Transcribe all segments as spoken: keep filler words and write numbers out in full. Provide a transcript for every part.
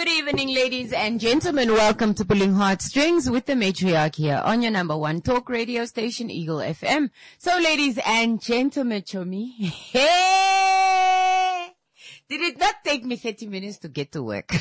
Good evening, ladies and gentlemen. Welcome to Pulling Heartstrings with the Matriarch here on your number one talk radio station, Eagle F M. So, ladies and gentlemen, Chomi, hey, did it not take me thirty minutes to get to work?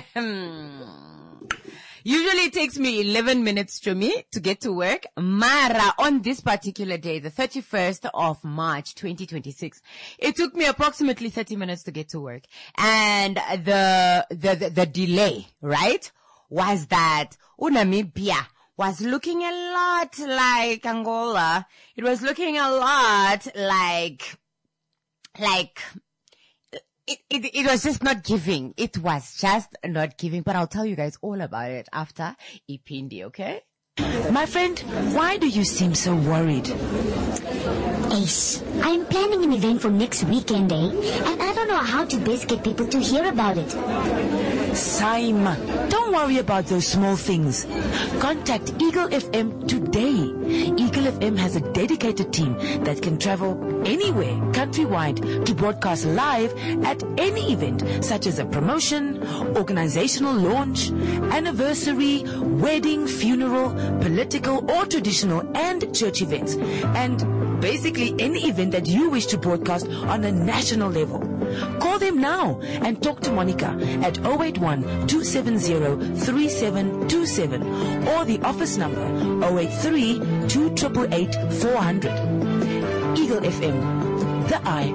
Usually it takes me eleven minutes, Chomi, to get to work. Mara, on this particular day, the thirty-first of March, twenty twenty-six, it took me approximately thirty minutes to get to work. And the, the, the, the delay, right, was that Namibia was looking a lot like Angola. It was looking a lot like, like, It, it, it was just not giving. It was just not giving. But I'll tell you guys all about it after Ipindi, okay? My friend, why do you seem so worried? Ace, I'm planning an event for next weekend, eh? And I don't know how to best get people to hear about it. Saima, don't worry about those small things. Contact Eagle F M today. Eagle F M has a dedicated team that can travel anywhere, countrywide, to broadcast live at any event, such as a promotion, organizational launch, anniversary, wedding, funeral, political or traditional and church events, and basically any event that you wish to broadcast on a national level. Call them now and talk to Monica at zero eight one, two seven zero, three seven two seven or the office number zero eight three, two eight eight, eight, four zero zero. Eagle F M, the eye.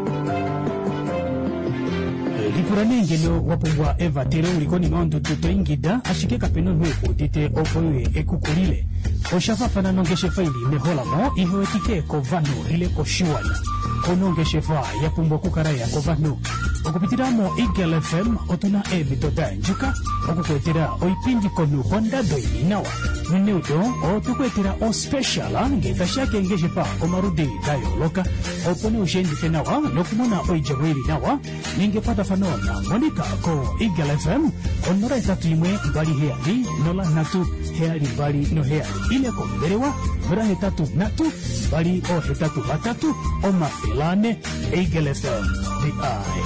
Lipuranengelo wapungwa eva tere ulikoni ngondo tuto ingida ashike kapeno nwe udite opoye ekukulile oshafa fana nongeshe faili mehola mo iho etike ko vano ile ko shiwana konongeshe fa yapumbo kukaraya ko vano okupitiramo Eagle F M otuna ebi tota njuka okukwetera oipindi konu honda doi nawa minuto otukwetera o special ngeta shake ngeshe fa omarude dayo loka opone ushendi fenawa nokumona oijaweli nawa ningepata fanona Monica ko Eagle F M onora itatu imwe bali heali nola natu heali bali no heali ile ko berewa bora hetatu natu bali o hetatu batatu o mafilane Eagle F M the eye.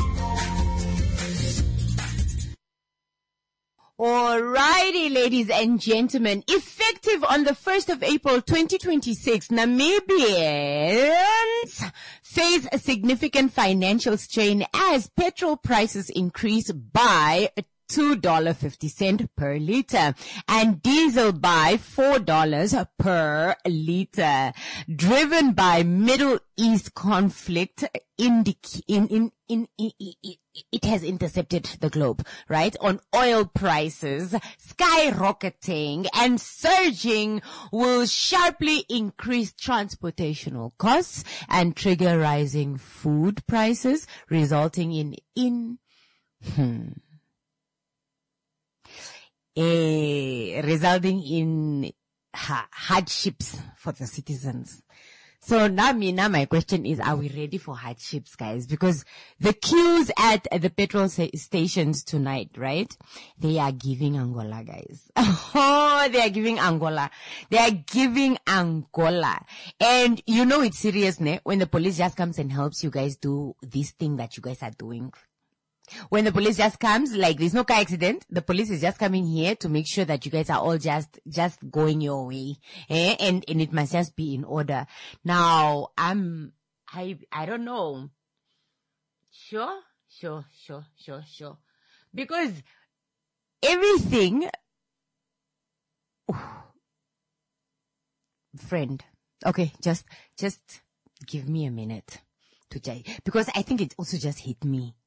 Alrighty, ladies and gentlemen, effective on the first of April twenty twenty-six, Namibians face a significant financial strain as petrol prices increase by two dollars and fifty cents per liter and diesel by four dollars per liter, driven by Middle East conflict. In, in, in, in, in, in, it has intercepted the globe, right? On oil prices skyrocketing and surging will sharply increase transportational costs and trigger rising food prices, resulting in, in, hmm, a, resulting in ha- hardships for the citizens. So now, me, now my question is, are we ready for hardships, guys? Because the queues at the petrol stations tonight, right? They are giving Angola, guys. Oh, they are giving Angola. They are giving Angola. And you know it's serious, ne? When the police just comes and helps you guys do this thing that you guys are doing. When the police just comes, like there's no car accident, the police is just coming here to make sure that you guys are all just, just going your way. Eh? And, and it must just be in order. Now, I'm, I, I don't know. Sure, sure, sure, sure, sure. Because everything, friend, okay, just, just give me a minute to tell you. Because I think it also just hit me.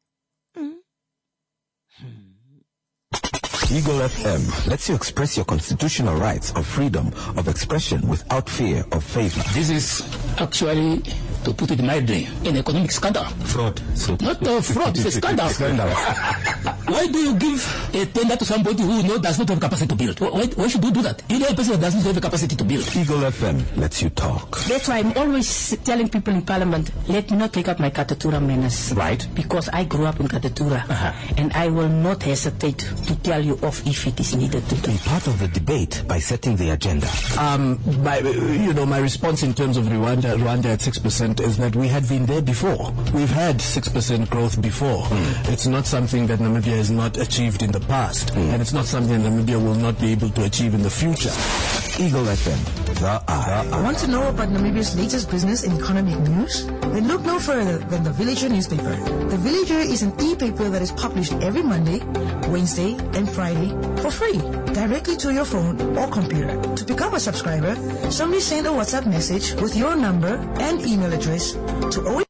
Eagle F M lets you express your constitutional rights of freedom of expression without fear of favor. This is actually, to put it mildly, an economic scandal. Fraud. fraud. Not a fraud, it's a scandal. scandal. Why do you give a tender to somebody who knows does not have capacity to build? Why, why should you do that? You know a person that does not have the capacity to build. Eagle F M lets you talk. That's why I'm always telling people in Parliament, let me not take up my Katatura menace. Right. Because I grew up in Katatura. Uh-huh. And I will not hesitate to tell you off if it is needed to be part of the debate by setting the agenda. Um, my, you know, my response in terms of Rwanda, Rwanda at six percent is that we had been there before. We've had six percent growth before. Mm. It's not something that Namibia has not achieved in the past, mm. and it's not something Namibia will not be able to achieve in the future. Eagle F M, the eye. Want to know about Namibia's latest business and economic news? Then look no further than the Villager newspaper. The Villager is an e-paper that is published every Monday, Wednesday, and Friday for free, directly to your phone or computer. To become a subscriber, simply send a WhatsApp message with your number and email address to O.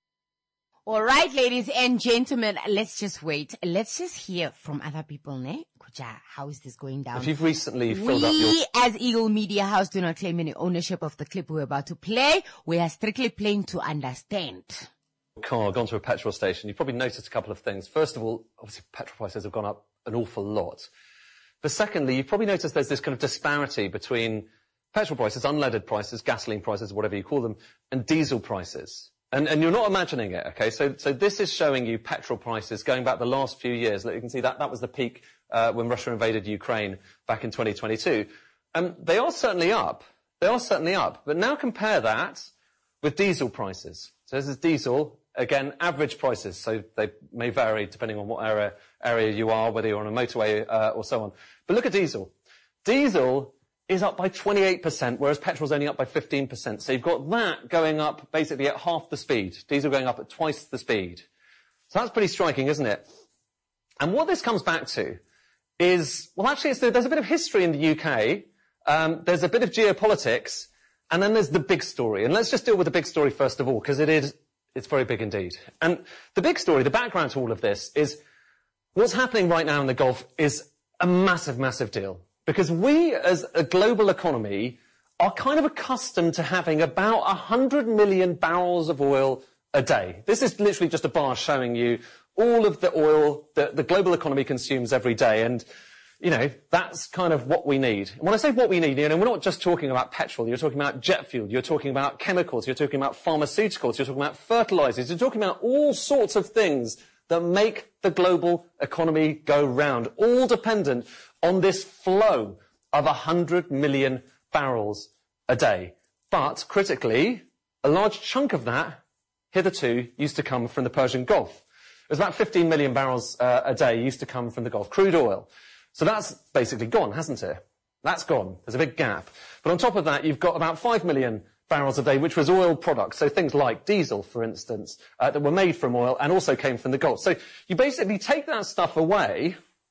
All right, ladies and gentlemen, let's just wait. Let's just hear from other people, ne? Kuja, how is this going down? If you've recently filled we, up your... We, as Eagle Media House, do not claim any ownership of the clip we're about to play. We are strictly playing to understand. Car, gone to a petrol station, you've probably noticed a couple of things. First of all, obviously petrol prices have gone up an awful lot. But secondly, you've probably noticed there's this kind of disparity between petrol prices, unleaded prices, gasoline prices, whatever you call them, and diesel prices. And, and you're not imagining it, okay? So, so this is showing you petrol prices going back the last few years. You can see that that was the peak uh, when Russia invaded Ukraine back in twenty twenty-two. Um, they are certainly up. They are certainly up. But now compare that with diesel prices. So this is diesel, again, average prices. So they may vary depending on what area, area you are, whether you're on a motorway uh, or so on. But look at diesel. Diesel is up by twenty-eight percent, whereas petrol's only up by fifteen percent. So you've got that going up basically at half the speed. Diesel going up at twice the speed. So that's pretty striking, isn't it? And what this comes back to is, well, actually, it's the, there's a bit of history in the U K. Um, there's a bit of geopolitics, and then there's the big story. And let's just deal with the big story first of all, because it is, it's very big indeed. And the big story, the background to all of this is what's happening right now in the Gulf is a massive, massive deal. Because we, as a global economy, are kind of accustomed to having about one hundred million barrels of oil a day. This is literally just a bar showing you all of the oil that the global economy consumes every day. And, you know, that's kind of what we need. And when I say what we need, you know, we're not just talking about petrol. You're talking about jet fuel. You're talking about chemicals. You're talking about pharmaceuticals. You're talking about fertilizers. You're talking about all sorts of things that make the global economy go round, all dependent on this flow of one hundred million barrels a day. But, critically, a large chunk of that, hitherto, used to come from the Persian Gulf. It was about fifteen million barrels uh, a day used to come from the Gulf, crude oil. So that's basically gone, hasn't it? That's gone. There's a big gap. But on top of that, you've got about five million barrels a day, which was oil products. So things like diesel, for instance, uh, that were made from oil and also came from the Gulf. So you basically take that stuff away,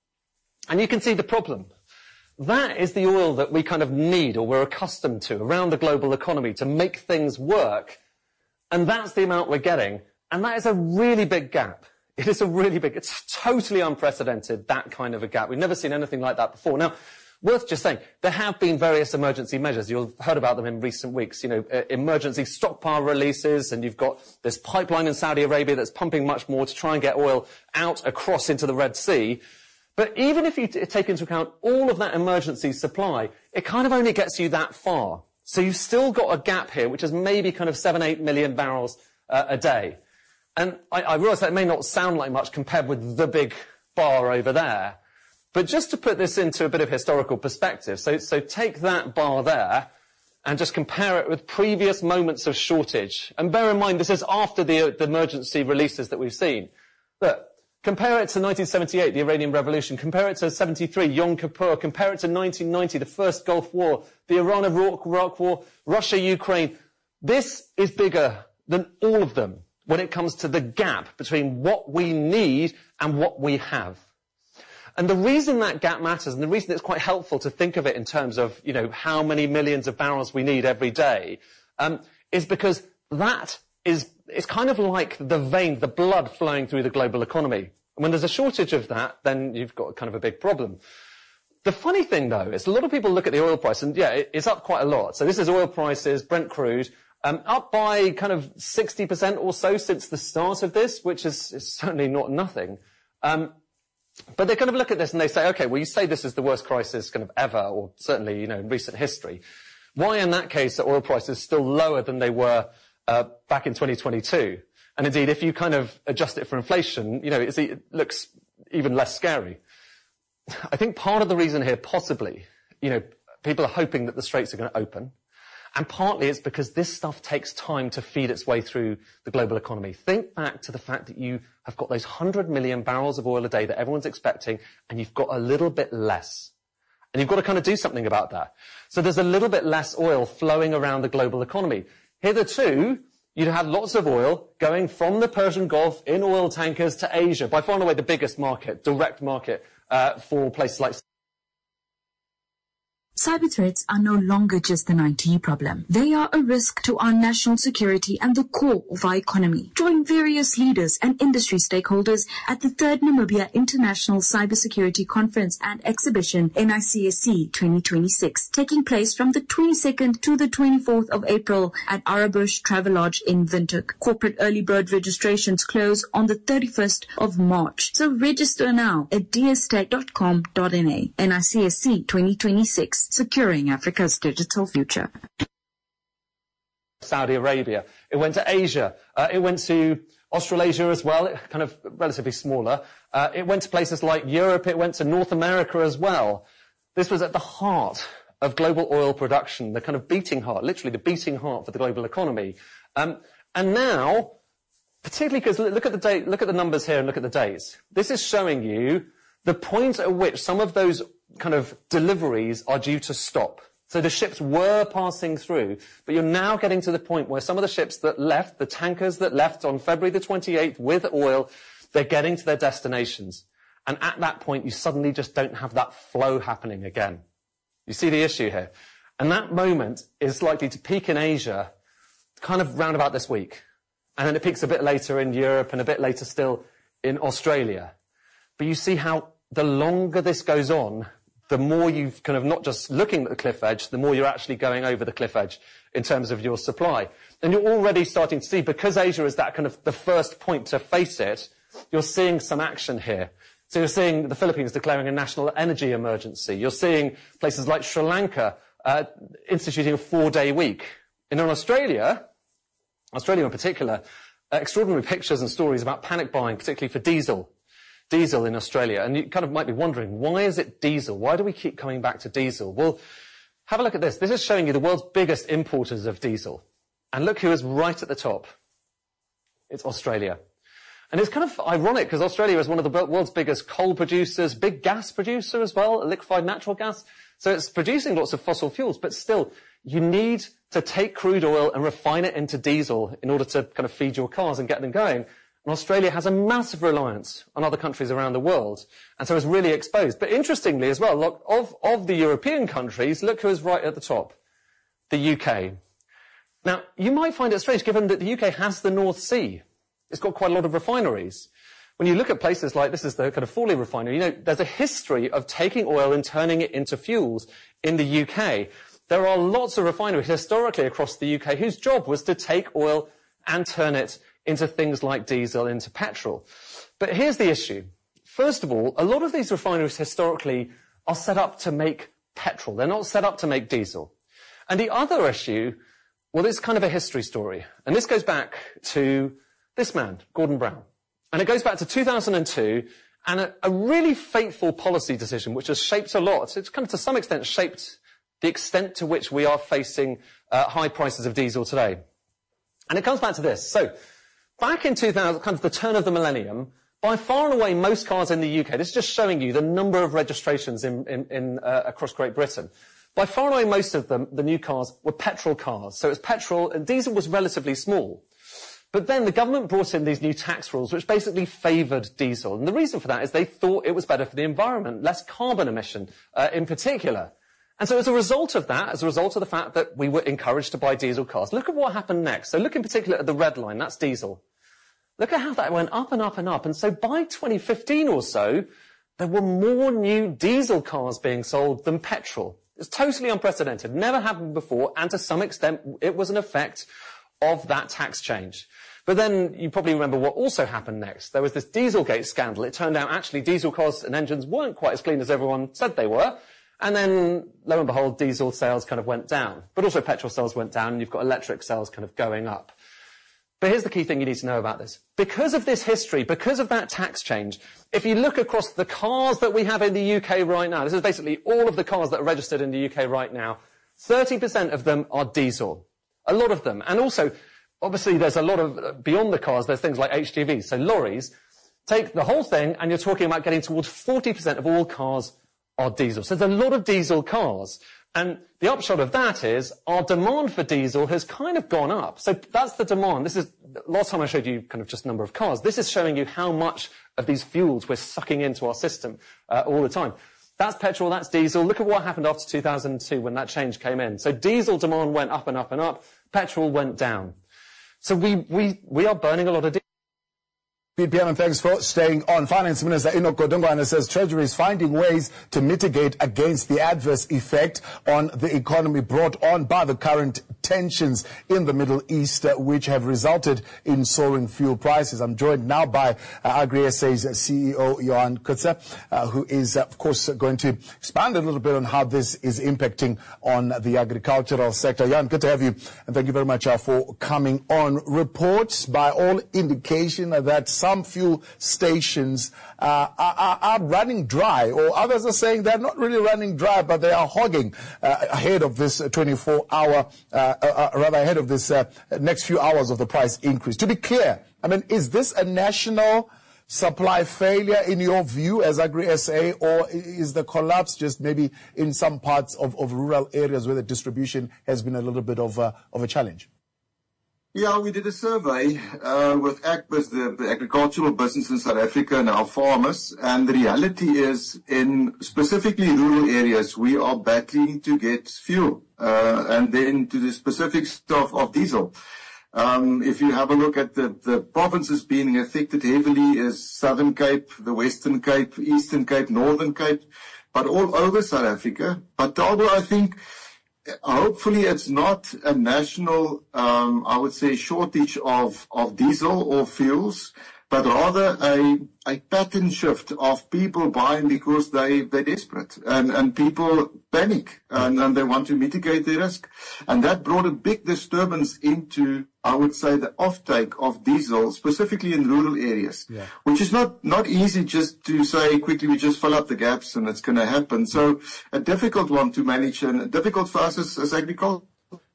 and you can see the problem. That is the oil that we kind of need, or we're accustomed to, around the global economy to make things work. And that's the amount we're getting. And that is a really big gap. It is a really big, it's totally unprecedented, that kind of a gap. We've never seen anything like that before. Now, worth just saying, there have been various emergency measures. You've heard about them in recent weeks. You know, uh, emergency stockpile releases, and you've got this pipeline in Saudi Arabia that's pumping much more to try and get oil out across into the Red Sea. But even if you t- take into account all of that emergency supply, it kind of only gets you that far. So you've still got a gap here, which is maybe kind of seven, eight million barrels uh, a day. And I, I realise that may not sound like much compared with the big bar over there. But just to put this into a bit of historical perspective, so, so take that bar there and just compare it with previous moments of shortage. And bear in mind, this is after the, the emergency releases that we've seen. Look, compare it to nineteen seventy-eight, the Iranian Revolution. Compare it to seventy-three, Yom Kippur. Compare it to nineteen ninety, the first Gulf War, the Iran-Iraq War, Russia-Ukraine. This is bigger than all of them when it comes to the gap between what we need and what we have. And the reason that gap matters, and the reason it's quite helpful to think of it in terms of, you know, how many millions of barrels we need every day, um, is because that is, it's kind of like the vein, the blood flowing through the global economy. And when there's a shortage of that, then you've got kind of a big problem. The funny thing, though, is a lot of people look at the oil price, and yeah, it, it's up quite a lot. So this is oil prices, Brent crude, um, up by kind of sixty percent or so since the start of this, which is, is certainly not nothing. Um, But they kind of look at this and they say, okay, well, you say this is the worst crisis kind of ever, or certainly, you know, in recent history. Why, in that case, are oil prices still lower than they were uh, back in twenty twenty-two? And indeed, if you kind of adjust it for inflation, you know, it's, it looks even less scary. I think part of the reason here, possibly, you know, people are hoping that the Straits are going to open. And partly it's because this stuff takes time to feed its way through the global economy. Think back to the fact that you have got those one hundred million barrels of oil a day that everyone's expecting, and you've got a little bit less. And you've got to kind of do something about that. So there's a little bit less oil flowing around the global economy. Hitherto, you'd had lots of oil going from the Persian Gulf in oil tankers to Asia, by far and away the biggest market, direct market uh, for places like... Cyber threats are no longer just an I T problem. They are a risk to our national security and the core of our economy. Join various leaders and industry stakeholders at the third Namibia International Cybersecurity Conference and Exhibition N I C S C twenty twenty-six, taking place from the twenty-second to the twenty-fourth of April at Arabush Travelodge in Windhoek. Corporate early bird registrations close on the thirty-first of March. So register now at d s tech dot com dot n a. N I C S C twenty twenty-six. Securing Africa's digital future. Saudi Arabia. It went to Asia. Uh, it went to Australasia as well, it, kind of relatively smaller. Uh, it went to places like Europe. It went to North America as well. This was at the heart of global oil production, the kind of beating heart, literally the beating heart for the global economy. Um, and now, particularly because look at the date, look at the numbers here and look at the dates. This is showing you the point at which some of those kind of deliveries are due to stop. So the ships were passing through, but you're now getting to the point where some of the ships that left, the tankers that left on February the twenty-eighth with oil, they're getting to their destinations. And at that point, you suddenly just don't have that flow happening again. You see the issue here? And that moment is likely to peak in Asia kind of round about this week. And then it peaks a bit later in Europe and a bit later still in Australia. But you see how the longer this goes on, the more you've kind of not just looking at the cliff edge, the more you're actually going over the cliff edge in terms of your supply. And you're already starting to see, because Asia is that kind of the first point to face it, you're seeing some action here. So you're seeing the Philippines declaring a national energy emergency. You're seeing places like Sri Lanka uh, instituting a four-day week. And in Australia, Australia in particular, uh, extraordinary pictures and stories about panic buying, particularly for diesel. Diesel in Australia. And you kind of might be wondering, why is it diesel? Why do we keep coming back to diesel? Well, have a look at this. This is showing you the world's biggest importers of diesel. And look who is right at the top. It's Australia. And it's kind of ironic because Australia is one of the world's biggest coal producers, big gas producer as well, liquefied natural gas. So it's producing lots of fossil fuels, but still, you need to take crude oil and refine it into diesel in order to kind of feed your cars and get them going. And Australia has a massive reliance on other countries around the world, and so it's really exposed. But interestingly as well, look, of, of the European countries, look who is right at the top, the U K. Now, you might find it strange, given that the U K has the North Sea. It's got quite a lot of refineries. When you look at places like, this is the kind of Fawley refinery, you know, there's a history of taking oil and turning it into fuels in the U K. There are lots of refineries historically across the U K whose job was to take oil and turn it into things like diesel, into petrol. But here's the issue. First of all, a lot of these refineries historically are set up to make petrol. They're not set up to make diesel. And the other issue, well, it's kind of a history story. And this goes back to this man, Gordon Brown. And it goes back to two thousand two and a, a really fateful policy decision which has shaped a lot. It's kind of to some extent shaped the extent to which we are facing uh, high prices of diesel today. And it comes back to this. So, back in two thousand, kind of the turn of the millennium, by far and away most cars in the U K, this is just showing you the number of registrations in, in, in uh, across Great Britain. By far and away most of them, the new cars, were petrol cars. So it was petrol, and diesel was relatively small. But then the government brought in these new tax rules which basically favoured diesel. And the reason for that is they thought it was better for the environment, less carbon emission uh, in particular. And so as a result of that, as a result of the fact that we were encouraged to buy diesel cars, look at what happened next. So look in particular at the red line, that's diesel. Look at how that went up and up and up. And so by twenty fifteen or so, there were more new diesel cars being sold than petrol. It's totally unprecedented, never happened before, and to some extent it was an effect of that tax change. But then you probably remember what also happened next. There was this Dieselgate scandal. It turned out actually diesel cars and engines weren't quite as clean as everyone said they were. And then, lo and behold, diesel sales kind of went down. But also petrol sales went down, and you've got electric sales kind of going up. But here's the key thing you need to know about this. Because of this history, because of that tax change, if you look across the cars that we have in the U K right now, this is basically all of the cars that are registered in the U K right now, thirty percent of them are diesel. A lot of them. And also, obviously, there's a lot of, beyond the cars, there's things like H G Vs. So lorries, take the whole thing, and you're talking about getting towards forty percent of all cars are diesel. So there's a lot of diesel cars. And the upshot of that is our demand for diesel has kind of gone up. So that's the demand. This is, last time I showed you kind of just number of cars. This is showing you how much of these fuels we're sucking into our system uh, all the time. That's petrol, that's diesel. Look at what happened after two thousand two when that change came in. So diesel demand went up and up and up. Petrol went down. So we, we, we are burning a lot of diesel. P M, and thanks for staying on. Finance Minister Enoch Godongwana says Treasury is finding ways to mitigate against the adverse effect on the economy brought on by the current tensions in the Middle East, uh, which have resulted in soaring fuel prices. I'm joined now by uh, Agri-S A's C E O, Johan Coetzee, uh, who is, uh, of course, uh, going to expand a little bit on how this is impacting on the agricultural sector. Johan, good to have you, and thank you very much uh, for coming on. Reports, by all indication, uh, that some fuel stations uh, are, are running dry, or others are saying they're not really running dry, but they are hogging uh, ahead of this twenty-four hour, uh, uh, rather ahead of this uh, next few hours of the price increase. To be clear, I mean, is this a national supply failure in your view as Agri-S A, or is the collapse just maybe in some parts of, of rural areas where the distribution has been a little bit of a, of a challenge? Yeah, we did a survey uh, with AgBiz, the, the agricultural business in South Africa, and our farmers. And the reality is, in specifically rural areas, we are battling to get fuel, uh, and then to the specifics of, of diesel. Um, if you have a look at the, the provinces being affected heavily is Southern Cape, the Western Cape, Eastern Cape, Northern Cape, but all over South Africa. But Tabo, I think, hopefully it's not a national, um, I would say, shortage of, of diesel or fuels, but rather a, a pattern shift of people buying because they, they're desperate, and, and people panic, and, and they want to mitigate the risk. And that brought a big disturbance into, I would say, the offtake of diesel, specifically in rural areas, yeah. which is not, not easy just to say quickly we just fill up the gaps and it's going to happen. So a difficult one to manage, and difficult for us as, as agriculture.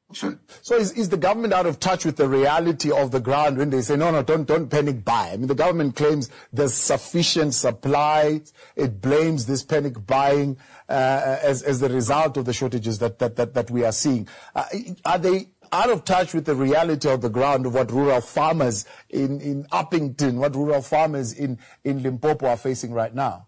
So is, is the government out of touch with the reality of the ground when they say, no, no, don't, don't panic buy? I mean, the government claims there's sufficient supply. It blames this panic buying uh, as, as the result of the shortages that, that, that, that we are seeing. Uh, are they out of touch with the reality of the ground of what rural farmers in, in Uppington, what rural farmers in, in Limpopo are facing right now?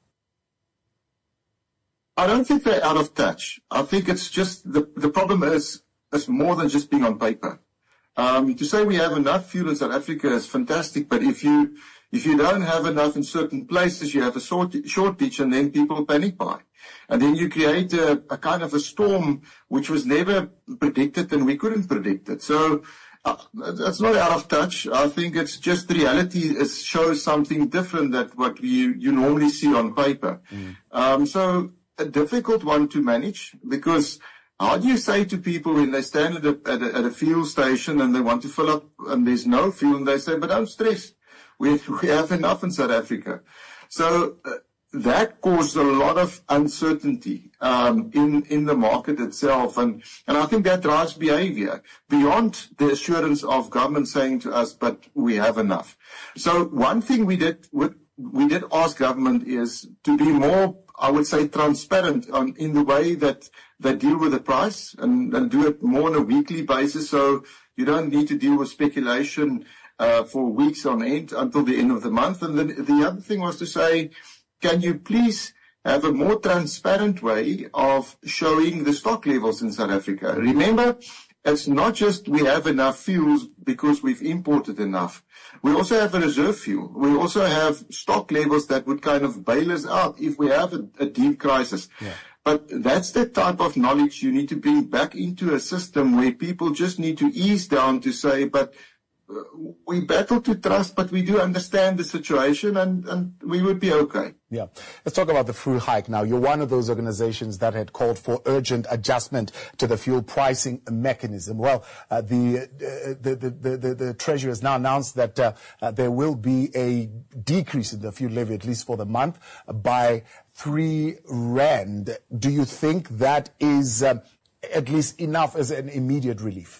I don't think they're out of touch. I think it's just the, the problem is, it's more than just being on paper. Um, to say we have enough fuel in South Africa is fantastic, but if you if you don't have enough in certain places, you have a shortage, and then people panic buy. And then you create a, a kind of a storm which was never predicted, and we couldn't predict it. So uh, that's not out of touch. I think it's just the reality is, shows something different than what you, you normally see on paper. Mm. Um, so a difficult one to manage, because how do you say to people when they stand at a, at a, at a fuel station and they want to fill up and there's no fuel, and they say, but don't stress, we, we have enough in South Africa. So uh, that caused a lot of uncertainty um, in, in the market itself. And, and I think that drives behavior beyond the assurance of government saying to us, but we have enough. So one thing we did, we did ask government is to be more, I would say, transparent on, in the way that they deal with the price, and, and do it more on a weekly basis, so you don't need to deal with speculation uh, for weeks on end until the end of the month. And then the other thing was to say, can you please have a more transparent way of showing the stock levels in South Africa? Remember, it's not just we have enough fuels because we've imported enough. We also have a reserve fuel. We also have stock levels that would kind of bail us out if we have a, a deep crisis. Yeah. But that's the type of knowledge you need to bring back into a system where people just need to ease down to say, but uh, we battle to trust, but we do understand the situation, and, and we would be okay. Yeah. Let's talk about the fuel hike now. You're one of those organizations that had called for urgent adjustment to the fuel pricing mechanism. Well, uh, the, uh, the, the, the, the, the Treasury has now announced that uh, uh, there will be a decrease in the fuel levy, at least for the month, uh, by three rand. Do you think that is uh, at least enough as an immediate relief?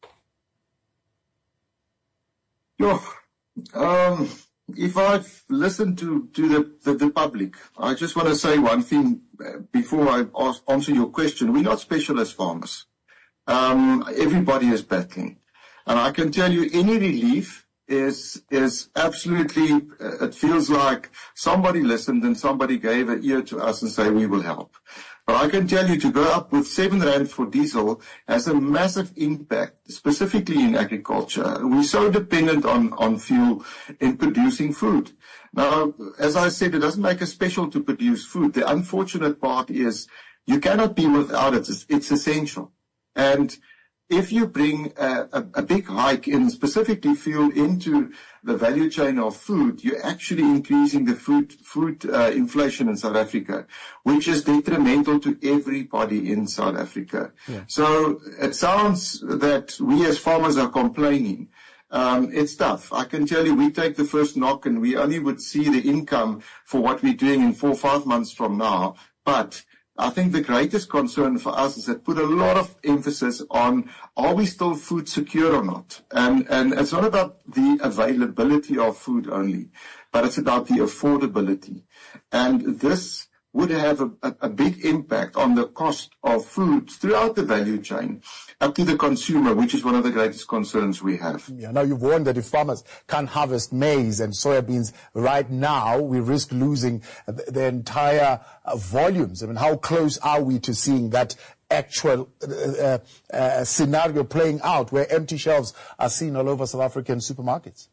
Yo, um, if I've listened to, to the, the, the public, I just want to say one thing before I ask, answer your question. We're not specialist farmers. Um, everybody is battling. And I can tell you any relief is, is absolutely, uh, it feels like somebody listened and somebody gave an ear to us and say, we will help. But I can tell you to go up with seven rand for diesel has a massive impact, specifically in agriculture. We're so dependent on, on fuel in producing food. Now, as I said, it doesn't make us special to produce food. The unfortunate part is you cannot be without it. It's, it's essential. And if you bring a, a, a big hike in specifically fuel into the value chain of food, you're actually increasing the food food uh, inflation in South Africa, which is detrimental to everybody in South Africa. Yeah. So it sounds that we as farmers are complaining. Um, it's tough. I can tell you we take the first knock and we only would see the income for what we're doing in four or five months from now. But I think the greatest concern for us is that put a lot of emphasis on, are we still food secure or not? And, and it's not about the availability of food only, but it's about the affordability. And this would have a, a, a big impact on the cost of food throughout the value chain up to the consumer, which is one of the greatest concerns we have. Yeah, now you've warned that if farmers can't harvest maize and soybeans right now, we risk losing the, the entire uh, volumes. I mean, how close are we to seeing that actual uh, uh, scenario playing out where empty shelves are seen all over South African supermarkets?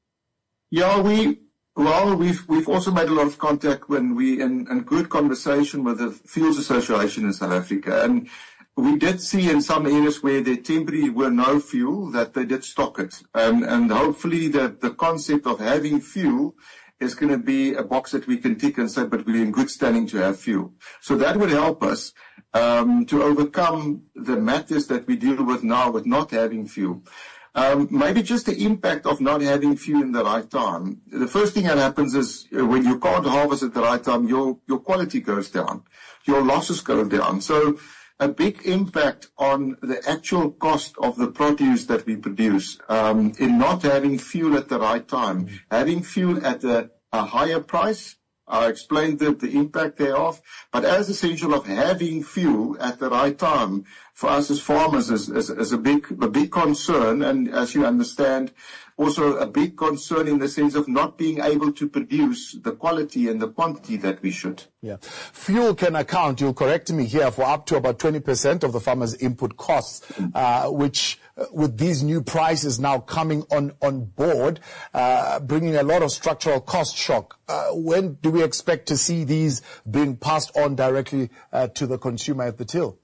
Yeah, we... Well, we've we've also made a lot of contact when we in, in good conversation with the Fuels Association in South Africa, and we did see in some areas where there temporarily were no fuel that they did stock it, and and hopefully the the concept of having fuel is going to be a box that we can tick and say, but we're in good standing to have fuel. So that would help us um, to overcome the matters that we deal with now with not having fuel. Um, maybe just the impact of not having fuel in the right time. The first thing that happens is uh, when you can't harvest at the right time, your, your quality goes down. Your losses go down. So a big impact on the actual cost of the produce that we produce um, in not having fuel at the right time. Mm-hmm. Having fuel at a, a higher price, I explained the, the impact thereof, but as essential of having fuel at the right time for us as farmers is, is, is a big, a big concern, and as you understand, also a big concern in the sense of not being able to produce the quality and the quantity that we should. Yeah. Fuel can account, you'll correct me here, for up to about twenty percent of the farmers' input costs, uh, which uh, with these new prices now coming on, on board, uh, bringing a lot of structural cost shock. Uh, when do we expect to see these being passed on directly uh, to the consumer at the till?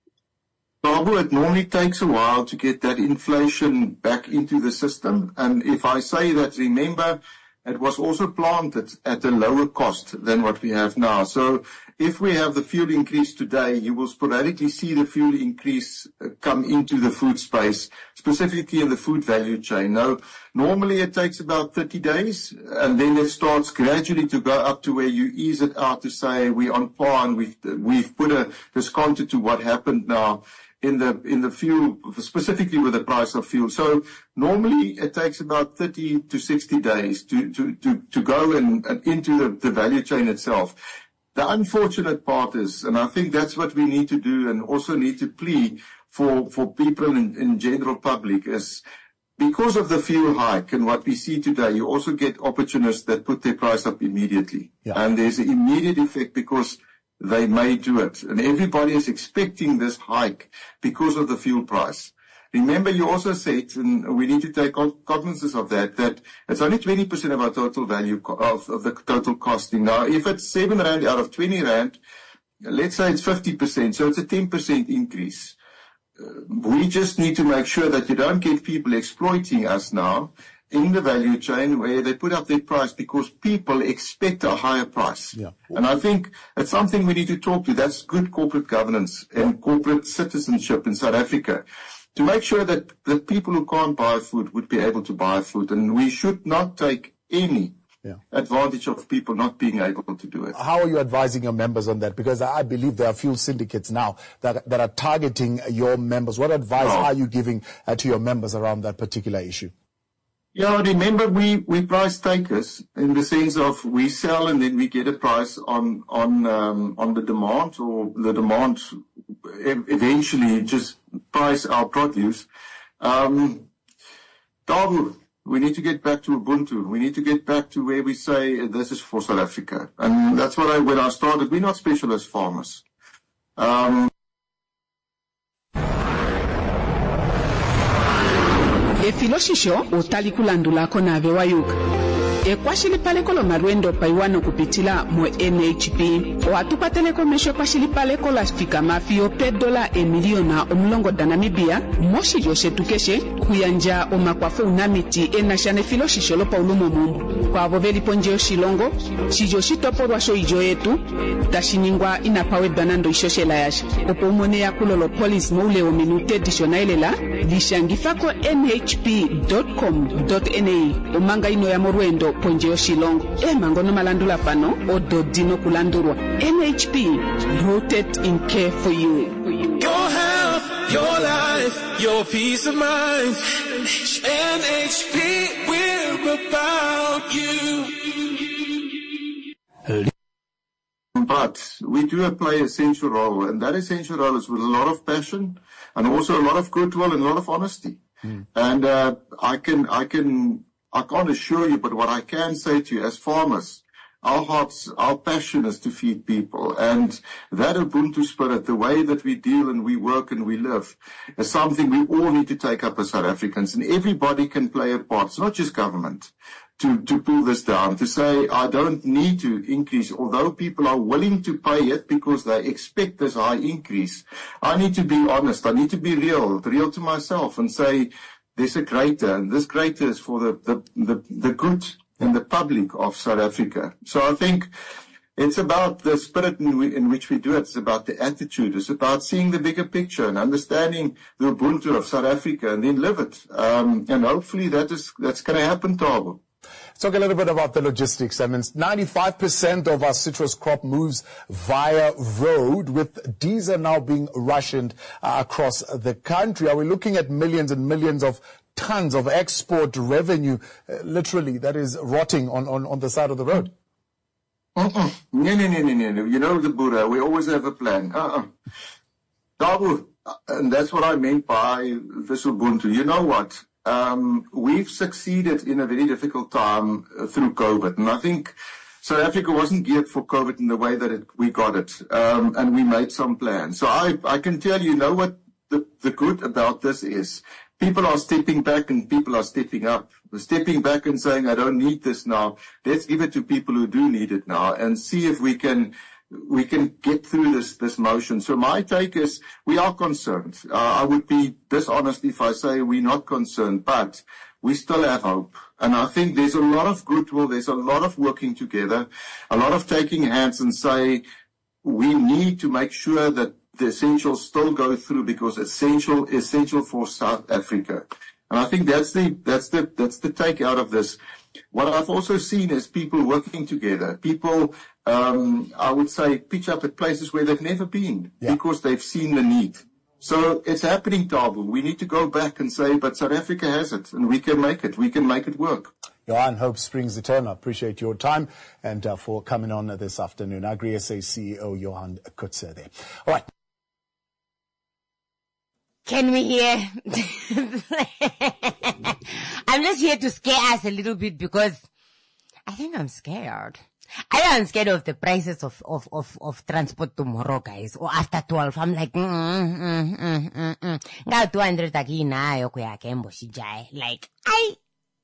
Babu, it normally takes a while to get that inflation back into the system. And if I say that, remember, it was also planted at a lower cost than what we have now. So if we have the fuel increase today, you will sporadically see the fuel increase come into the food space, specifically in the food value chain. Now, normally it takes about thirty days, and then it starts gradually to go up to where you ease it out to say we're on par and we've, we've put a discounted to what happened now in the in the fuel, specifically with the price of fuel. So normally it takes about thirty to sixty days to to to, to go and, and into the, the value chain itself. The unfortunate part is, and I think that's what we need to do and also need to plead for for people in, in general public, is because of the fuel hike and what we see today, you also get opportunists that put their price up immediately. Yeah. And there's an immediate effect because they may do it. And everybody is expecting this hike because of the fuel price. Remember, you also said, and we need to take cognizance of that, that it's only twenty percent of our total value of, of the total costing. Now, if it's seven rand out of twenty rand, let's say it's fifty percent, so it's a ten percent increase. Uh, we just need to make sure that you don't get people exploiting us now in the value chain where they put up their price because people expect a higher price. Yeah. And I think it's something we need to talk to. That's good corporate governance and corporate citizenship in South Africa, to make sure that the people who can't buy food would be able to buy food. And we should not take any yeah. advantage of people not being able to do it. How are you advising your members on that? Because I believe there are fuel syndicates now that, that are targeting your members. What advice oh. are you giving uh, to your members around that particular issue? Yeah, remember we, we price takers in the sense of we sell and then we get a price on on um, on the demand, or the demand eventually just price our produce. Um, Dabu, we need to get back to Ubuntu. We need to get back to where we say this is for South Africa, and that's what I when I started. We're not specialist farmers. Um, Efiloshisho utali kulandulako na bewayuka. Ekwashilipaleko lo marwendo paiwano kupitila mo N H P. O atupateleko mesho kwashilipaleko la fika mafio pe dola emiliona omlongo da Namibia. Moshi yoshe tukeshe kuyanja omakwafu unamiti enashane filoshisho lo paulumo mumbu. Kwa avoveli ponjeo shilongo, shijoshi topo rwasho ijo yetu, tashiningwa inapawe banando ishoshe la yasha. Opo umone ya kulolo police moule o minute dishonailela, lishangifako N H P dot com dot N A. Omanga ino ya morwendo ponjeo shilongo. E mangono malandula fano, o dodino kulandurwa. N H P, rooted in care for you. Your health, your life, your peace of mind. N H P, we're about you. But we do play an essential role, and that essential role is with a lot of passion and also a lot of goodwill and a lot of honesty. Mm. And uh, I can, I can, I can't assure you, but what I can say to you as farmers, our hearts, our passion is to feed people. And that Ubuntu spirit, the way that we deal and we work and we live, is something we all need to take up as South Africans. And everybody can play a part. It's not just government to, to pull this down, to say, I don't need to increase, although people are willing to pay it because they expect this high increase. I need to be honest. I need to be real, real to myself and say, there's a greater, and this greater is for the, the, the, the good and the public of South Africa. So I think it's about the spirit in, we, in which we do it. It's about the attitude. It's about seeing the bigger picture and understanding the Ubuntu of South Africa and then live it. Um, and hopefully that is, that's going to happen, Tabo. Let's talk a little bit about the logistics. I mean, ninety-five percent of our citrus crop moves via road, with diesel now being rationed uh, across the country. Are we looking at millions and millions of tons of export revenue, uh, literally, that is rotting on, on, on the side of the road? Uh-uh. No, no, no, no, no. You know the Buddha, we always have a plan. Uh-uh. Dabu, and that's what I meant by this Ubuntu. You know what? Um, we've succeeded in a very difficult time uh, through COVID. And I think South Africa wasn't geared for COVID in the way that it, we got it. Um, and we made some plans. So I, I can tell you, you know what the, the good about this is? People are stepping back and people are stepping up. They're stepping back and saying, I don't need this now. Let's give it to people who do need it now and see if we can we can get through this, this motion. So my take is we are concerned. Uh, I would be dishonest if I say we're not concerned, but we still have hope. And I think there's a lot of goodwill. There's a lot of working together, a lot of taking hands and say we need to make sure that the essentials still go through because essential, essential for South Africa. And I think that's the, that's the, that's the take out of this. What I've also seen is people working together. People, um, I would say, pitch up at places where they've never been yeah. because they've seen the need. So it's happening, Tabo. We need to go back and say, but South Africa has it, and we can make it. We can make it work. Johan, Hope Springs Eternal, I appreciate your time and uh, for coming on this afternoon. Agri S A C E O Johan Coetzee there. All right. Can we hear? I'm just here to scare us a little bit because I think I'm scared. I am scared of the prices of, of, of, of transport tomorrow, guys, or after twelve. I'm like, mm, mm, mm, mm, mm. Now two hundred like, I...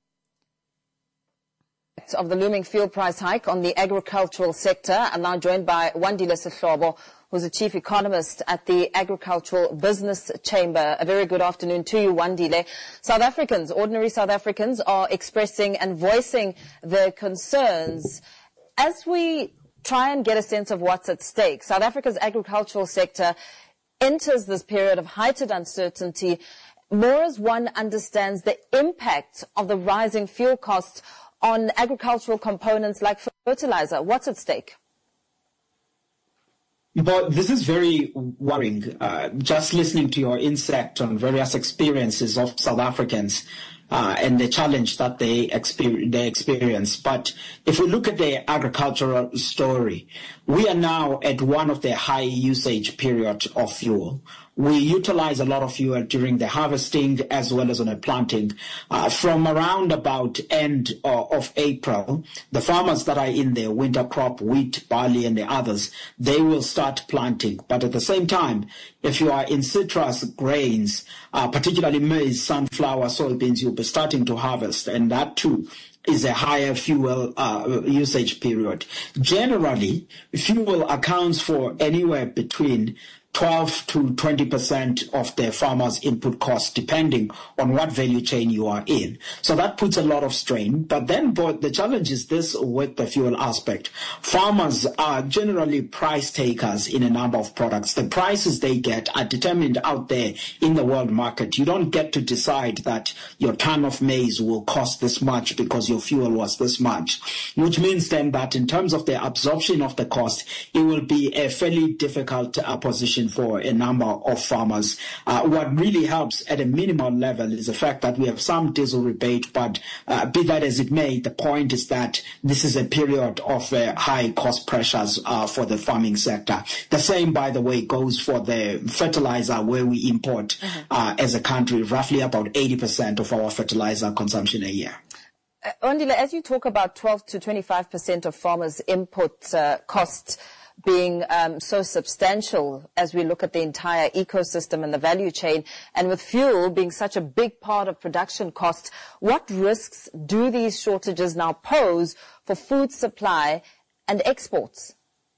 Of the looming fuel price hike on the agricultural sector. I'm now joined by Wandile Sehlobo, who's the chief economist at the Agricultural Business Chamber. A very good afternoon to you, Wandile. South Africans, ordinary South Africans, are expressing and voicing their concerns. As we try and get a sense of what's at stake, South Africa's agricultural sector enters this period of heightened uncertainty more as one understands the impact of the rising fuel costs on agricultural components like fertilizer? What's at stake? But this is very worrying. Uh, just listening to your insight on various experiences of South Africans uh, and the challenge that they, exper- they experience. But if we look at the agricultural story, we are now at one of the high usage periods of fuel. We utilize a lot of fuel during the harvesting as well as on a planting. Uh, from around about end uh, of April, the farmers that are in the winter crop, wheat, barley, and the others, they will start planting. But at the same time, if you are in citrus grains, uh, particularly maize, sunflower, soybeans, you'll be starting to harvest, and that too is a higher fuel uh, usage period. Generally, fuel accounts for anywhere between twelve to twenty percent of the farmer's input cost, depending on what value chain you are in. So that puts a lot of strain. But then but the challenge is this with the fuel aspect. Farmers are generally price takers in a number of products. The prices they get are determined out there in the world market. You don't get to decide that your ton of maize will cost this much because your fuel was this much, which means then that in terms of the absorption of the cost, it will be a fairly difficult uh, position for a number of farmers. Uh, what really helps at a minimal level is the fact that we have some diesel rebate, but uh, be that as it may, the point is that this is a period of uh, high cost pressures uh, for the farming sector. The same, by the way, goes for the fertilizer, where we import mm-hmm. uh, as a country roughly about eighty percent of our fertilizer consumption a year. Uh, Wandile, as you talk about twelve to twenty-five percent of farmers' input uh, costs being um, so substantial as we look at the entire ecosystem and the value chain, and with fuel being such a big part of production costs, what risks do these shortages now pose for food supply and exports?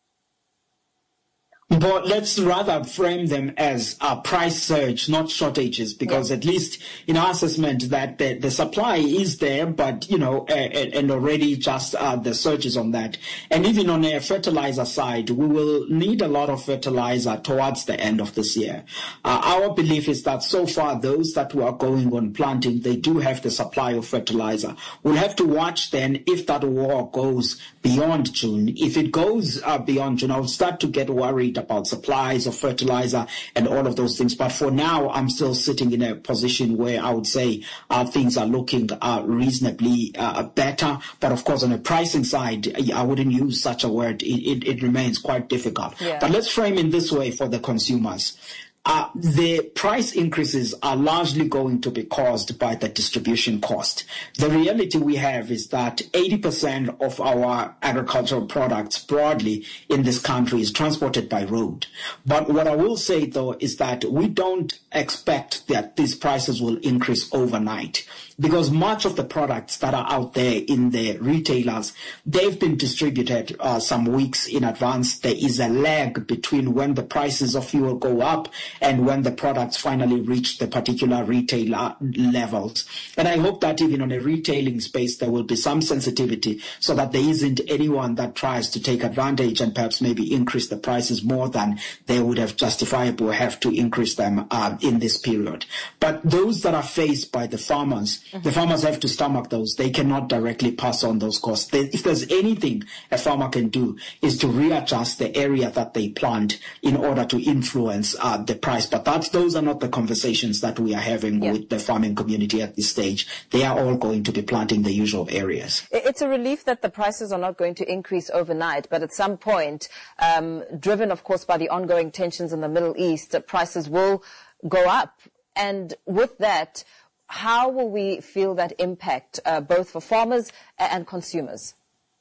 But let's rather frame them as a price surge, not shortages, because yeah. at least in our assessment that the, the supply is there, but, you know, uh, and already just uh, the surges on that. And even on a fertilizer side, we will need a lot of fertilizer towards the end of this year. Uh, our belief is that so far those that were going on planting, they do have the supply of fertilizer. We'll have to watch then if that war goes beyond June. If it goes uh, beyond June, I'll start to get worried about supplies of fertilizer and all of those things. But for now, I'm still sitting in a position where I would say uh, things are looking uh, reasonably uh, better. But of course, on the pricing side, I wouldn't use such a word. It, it, it remains quite difficult. Yeah. But let's frame it this way for the consumers. Uh, the price increases are largely going to be caused by the distribution cost. The reality we have is that eighty percent of our agricultural products broadly in this country is transported by road. But what I will say, though, is that we don't expect that these prices will increase overnight, because much of the products that are out there in the retailers, they've been distributed uh, some weeks in advance. There is a lag between when the prices of fuel go up and when the products finally reach the particular retailer levels. And I hope that even on a retailing space, there will be some sensitivity so that there isn't anyone that tries to take advantage and perhaps maybe increase the prices more than they would have justifiably have to increase them uh, in this period. But those that are faced by the farmers, mm-hmm. the farmers have to stomach those. They cannot directly pass on those costs. They, if there's anything a farmer can do, is to readjust the area that they plant in order to influence uh, the price. But that's, those are not the conversations that we are having yeah. with the farming community at this stage. They are all going to be planting the usual areas. It's a relief that the prices are not going to increase overnight, but at some point, um, driven, of course, by the ongoing tensions in the Middle East, prices will go up. And with that, how will we feel that impact, uh, both for farmers and consumers?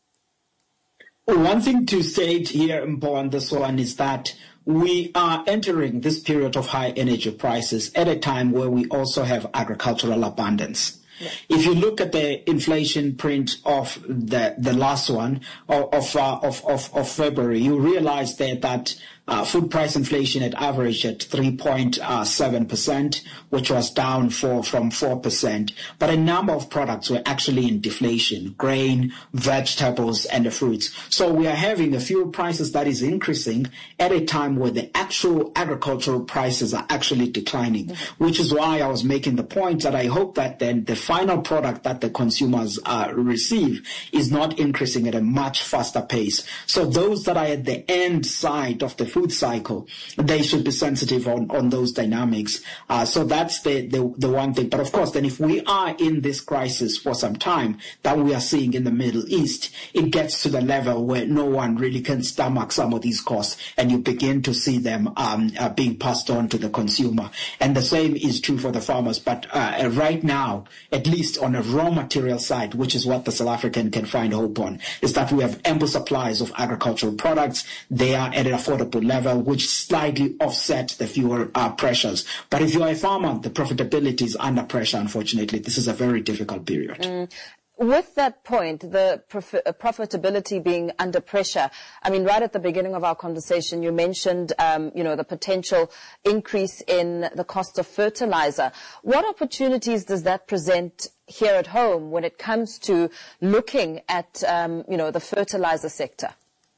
One thing to state here, Mpo, on this one is that we are entering this period of high energy prices at a time where we also have agricultural abundance. Yeah. If you look at the inflation print of the the last one of of, uh, of, of, of February, you realize there that uh, food price inflation had averaged at three point seven percent, which was down for, from four percent. But a number of products were actually in deflation: grain, vegetables, and the fruits. So we are having a fuel prices that is increasing at a time where the actual agricultural prices are actually declining, mm-hmm. which is why I was making the point that I hope that then the final product that the consumers uh, receive is not increasing at a much faster pace. So those that are at the end side of the food cycle, they should be sensitive on, on those dynamics. Uh, so that's the, the, the one thing. But of course, then if we are in this crisis for some time that we are seeing in the Middle East, it gets to the level where no one really can stomach some of these costs, and you begin to see them um, uh, being passed on to the consumer. And the same is true for the farmers. But uh, right now, at least on a raw material side, which is what the South African can find hope on, is that we have ample supplies of agricultural products. They are at an affordable level, which slightly offset the fuel uh, pressures. But if you're a farmer, the profitability is under pressure, unfortunately. This is a very difficult period. Mm. With that point, the prof- profitability being under pressure, I mean, right at the beginning of our conversation, you mentioned, um, you know, the potential increase in the cost of fertilizer. What opportunities does that present here at home when it comes to looking at, um, you know, the fertilizer sector?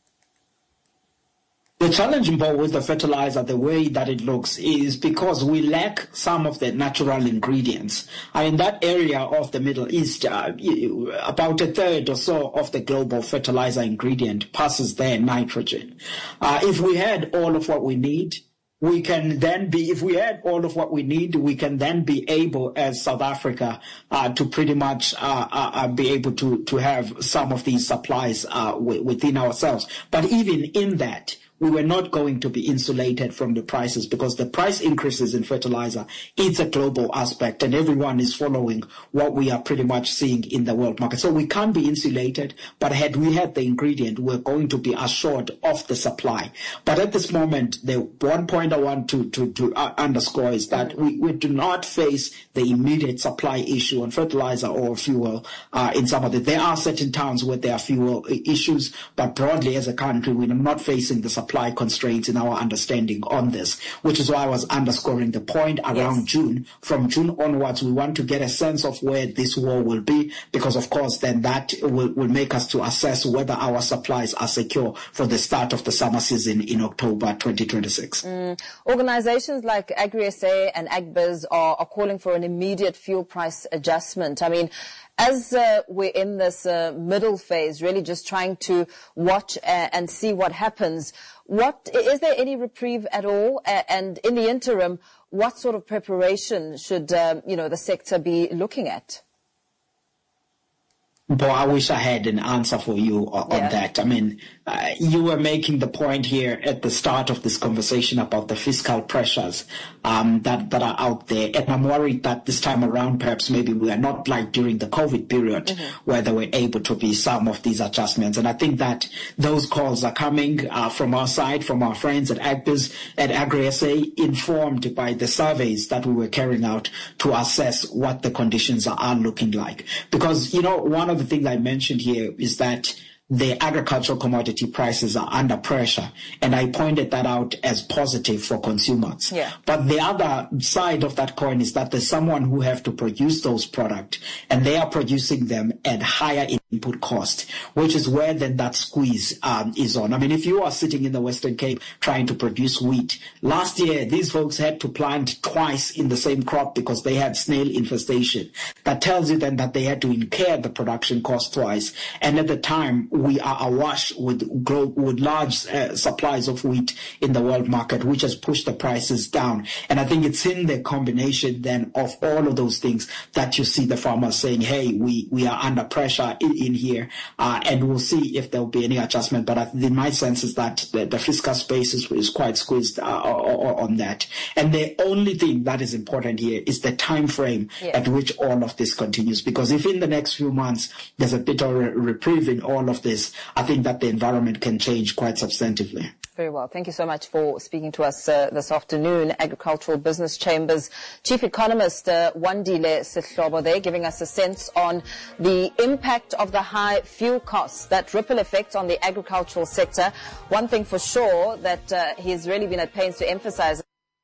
The challenge involved with the fertilizer, the way that it looks, is because we lack some of the natural ingredients. Uh, in that area of the Middle East, uh, about a third or so of the global fertilizer ingredient passes there nitrogen. Uh, if we had all of what we need, we can then be, if we had all of what we need, we can then be able, as South Africa, uh, to pretty much uh, uh, be able to, to have some of these supplies uh, w- within ourselves. But even in that, we were not going to be insulated from the prices, because the price increases in fertilizer, it's a global aspect, and everyone is following what we are pretty much seeing in the world market. So we can't be insulated, but had we had the ingredient, we're going to be assured of the supply. But at this moment, the one point I want to, to, to uh, underscore is that we, we do not face the immediate supply issue on fertilizer or fuel uh, in some of the, there are certain towns where there are fuel issues, but broadly as a country, we are not facing the supply supply constraints in our understanding on this, which is why I was underscoring the point around yes. June. From June onwards, we want to get a sense of where this war will be, because of course then that will, will make us to assess whether our supplies are secure for the start of the summer season in October twenty twenty-six. Mm. Organizations like AgriSA and AgBiz are, are calling for an immediate fuel price adjustment. I mean, As uh, we're in this uh, middle phase, really just trying to watch uh, and see what happens, what is there any reprieve at all? Uh, and in the interim, what sort of preparation should um, you know the sector be looking at? Boy, I wish I had an answer for you on yeah. that. I mean, uh, you were making the point here at the start of this conversation about the fiscal pressures um, that, that are out there. And I'm worried that this time around, perhaps maybe we are not like during the COVID period mm-hmm. where there were able to be some of these adjustments. And I think that those calls are coming uh, from our side, from our friends at AgBiz, at AgriSA, informed by the surveys that we were carrying out to assess what the conditions are, are looking like. Because, you know, one of the things I mentioned here is that the agricultural commodity prices are under pressure, and I pointed that out as positive for consumers. Yeah. But the other side of that coin is that there's someone who have to produce those products, and they are producing them at higher input cost, which is where then that squeeze um, is on. I mean, if you are sitting in the Western Cape trying to produce wheat, last year these folks had to plant twice in the same crop because they had snail infestation. That tells you then that they had to incur the production cost twice, and at the time we are awash with with large uh, supplies of wheat in the world market, which has pushed the prices down. And I think it's in the combination then of all of those things that you see the farmers saying, hey, we, we are under pressure in, in here, uh, and we'll see if there will be any adjustment. But I, in my sense is that the, the fiscal space is, is quite squeezed uh, on that. And the only thing that is important here is the time frame yeah. at which all of this continues. Because if in the next few months there's a bit of a reprieve in all of this, I think that the environment can change quite substantively. Very well. Thank you so much for speaking to us uh, this afternoon. Agricultural Business Chamber's Chief Economist, uh, Wandile Sihlobo, there, giving us a sense on the impact of the high fuel costs, that ripple effect on the agricultural sector. One thing for sure that uh, he's really been at pains to emphasize.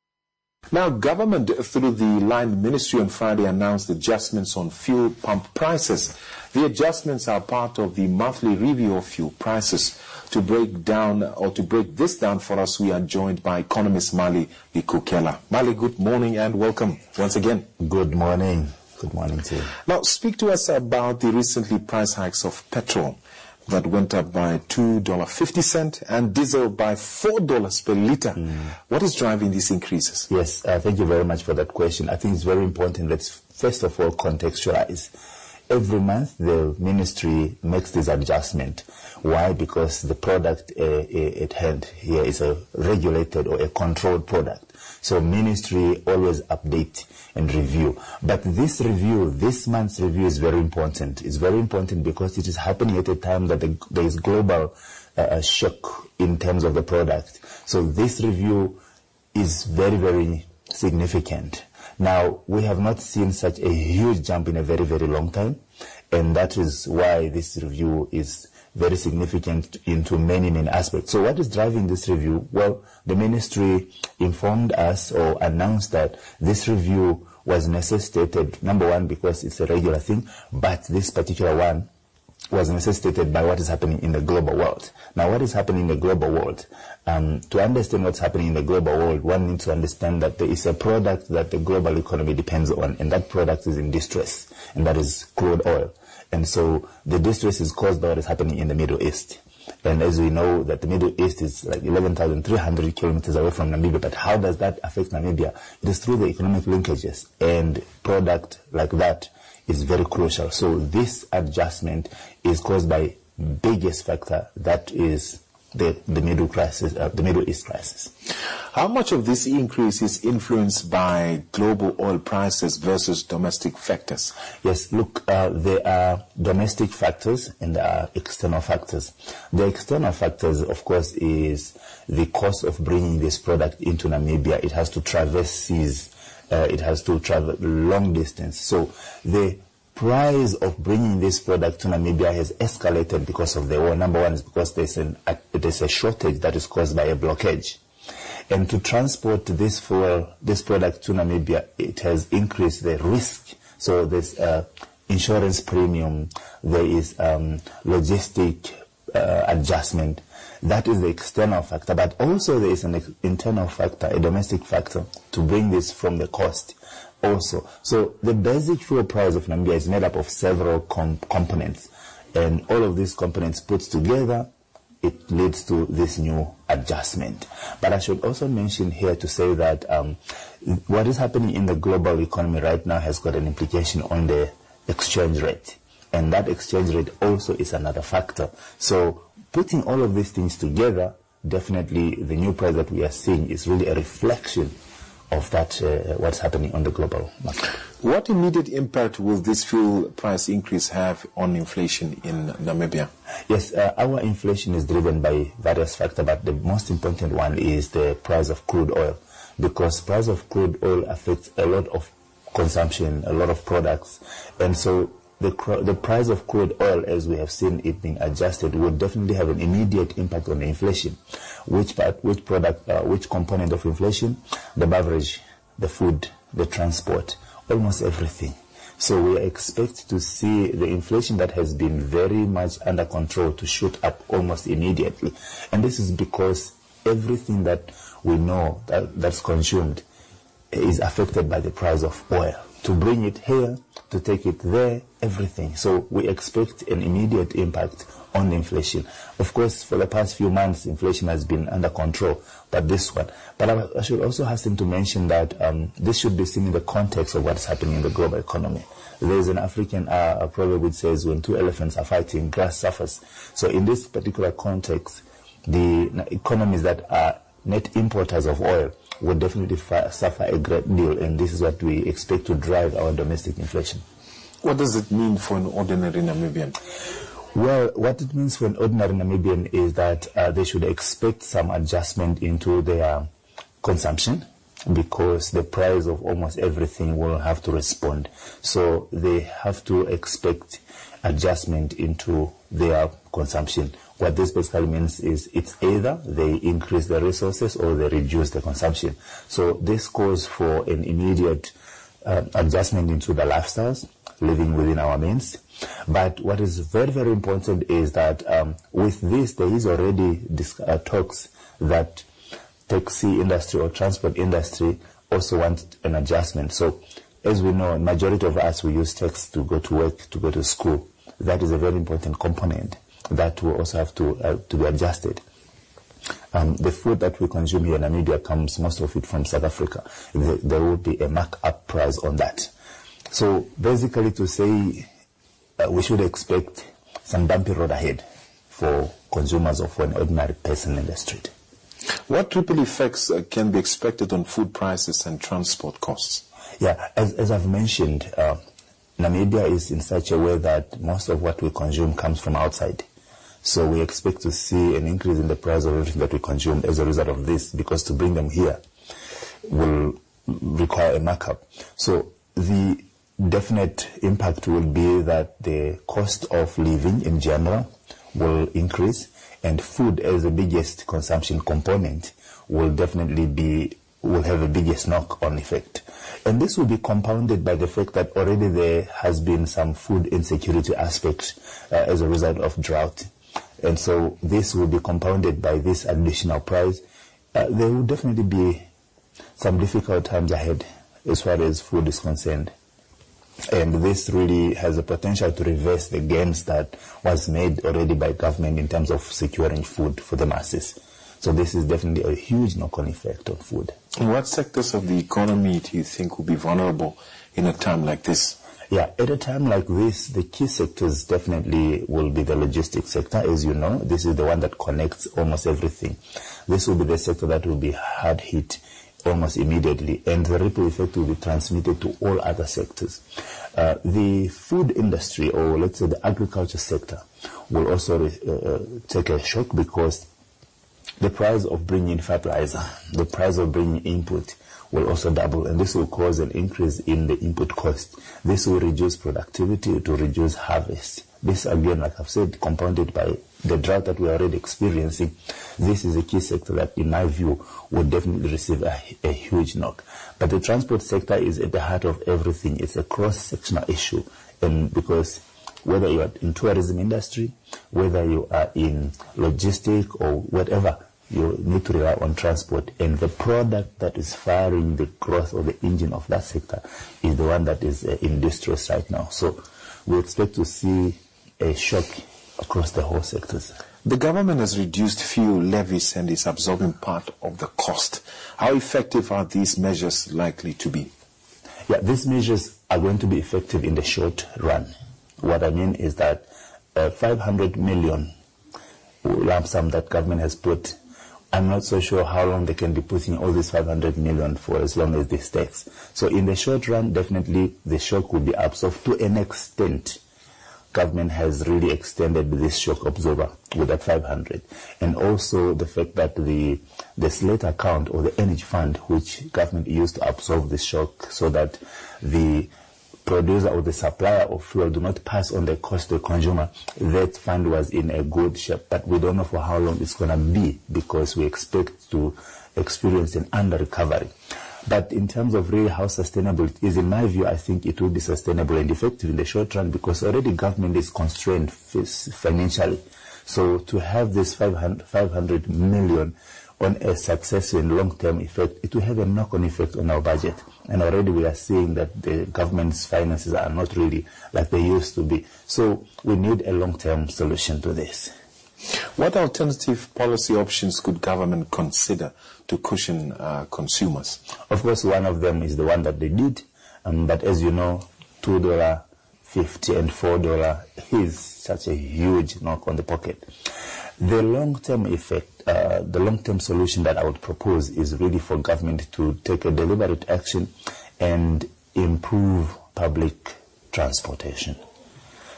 Now, government through the Line Ministry on Friday announced adjustments on fuel pump prices. The adjustments are part of the monthly review of fuel prices. To break down or to break this down for us, we are joined by economist Mali Likukela. Mali, good morning and welcome once again. Good morning. Good morning to you. Now, speak to us about the recently price hikes of petrol that went up by two dollars and fifty cents and diesel by four dollars per litre. Mm. What is driving these increases? Yes, uh, thank you very much for that question. I think it's very important. Let's first of all contextualize. Every month, the ministry makes this adjustment. Why? Because the product uh, at hand here is a regulated or a controlled product. So ministry always update and review. But this review, this month's review is very important. It's very important because it is happening at a time that the, there is global uh, shock in terms of the product. So this review is very, very significant. Now, we have not seen such a huge jump in a very, very long time, and that is why this review is very significant into many, many aspects. So what is driving this review? Well, the ministry informed us or announced that this review was necessitated, number one, because it's a regular thing, but this particular one was necessitated by what is happening in the global world. Now, what is happening in the global world? Um, to understand what's happening in the global world, one needs to understand that there is a product that the global economy depends on, and that product is in distress, and that is crude oil. And so the distress is caused by what is happening in the Middle East. And as we know, that the Middle East is like eleven thousand three hundred kilometers away from Namibia. But how does that affect Namibia? It is through the economic linkages, and product like that is very crucial. So this adjustment is caused by biggest factor, that is the, the Middle crisis, uh, the Middle East crisis. How much of this increase is influenced by global oil prices versus domestic factors? Yes, look, uh, there are domestic factors and there are external factors. The external factors, of course, is the cost of bringing this product into Namibia. It has to traverse seas. Uh, it has to travel long distance. So the price of bringing this product to Namibia has escalated because of the war. Number one is because there's, an, a, there's a shortage that is caused by a blockage. And to transport this fuel, this product to Namibia, it has increased the risk. So there's uh, insurance premium, there is um, logistic uh, adjustment. That is the external factor, but also there is an internal factor, a domestic factor, to bring this from the cost also. So the basic fuel price of Namibia is made up of several com components, and all of these components put together, it leads to this new adjustment. But I should also mention here to say that um, what is happening in the global economy right now has got an implication on the exchange rate, and that exchange rate also is another factor. So putting all of these things together, definitely the new price that we are seeing is really a reflection of that, uh, what's happening on the global market. What immediate impact will this fuel price increase have on inflation in Namibia? Yes, uh, our inflation is driven by various factors, but the most important one is the price of crude oil, because price of crude oil affects a lot of consumption, a lot of products, and so The, the price of crude oil, as we have seen it being adjusted, will definitely have an immediate impact on the inflation. Which part, which product, uh, which component of inflation? The beverage, the food, the transport, almost everything. So we expect to see the inflation that has been very much under control to shoot up almost immediately. And this is because everything that we know that, that's consumed is affected by the price of oil. To bring it here, to take it there, everything. So we expect an immediate impact on inflation. Of course, for the past few months, inflation has been under control, but this one. But I, I should also hasten to mention that um, this should be seen in the context of what's happening in the global economy. There's an African uh, a proverb which says, when two elephants are fighting, grass suffers. So in this particular context, the economies that are net importers of oil would definitely suffer a great deal, and this is what we expect to drive our domestic inflation. What does it mean for an ordinary Namibian? Well, what it means for an ordinary Namibian is that uh, they should expect some adjustment into their consumption, because the price of almost everything will have to respond. So they have to expect adjustment into their consumption. What this basically means is it's either they increase the resources or they reduce the consumption. So this calls for an immediate uh, adjustment into the lifestyles, living within our means. But what is very, very important is that um, with this, there is already this, uh, talks that taxi industry or transport industry also want an adjustment. So as we know, majority of us, we use taxi to go to work, to go to school. That is a very important component that will also have to uh, to be adjusted. Um, the food that we consume here in Namibia comes, most of it from South Africa. There, there will be a markup price on that. So basically to say uh, we should expect some bumpy road ahead for consumers or for an ordinary person in the street. What ripple effects uh, can be expected on food prices and transport costs? Yeah, as, as I've mentioned, uh, Namibia is in such a way that most of what we consume comes from outside. So we expect to see an increase in the price of everything that we consume as a result of this, because to bring them here will require a markup. So the definite impact will be that the cost of living in general will increase, and food as the biggest consumption component will definitely be, will have a biggest knock-on effect. And this will be compounded by the fact that already there has been some food insecurity aspect uh, as a result of drought. And so this will be compounded by this additional price. Uh, there will definitely be some difficult times ahead as far as food is concerned. And this really has the potential to reverse the gains that was made already by government in terms of securing food for the masses. So this is definitely a huge knock-on effect on food. And what sectors of the economy do you think will be vulnerable in a time like this? Yeah, at a time like this, the key sectors definitely will be the logistics sector. As you know, this is the one that connects almost everything. This will be the sector that will be hard hit almost immediately, and the ripple effect will be transmitted to all other sectors. Uh, the food industry, or let's say the agriculture sector, will also uh, take a shock, because the price of bringing fertilizer, the price of bringing input will also double, and this will cause an increase in the input cost. This will reduce productivity, to reduce harvest. This again, like I've said, compounded by the drought that we are already experiencing. This is a key sector that, in my view, would definitely receive a, a huge knock. But the transport sector is at the heart of everything. It's a cross-sectional issue, and because whether you are in tourism industry, whether you are in logistic or whatever, you need to rely on transport, and the product that is firing the growth of the engine of that sector is the one that is uh, in distress right now. So we expect to see a shock across the whole sectors. The government has reduced fuel levies and is absorbing part of the cost. How effective are these measures likely to be? Yeah, these measures are going to be effective in the short run. What I mean is that uh, five hundred million lump sum that government has put, I'm not so sure how long they can be putting all these five hundred million for, as long as this takes. So in the short run, definitely the shock will be absorbed to an extent. Government has really extended this shock absorber with that five hundred. And also the fact that the the slate account, or the energy fund, which government used to absorb this shock so that the producer or the supplier of fuel do not pass on the cost to the consumer, that fund was in a good shape. But we don't know for how long it's going to be, because we expect to experience an under-recovery. But in terms of really how sustainable it is, in my view, I think it will be sustainable and effective in the short run, because already government is constrained financially. So to have this five hundred million on a successful and long-term effect, it will have a knock-on effect on our budget. And already we are seeing that the government's finances are not really like they used to be. So we need a long-term solution to this. What alternative policy options could government consider to cushion uh, consumers? Of course, one of them is the one that they did. Um, but as you know, two dollars fifty and four dollars is such a huge knock on the pocket. The long-term effect, uh, the long-term solution that I would propose is really for government to take a deliberate action and improve public transportation.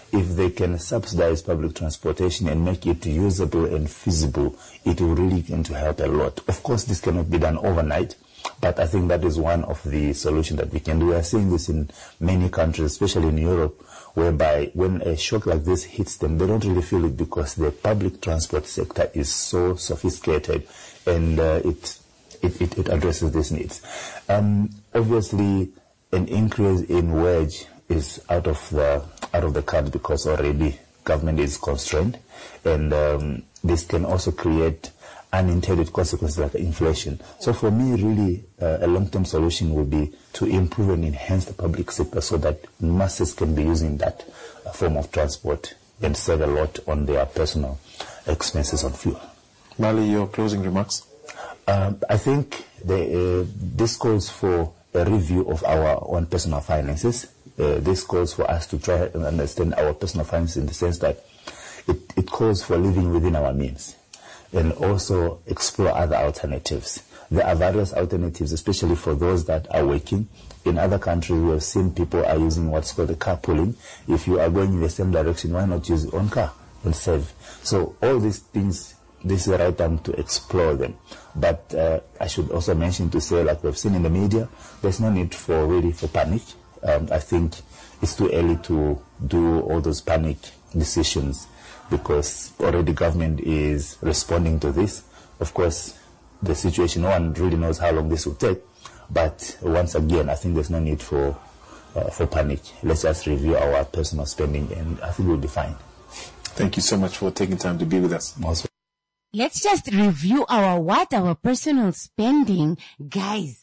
if they can subsidize public transportation and make it usable and feasible, it will really begin to help a lot. Of course, this cannot be done overnight, but I think that is one of the solutions that we can do. We are seeing this in many countries, especially in Europe, whereby when a shock like this hits them, they don't really feel it because the public transport sector is so sophisticated and uh, it, it, it, it addresses these needs. Um, obviously, an increase in wage is out of the out of the cards because already government is constrained, and um, this can also create unintended consequences like inflation. So for me, really, uh, a long-term solution would be to improve and enhance the public sector so that masses can be using that uh, form of transport and save a lot on their personal expenses on fuel. Mali, your closing remarks? Uh, I think the, uh, this calls for a review of our own personal finances. Uh, this calls for us to try and understand our personal finances in the sense that it, it calls for living within our means and also explore other alternatives. There are various alternatives, especially for those that are working. In other countries, we have seen people are using what's called a carpooling. If you are going in the same direction, why not use your own car and save? So all these things, this is the right time to explore them. But uh, I should also mention to say, like we've seen in the media, there's no need for really for panic. Um, I think it's too early to do all those panic decisions because already government is responding to this. Of course, the situation, no one really knows how long this will take. But once again, I think there's no need for uh, for panic. Let's just review our personal spending, and I think we'll be fine. Thank you so much for taking time to be with us. Also. Let's just review our what? Our personal spending. Guys.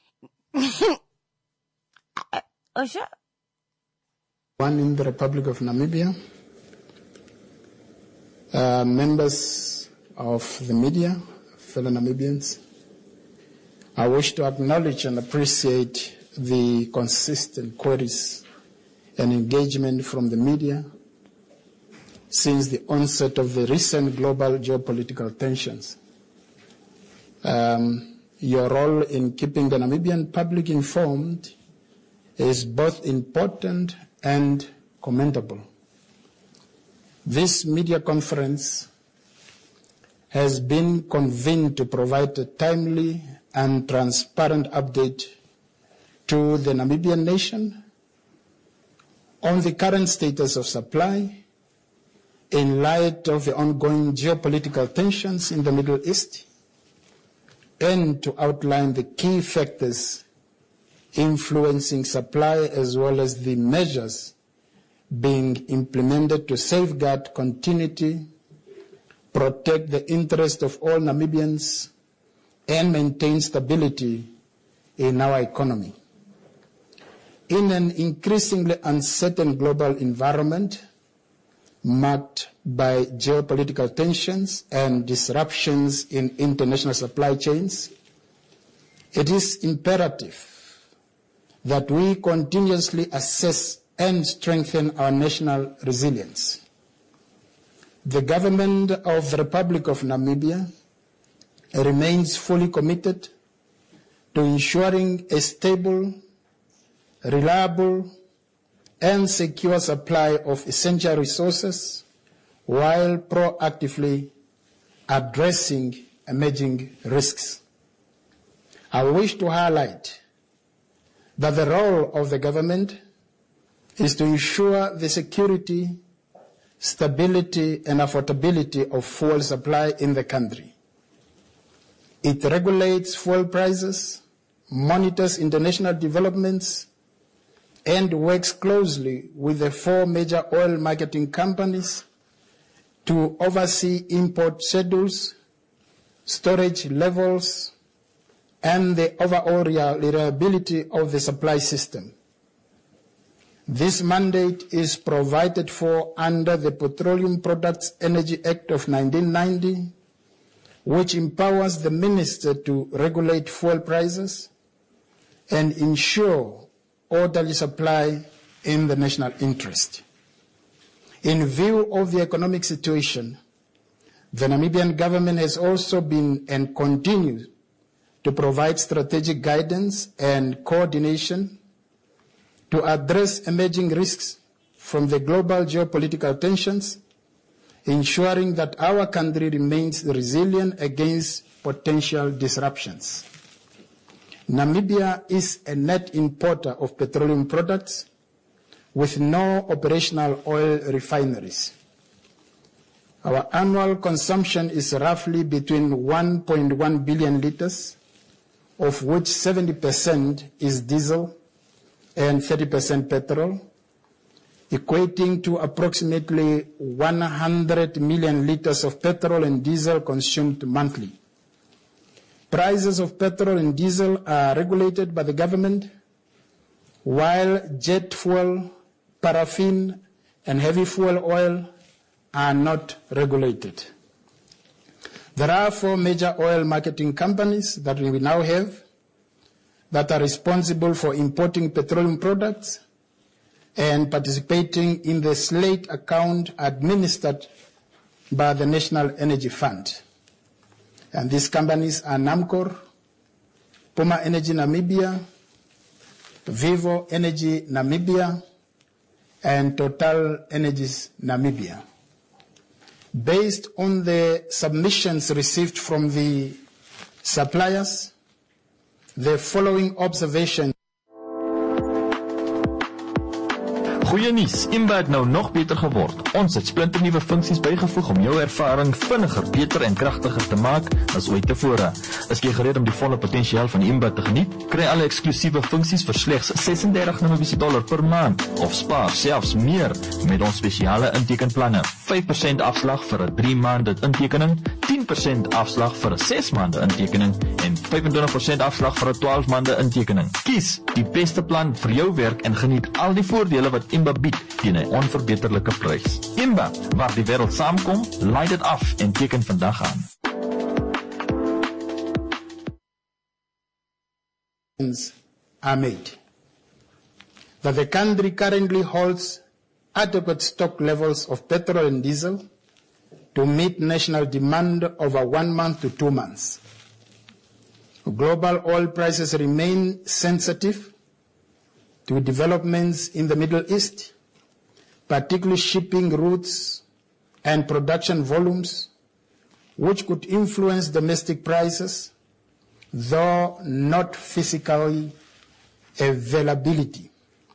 Oh, sure. One in the Republic of Namibia. Uh, members of the media, fellow Namibians, I wish to acknowledge and appreciate the consistent queries and engagement from the media since the onset of the recent global geopolitical tensions. Um, your role in keeping the Namibian public informed is both important and commendable. This media conference has been convened to provide a timely and transparent update to the Namibian nation on the current status of supply in light of the ongoing geopolitical tensions in the Middle East, and to outline the key factors influencing supply as well as the measures being implemented to safeguard continuity, protect the interest of all Namibians, and maintain stability in our economy. In an increasingly uncertain global environment marked by geopolitical tensions and disruptions in international supply chains, it is imperative that we continuously assess and strengthen our national resilience. The government of the Republic of Namibia remains fully committed to ensuring a stable, reliable, and secure supply of essential resources while proactively addressing emerging risks. I wish to highlight that the role of the government is to ensure the security, stability, and affordability of fuel supply in the country. It regulates fuel prices, monitors international developments, and works closely with the four major oil marketing companies to oversee import schedules, storage levels, and the overall reliability of the supply system. This mandate is provided for under the Petroleum Products Energy Act of nineteen ninety, which empowers the minister to regulate fuel prices and ensure orderly supply in the national interest. In view of the economic situation, the Namibian government has also been and continues to provide strategic guidance and coordination to address emerging risks from the global geopolitical tensions, ensuring that our country remains resilient against potential disruptions. Namibia is a net importer of petroleum products with no operational oil refineries. Our annual consumption is roughly between one point one billion liters, of which seventy percent is diesel and thirty percent petrol, equating to approximately one hundred million liters of petrol and diesel consumed monthly. Prices of petrol and diesel are regulated by the government, while jet fuel, paraffin, and heavy fuel oil are not regulated. There are four major oil marketing companies that we now have that are responsible for importing petroleum products and participating in the slate account administered by the National Energy Fund. And these companies are Namcor, Puma Energy Namibia, Vivo Energy Namibia, and Total Energies Namibia. Based on the submissions received from the suppliers, the following observation. Goeie nuus, Imba het nou nog beter geword. Ons het splinternuwe funksies bygevoeg om jou ervaring vinniger, beter en kragtiger te maak as ooit tevore. Is jy gereed om die volle potensiaal van Imba te geniet? Kry alle eksklusiewe funksies vir slegs ses en dertig Namibiese dollar per maand of spaar selfs meer met ons spesiale intekenplanne. vyf persent afslag vir 'n drie maande intekening, tien persent afslag vir 'n ses maande intekening en vyfentwintig persent afslag vir 'n twaalf maande intekening. Kies die beste plan vir jou werk en geniet al die voordele wat Imba bied teen 'n onverbeterlike prys. Imba, waar die wêreld saamkom, laai dit af en teken vandag aan. Are made. That the country currently holds adequate stock levels of petrol and diesel to meet national demand over one month to two months. Global oil prices remain sensitive to developments in the Middle East, particularly shipping routes and production volumes, which could influence domestic prices, though not physical availability.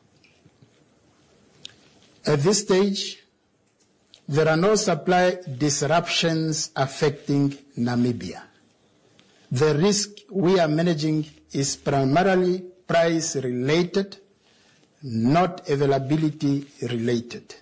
At this stage, there are no supply disruptions affecting Namibia. The risk we are managing is primarily price-related, not availability-related.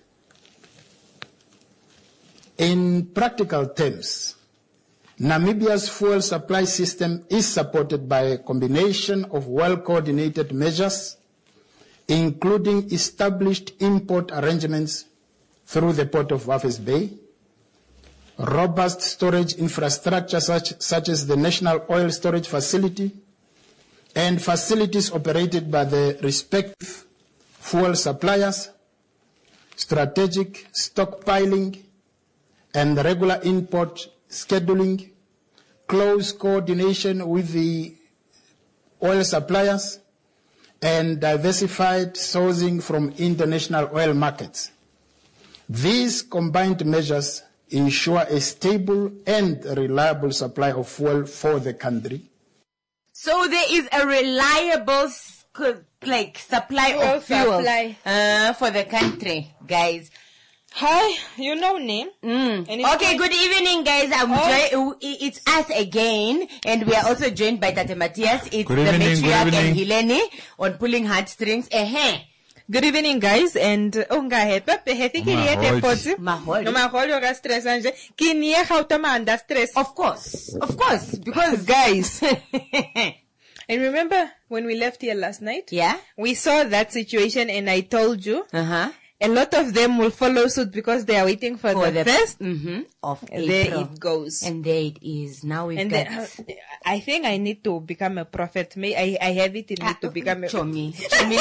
In practical terms, Namibia's fuel supply system is supported by a combination of well-coordinated measures, including established import arrangements through the Port of Walvis Bay, robust storage infrastructure such, such as the National Oil Storage Facility, and facilities operated by the respective fuel suppliers, strategic stockpiling, and regular import scheduling, close coordination with the oil suppliers, and diversified sourcing from international oil markets. These combined measures ensure a stable and reliable supply of fuel for the country. So there is a reliable like supply fuel of fuel supply. Uh, for the country, guys. Hi, you know name? Mm. Okay, good evening, guys. I'm oh. It's us again, and we are also joined by Tate Matthias. It's good the evening, matriarch and Helene on Pulling Heartstrings. Eh, good evening, guys, and unga hepa pehethi kiriete poti. Mahol. No mahol yoga stress anje. Kinie hautama anda stress. Of course, of course, because guys. And remember when we left here last night? Yeah. We saw that situation, and I told you. Uh huh. A lot of them will follow suit because they are waiting for, for the, the first mm-hmm, of April. There it goes. And there it is. Now we've and got... Then, uh, I think I need to become a prophet. May I, I have it in me uh, to become a... Chomi. Chomi.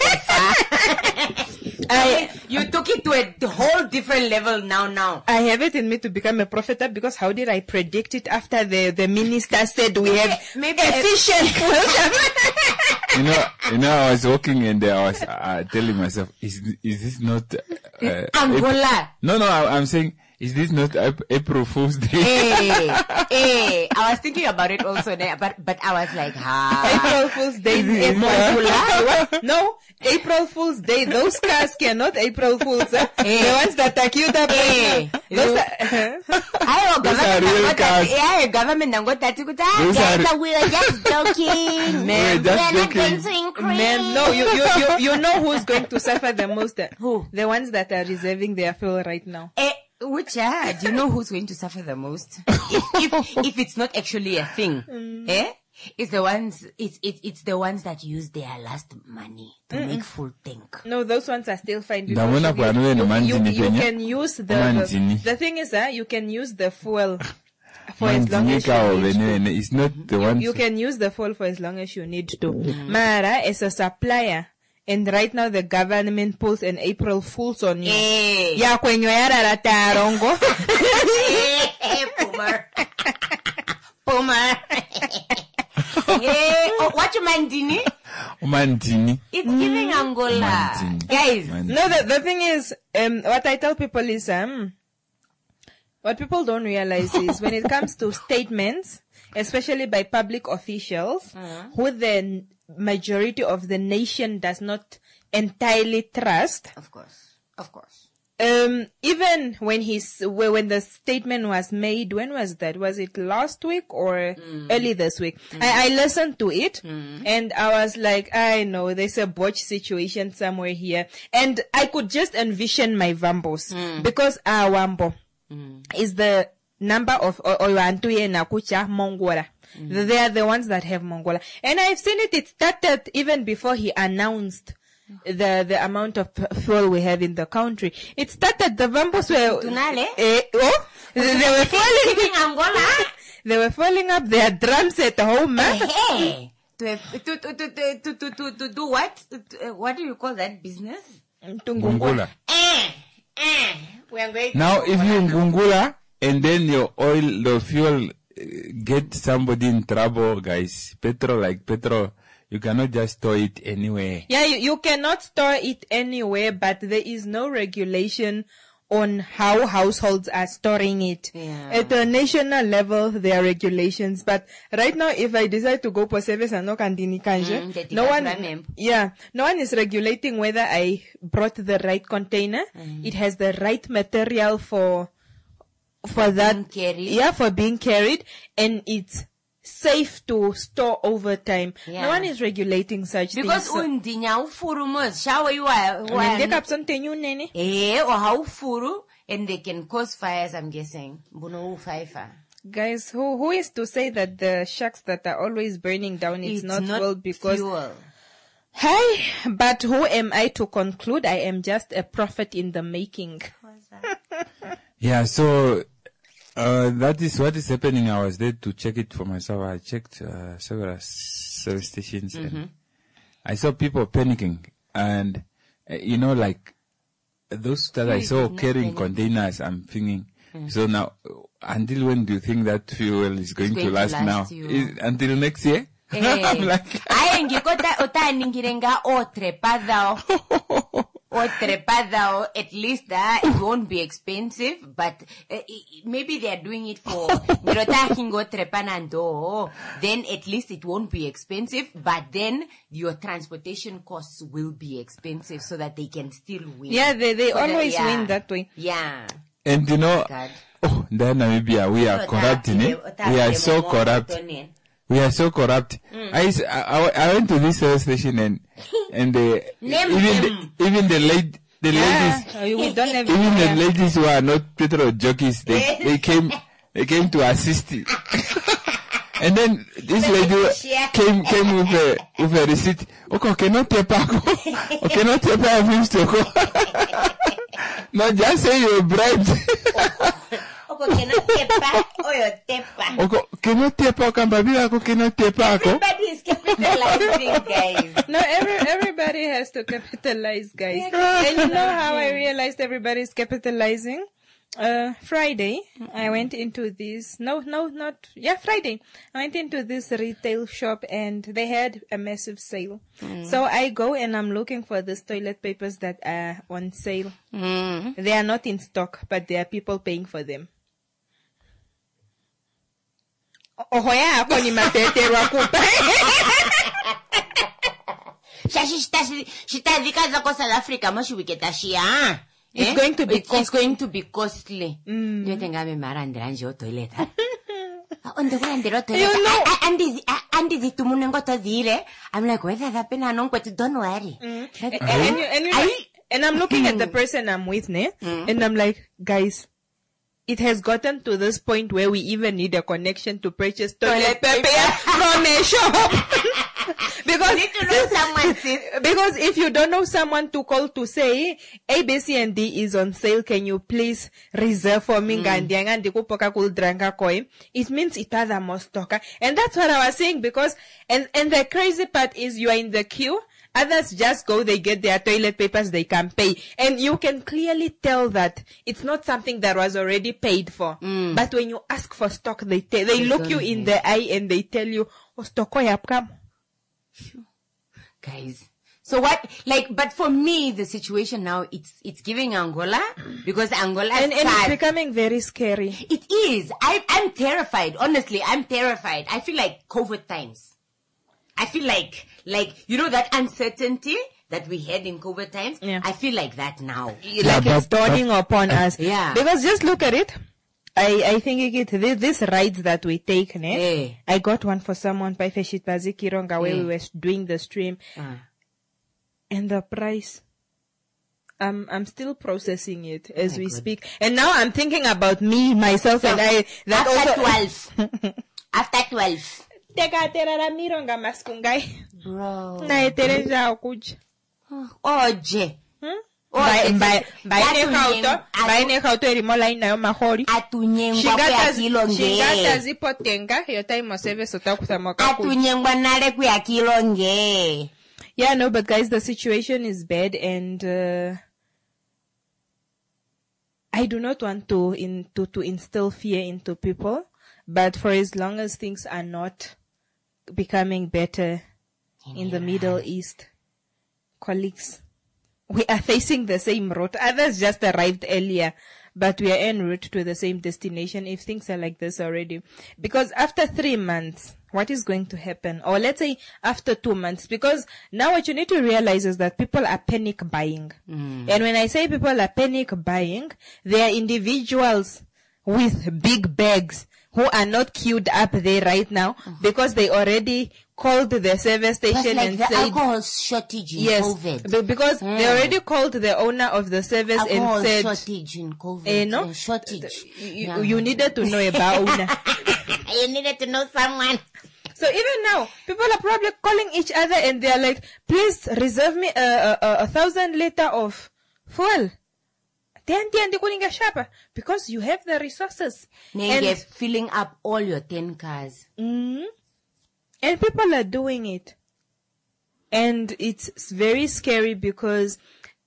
I, you took it to a whole different level now, now. I have it in me to become a prophet because how did I predict it after the, the minister said we have maybe efficient... You know, you know, I was walking and I was uh, telling myself, is is this not Uh, Angola. No, no, I, I'm saying, is this not Ap- April Fool's Day? Hey, hey, I was thinking about it also, there, but but I was like, ha. April Fool's Day in Angola. No, April Fool's Day. Those cars cannot April Fools. Eh? Hey. The ones that are queued up. Hey. Right now. Those are, I Those are real cars. Yeah, government and what that you could Those guys, are- we were just joking. Man, We're just We're not joking. going to increase. Man, no, you, you, you, you know who's going to suffer the most? Who? The ones that are reserving their fuel right now. Eh, which, uh, do you know who's going to suffer the most? if, if, if it's not actually a thing, Mm. eh? It's the ones, it's, it's, it's the ones that use their last money to Mm-mm. make full tank. No, those ones are still fine. Da muna kwa nwe no you, manzini you Kenya. can use the, the, Manzini. the thing is, uh, you can use the fuel for as long as Manzinika you or need to. Venene, it's not the one. You can use the fuel for as long as you need to. Mara is a supplier. And right now the government pulls an April Fools on you. Eh. Ya kwenye yara la tarongo. Eh, eh, Puma. Puma. Eh, oh, what you mandini? Mandini. It's giving Angola. Mandini. Guys. No, the, the thing is, um, what I tell people is, um, what people don't realize is when it comes to statements, especially by public officials, Mhm. who the n- majority of the nation does not entirely trust. Of course. Of course. Um, even when he's, wh- when the statement was made, when was that? Was it last week or early this week? I, I listened to it and I was like, I know there's a botch situation somewhere here. And I could just envision my Vambos because our Wambo is the number of Oyantuye Nakucha Mongola. They are the ones that have Mongola. And I've seen it, it started even before he announced the the amount of fuel we have in the country. It started, the Vambos were, Tunale? eh, oh, they were falling, Giving Angola. they were falling up their drums at home, man. Hey. To, have, to, to, to, to, to, to, to do what? To, uh, what do you call that business? Ngungula. Eh, eh. We are going Now, to if you ngungula and then your oil, the fuel, uh, get somebody in trouble, guys. Petrol, like petrol, you cannot just store it anywhere. Yeah, you, you cannot store it anywhere, but there is no regulation on how households are storing it. Yeah. At a national level, there are regulations, but right now, if I decide to go for service and no kandini kanje, Mm, that no you one, can remember. yeah, no one is regulating whether I brought the right container. It has the right material for, for that, carried. yeah, for being carried, and it's safe to store over time. Yeah. No one is regulating such Because things. undinya ufurumos, shawa you are, They kapson tenyu nene. eh, or how furu, and they can cause fires, I'm guessing. Buno fire. Guys, who who is to say that the shacks that are always burning down it's, It's not, not fuel because fuel. Hi, but who am I to conclude? I am just a prophet in the making. Yeah, so uh, that is what is happening. I was there to check it for myself. I checked uh, several service stations Mhm. and I saw people panicking. And, uh, you know, like those that I Please saw do not carrying panic. containers, I'm thinking, Mm. so now, uh, until when do you think that fuel is going, going to to last, last now? you. Is, until next year? I'm Eh, like, ay, ngikota otaningirenga o trepadao. O trepadao, at least that it won't be expensive, but uh, i- i- maybe they are doing it for ngirotahingo trepanando. Then at least it won't be expensive, but then your transportation costs will be expensive so that they can still win. Yeah, they they So that- always yeah. win that way. Yeah. and you know, God. oh, then Namibia, we are corrupt, you know? We are so corrupt. We are so corrupt. Mm. I, used- I, I I went to this service station and and the, Name even them. the, even the lady the ladies Ah, we don't have even yeah. the ladies who are not petrol jockeys they they came they came to assist. And then this lady came came with a with a receipt. Okay, cannot take back. Okay, not take back of him to go. No, just say you bribed. Oko cannot tepa, oyo tepa. Okay, cannot take back. Kambabila ako cannot take back. Everybody is capitalizing, guys. No, every, everybody has to capitalize, guys. And you know how I realized everybody is capitalizing? Uh, Friday, I went into this, no, no, not, yeah, Friday. I went into this retail shop and they had a massive sale. Mm. So I go and I'm looking for these toilet papers that are on sale. Mm. They are not in stock, but there are people paying for them. Oho yako ni mateterwa kupa. Shashi shita shita vikaza kwa South Africa moshi wiketa shia. It's Eh? going to be It- It's going to be costly. Mm. Yo tenga me marandira nje o toilet. Onde kwa ndiro toilet. You know- Andi andi ditumunengo to dire. I'm like, whether that pen anon kwet don't worry. And, and, you, and, you know, and I'm looking at the person I'm with, ne? And I'm like, guys, it has gotten to this point where we even need a connection to purchase toilet paper from a shop. Because, need to know someone, sis. because if you don't know someone to call to say, A, B, C, and D is on sale, can you please reserve for me? Mm. It means it has a more stock. And that's what I was saying, because, and, and the crazy part is you are in the queue. Others just go, they get their toilet papers, they can pay. And you can clearly tell that it's not something that was already paid for. Mm. But when you ask for stock, they te- they look you in the eye and they tell you, oh, stock ko yap kam. Guys. So what, like, but for me, the situation now, it's, it's giving Angola, because Angola And, and it's starts- becoming very scary. It is. I, I'm terrified. Honestly, I'm terrified. I feel like COVID times. I feel like, like, you know, that uncertainty that we had in COVID times. Yeah. I feel like that now. Like it's dawning upon us. Yeah. Because just look at it. I, I think it, this, this rides that we take, ne? Eh. I got one for someone by Feshit Bazikironga where Eh. we were doing the stream. Uh. And the price. I'm, I'm still processing it as my we God. speak. And now I'm thinking about me, myself, and I, that After also. twelve. After twelve. Teka terara mironga maskungai. Bro. Na etereja okuja. Oje. By, by, by ne kauto, by ne kauto erimola ina yo mahori. Atunyengwa kwa Shingata, kilonge. shingata zipo tenga, yota imoseve sota kutamoka kuja. Atunyengwa nare kwa kilonge. Yeah, no, but guys, the situation is bad, and uh, I do not want to in to, to instill fear into people. But for as long as things are not becoming better in the Middle East, colleagues, we are facing the same route. Others just arrived earlier, but we are en route to the same destination if things are like this already. Because after three months, what is going to happen? Or let's say after two months, because now what you need to realize is that people are panic buying. Mm. And when I say people are panic buying, they are individuals with big bags who are not queued up there right now because they already called the service Plus, station like and the said, alcohol shortage in yes, COVID. be- because Yeah. they already called the owner of the service Alcohol and said, shortage in COVID. eh, no, uh, shortage. you, Yeah. you needed to know about owner. You needed to know someone. So even now, people are probably calling each other and they are like, please reserve me a, a, a, a thousand liter of fuel. Because you have the resources. Nenge, And, filling up all your ten cars. Mhm. and people are doing it. And it's very scary because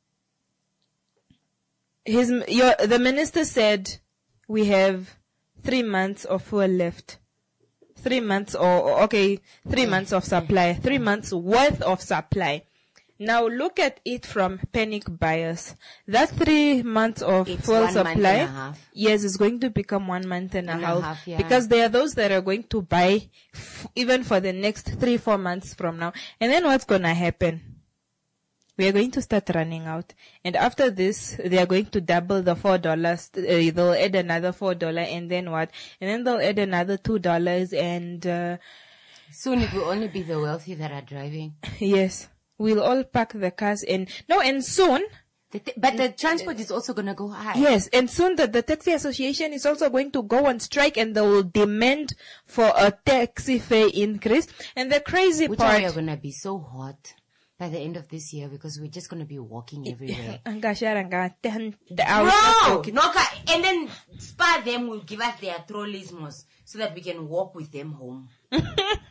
his, your, the minister said we have three months of fuel left. Three months or, or- okay, three months of supply, three months worth of supply. Now look at it from panic buyers. That three months of It's fuel one month supply, and a half. yes, it's going to become one month and, And a a half, half, yeah. because there are those that are going to buy f- even for the next three, four months from now. And then what's going to happen? We are going to start running out. And after this, they are going to double the four dollars. Uh, they'll add another four dollars and then what? And then they'll add another two dollars and, uh, soon it will only be the wealthy that are driving. Yes. We'll all pack the cars and, no, and soon. The t- but the transport is also going to go high. Yes, and soon the, the taxi association is also going to go on strike and they will demand for a taxi fare increase. And the crazy Which part. we are going to be so hot by the end of this year because we're just going to be walking everywhere. Angashara, Bro! Noka, and then Spa them will give us their trolleys most so that we can walk with them home.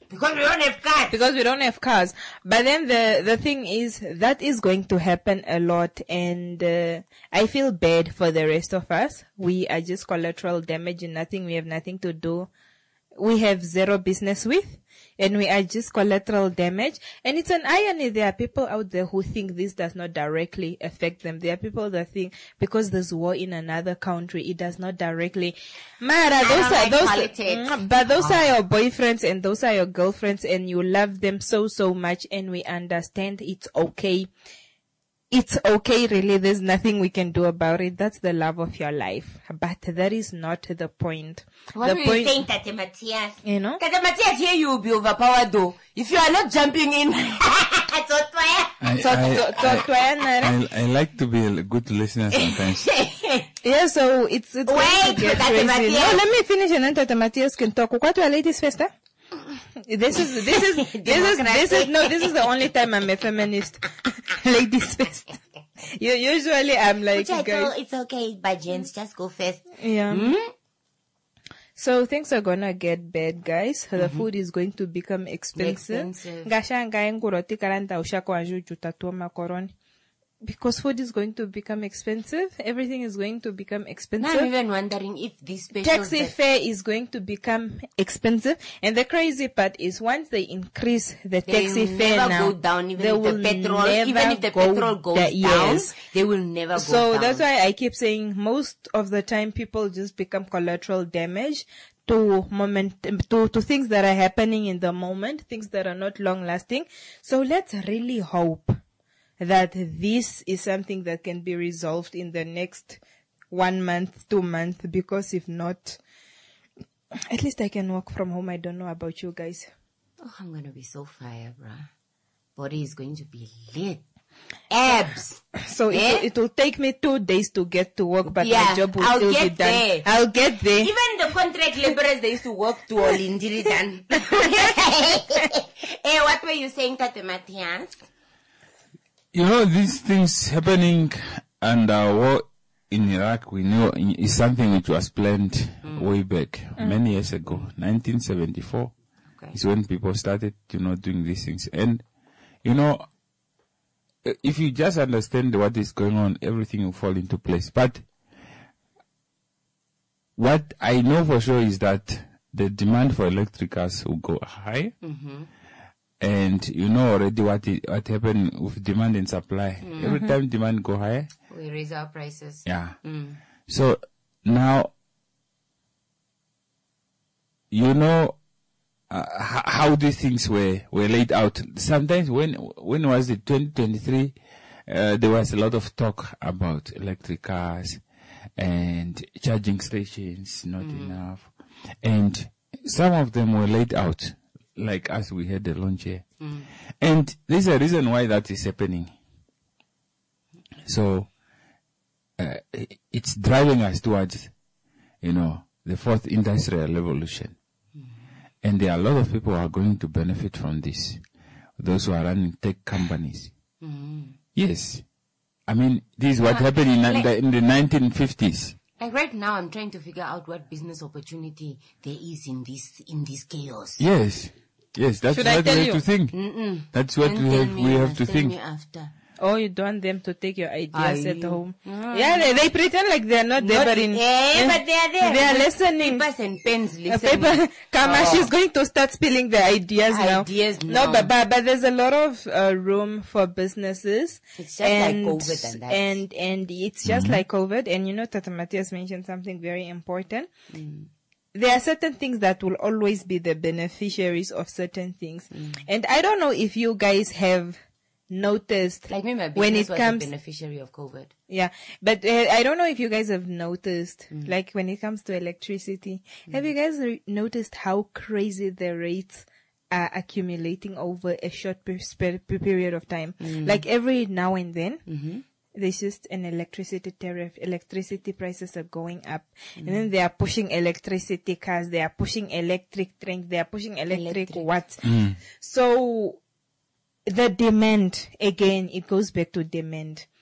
Because we don't have cars. Because we don't have cars. But then the, the thing is, that is going to happen a lot, and uh, I feel bad for the rest of us. We are just collateral damage and nothing. We have nothing to do. We have zero business with, and we are just collateral damage. And it's an irony. There are people out there who think this does not directly affect them. There are people that think because there's war in another country, it does not directly. Mara, those are like those, politics. but those Oh. are your boyfriends and those are your girlfriends, and you love them so so much, and we understand it's okay. It's okay, really. There's nothing we can do about it. That's the love of your life. But that is not the point. What the were point, you saying, Tate Matthias? You know? Tate Matthias, here you will be overpowered though. If you are not jumping in. So, I, So- I, so- so- I, I, I like to be a good listener sometimes. Yeah, so it's, it's going Wait, to get Tate crazy. Matthias. No, let me finish and then Tate Matthias can talk. What are ladies first, huh? This is, this is, this is, this is, no, this is the only time I'm a feminist. Ladies first. You, usually I'm like, Which I guys. told, it's okay, but gents, just go first. Yeah. Hmm? So things are gonna get bad, guys. The Mhm. food is going to become expensive. Expensive. Ngashangaye nguroti karanta ushako anjuju tatua makoroni. Because food is going to become expensive. Everything is going to become Now expensive. I'm even wondering if these specials Taxi that- fare is going to become expensive. And the crazy part is once they increase the They taxi will fare never now, go down, even they if the will petrol- never even if the go petrol goes da- down, yes. they will never go So down. that's why I keep saying most of the time people just become collateral damage to moment, to, to things that are happening in the moment, things that are not long lasting. So let's really hope that this is something that can be resolved in the next one month, two months, because if not, at least I can work from home. I don't know about you guys. Oh, I'm gonna be so fire, bruh. Body is going to be lit. Abs. So it, Eh? will, it will take me two days to get to work, but Yeah, my job will I'll still get be done. there. I'll get there. Even the contract laborers, they used to work to all injury done. Hey, what were you saying, Tate Matthias? You know, these things happening under war in Iraq, we know is something which was planned way back, Mm. many years ago. nineteen seventy-four is when people started, you know, doing these things. And, you know, if you just understand what is going on, everything will fall into place. But what I know for sure is that the demand for electric cars will go high. Mm-hmm. And you know already what it, what happened with demand and supply. Mhm. Every time demand go higher, We raise our prices. yeah. Mm. So now, you know uh, how, how these things were, were laid out. Sometimes when when was it twenty twenty-three? Uh, there was a lot of talk about electric cars and charging stations not Mm. enough, and some of them were laid out. Like as we had the launch here. Mm. And there's a reason why that is happening. So, uh, it's driving us towards, you know, the fourth industrial revolution. Mm. And there are a lot of people who are going to benefit from this. Those who are running tech companies. Mm. Yes. I mean, this is what Uh, happened in, like- the, in the nineteen fifties. Like right now, I'm trying to figure out what business opportunity there is in this in this chaos. Yes. Yes, that's Should I what tell we have you? to think. Mm-mm. That's what Don't we tell have, me, we you have must to tell think. me after. Oh, you don't want them to take your ideas Are at you? home. Mm. Yeah, they, they pretend like they're not there, Not- but in yeah, but they are there. They are With listening. Papers and pens A listening. paper, Kama, Oh. she's going to start spilling the ideas now. Ideas No, now. but, but but there's a lot of uh, room for businesses. It's just like and, COVID and that. and and it's just Mhm. like COVID. And you know, Tata Matthias mentioned something very important. Mm. There are certain things that will always be the beneficiaries of certain things. And I don't know if you guys have noticed Like me, my business when it was comes a beneficiary of COVID. yeah, but uh, I don't know if you guys have noticed, Mm. like when it comes to electricity, have you guys re- noticed how crazy the rates are accumulating over a short per- per- per- period of time? Mm. Like every now and then, Mm-hmm. there's just an electricity tariff. Electricity prices are going up, and Mm. then they are pushing electricity cars. They are pushing electric trains. They are pushing electric, what? Mm. So the demand, again, it goes back to demand.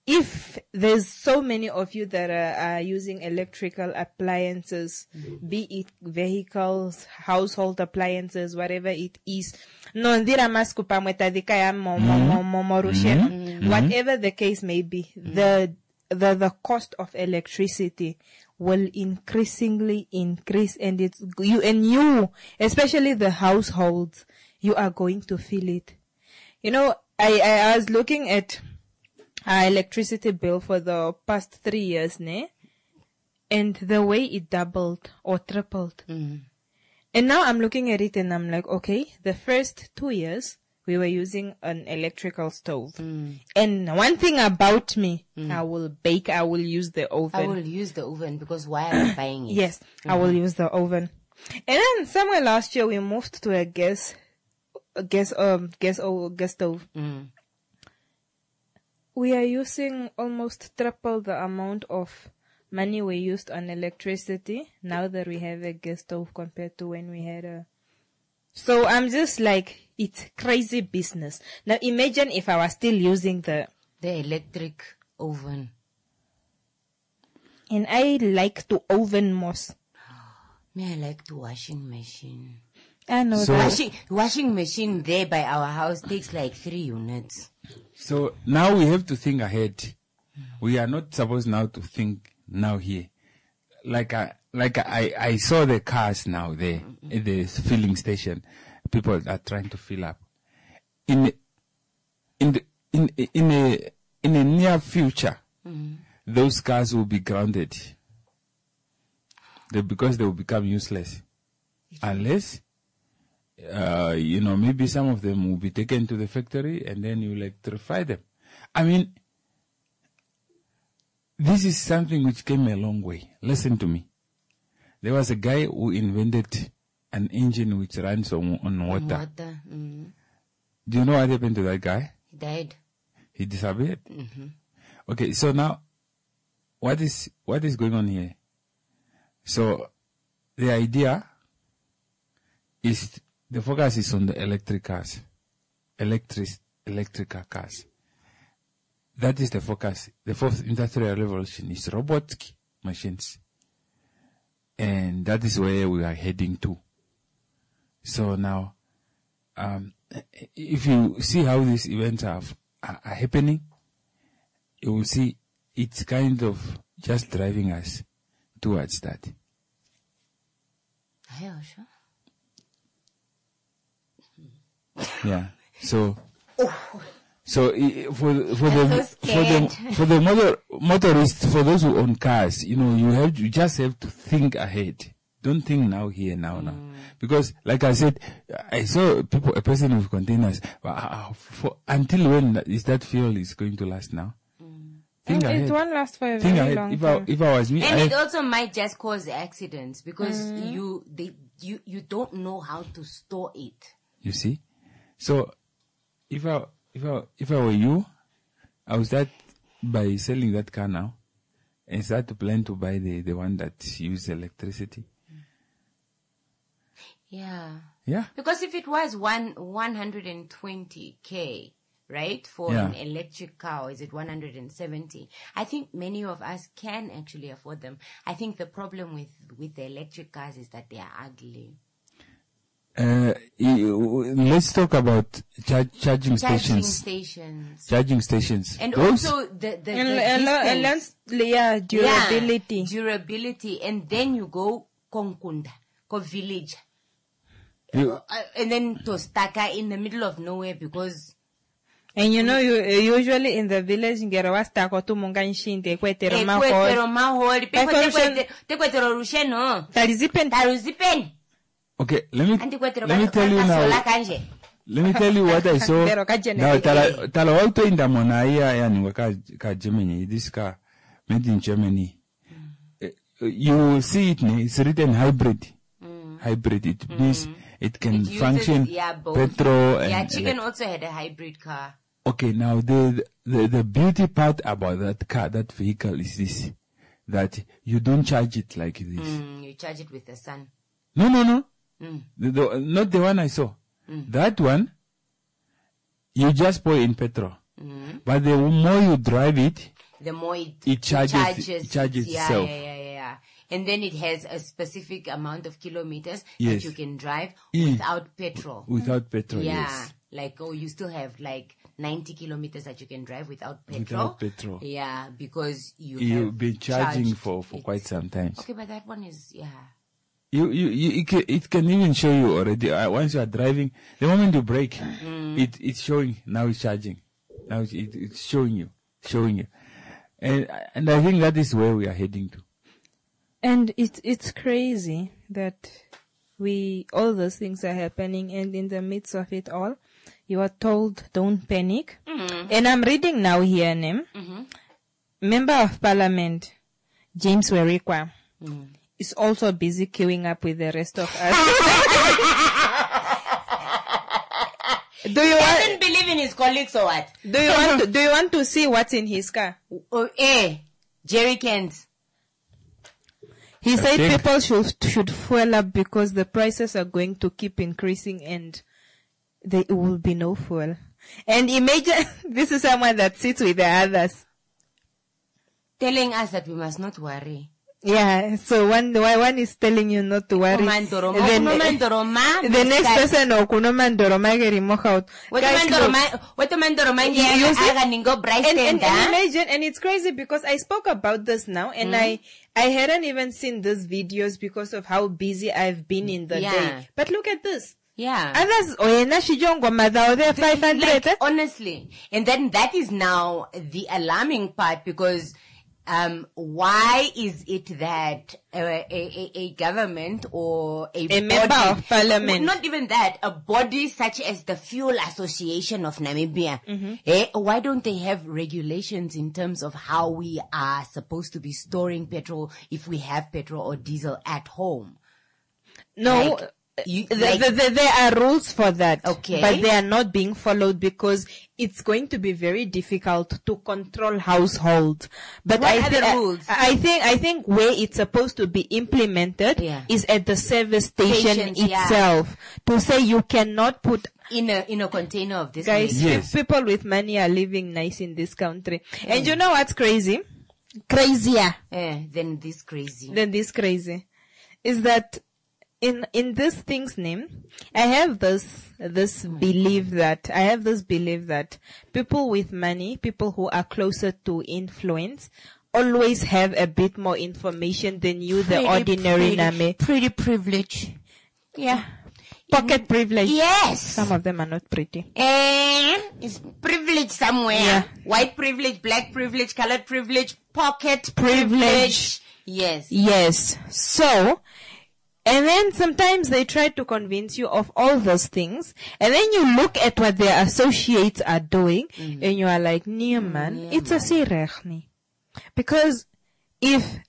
if there's so many of you that are, are using electrical appliances, be it vehicles, household appliances, whatever it is, no, ndira maskupa mwetadika ya mo mo mo mo mo rushena. Mhm. Whatever the case may be, the the the cost of electricity will increasingly increase, and it's you and you, especially the households, you are going to feel it. You know, I I, I was looking at our electricity bill for the past three years, ne? And the way it doubled or tripled. Mm. And now I'm looking at it and I'm like, okay, the first two years we were using an electrical stove. Mm. And one thing about me, I will bake, I will use the oven. I will use the oven because why am I buying it? Yes, I will use the oven. And then somewhere last year we moved to a gas, a gas, um, gas, oh, gas stove. Mm. We are using almost triple the amount of money we used on electricity now that we have a gas stove compared to when we had a. So I'm just like, it's crazy business. Now imagine if I was still using the the electric oven. And I like to oven most. Me, I like the washing machine. I know So- that. Washing, washing machine there by our house takes like three units. So now we have to think ahead. We are not supposed now to think now here. Like I, like I, I saw the cars now there at the filling station. People are trying to fill up. In, in the, in, in a, in a near future, those cars will be grounded. They, because they will become useless. Unless, uh, you know, maybe some of them will be taken to the factory and then you electrify them. I mean, this is something which came a long way. Listen to me. There was a guy who invented an engine which runs on, on water. Water. Mm. Do you know what happened to that guy? He died. He disappeared. Mhm. Okay, so now, what is what is going on here? So, the idea is the focus is on the electric cars, electric electrical cars. That is the focus. The fourth industrial revolution is robotic machines, and that is where we are heading to. So now, um, if you see how these events are, are, are happening, you will see it's kind of just driving us towards that. Yeah, sure. Yeah. So, so i- for for I'm the so for the scared. for the motor motorists, for those who own cars, you know, you have you just have to think ahead. Don't think now, here, now, now, because like I said, I saw people a person with containers. Uh, for, until when is that fuel is going to last now? Think And ahead. it won't last for a Think very ahead. long If I time. if I was me, And I, it also might just cause accidents because Mm. you they you you don't know how to store it. you see. So, if I if I if I were you, I would start by selling that car now, and start to plan to buy the the one that uses electricity. Yeah. Yeah. Because if it was one one hundred and twenty k, right, for Yeah. an electric car, or is it one hundred and seventy? I think many of us can actually afford them. I think the problem with with the electric cars is that they are ugly. Uh, i- let's talk about char- charging Charging stations. stations. Charging stations. And Those- also the the, And- the and lo- and distance. let's- yeah, durability. Yeah, durability, and then you go Konkunda, ko village, You- uh, and then Tostaka in the middle of nowhere because. And you know, you uh, usually in the village, ngero wasta ko tu munga nshinde kwetero Ekwetero maholi. maholi, peko Peko rushen- tekwete- tekwetero rusheno. Taruzipen. Taruzipen. Okay, let me Anti kwetero let me ka- tell you kasola now. kanje. Let me tell you what I saw. Pero ka generate. Now, tala tala wauto inda mona iya yani ka ka Germany. This car made in Germany. Uh, You will see it. ne, It's written hybrid. Hybrid. It means it can It uses, function yeah, both. petrol and Yeah, Chicken elec- also had a hybrid car. Okay, now the, the the beauty part about that car, that vehicle is this, that you don't charge it like this. Mm, you charge it with the sun. No, no, no. Mm. The, the, not the one I saw. Mm. That one, you just pour in petrol. Mm. But the more you drive it, the more it, It charges- charges, it charges yeah, itself. Yeah, yeah, yeah, yeah. And then it has a specific amount of kilometers Yes. that you can drive Yeah. without petrol. Without petrol, Yeah. yes. Like, oh, you still have like ninety kilometers that you can drive without petrol. Without petrol. Yeah, because you You've have been charging charged for, for quite some time. Okay, but that one is, yeah. You, you, you, it, can, it can even show you already. Uh, once you are driving, the moment you brake, Mm. it, it's showing, now it's charging. Now it's, it, it's showing you, showing you. And, and I think that is where we are heading to. And it's it's crazy that we all those things are happening, and in the midst of it all, you are told don't panic. Mhm. And I'm reading now here, name Mhm. Member of Parliament James Werikwa Mm. is also busy queuing up with the rest of us. Do you He want? doesn't believe in his colleagues or what? Do you want to? Do you want to see what's in his car? Oh, eh, jerry cans. He I said think- people should should fuel up because the prices are going to keep increasing and there will be no fuel. And imagine this is someone that sits with the others. Telling us that we must not worry. Yeah, so one why one is telling you not to worry. Kumandoroma, Then- kumandoroma, the next guys. person okunomandoroma gerimo out. What Guys, look, mandoroma, what mandoroma You- you see? aga ningo Bryce and, and, tender? and imagine, and it's crazy because I spoke about this now, and Mm. I I hadn't even seen these videos because of how busy I've been in the Yeah. day. But look at this. Yeah. Others, oyena shijongo mother there five hundred. Like, honestly. And then that is now the alarming part because um, why is it that uh, a, a, a government or a, A body, member of parliament. not even that, a body such as the Fuel Association of Namibia, Mm-hmm. eh, why don't they have regulations in terms of how we are supposed to be storing petrol if we have petrol or diesel at home? No, Like, you- th- like- th- th- there are rules for that. Okay. But they are not being followed because it's going to be very difficult to control households. But What I, are the thi- rules? I, I think, I think where it's supposed to be implemented Yeah. is at the service station Stations, yeah. itself. To say you cannot put In a, in a container of this. Guys, nature. pe- people with money are living nice in this country. And you know what's crazy? Crazier Eh, then this crazy. than this crazy is that in in this thing's name, I have this this belief that I have this belief that people with money, people who are closer to influence, always have a bit more information than you, the Pretty, ordinary pretty, name. Pretty privilege. Yeah. Pocket privilege. Yes. Some of them are not pretty. Eh, it's privilege somewhere. Yeah. White privilege, black privilege, colored privilege, pocket Privilege. privilege. Yes. Yes. So, and then sometimes they try to convince you of all those things, and then you look at what their associates are doing, Mm-hmm. and you are like, nee man, it's a sirech nie. Because if,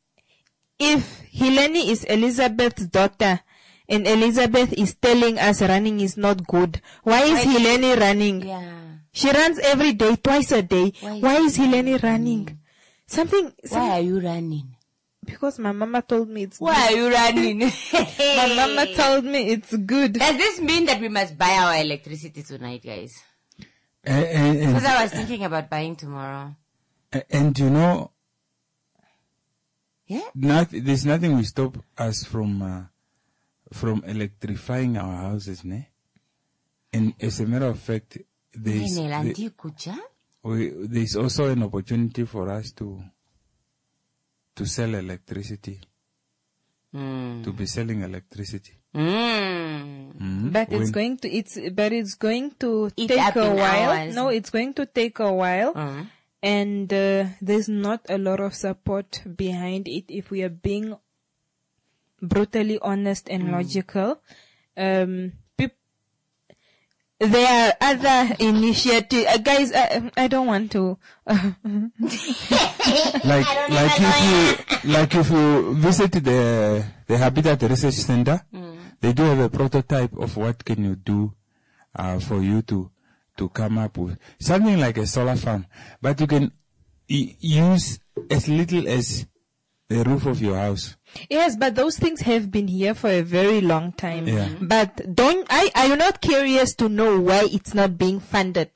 if Helene is Elizabeth's daughter, and Elizabeth is telling us running is not good, why is Why- Helene running? Yeah. She runs every day, twice a day. Why is Why is she Helene running? Something, some- Why are you running? because my mama told me it's Why are good. you running? My mama told me it's good. Does this mean that we must buy our electricity tonight, guys? And, and, and- Because I was thinking about buying tomorrow. and you know, Yeah? not, there's nothing will stop us from uh, from electrifying our houses, ne? And as a matter of fact, there's Nene, the- lanti kucha? we, there's also an opportunity for us to to sell electricity, Mm. to be selling electricity. Mm. Mm. But it's When- going to it's but it's going to Eat take up a in while. hours. No, it's going to take a while, Mm. and uh, there's not a lot of support behind it. If we are being brutally honest and Mm. logical, um, peop- there are other initiatives. Uh, guys, I, I don't want to. Uh, like like if you like if you visit the the Habitat Research Center, they do have a prototype of what can you do uh, for you to to come up with something like a solar farm, but you can e- use as little as the roof of your house. Yes, but those things have been here for a very long time. Yeah. But don't I are you not curious to know why it's not being funded?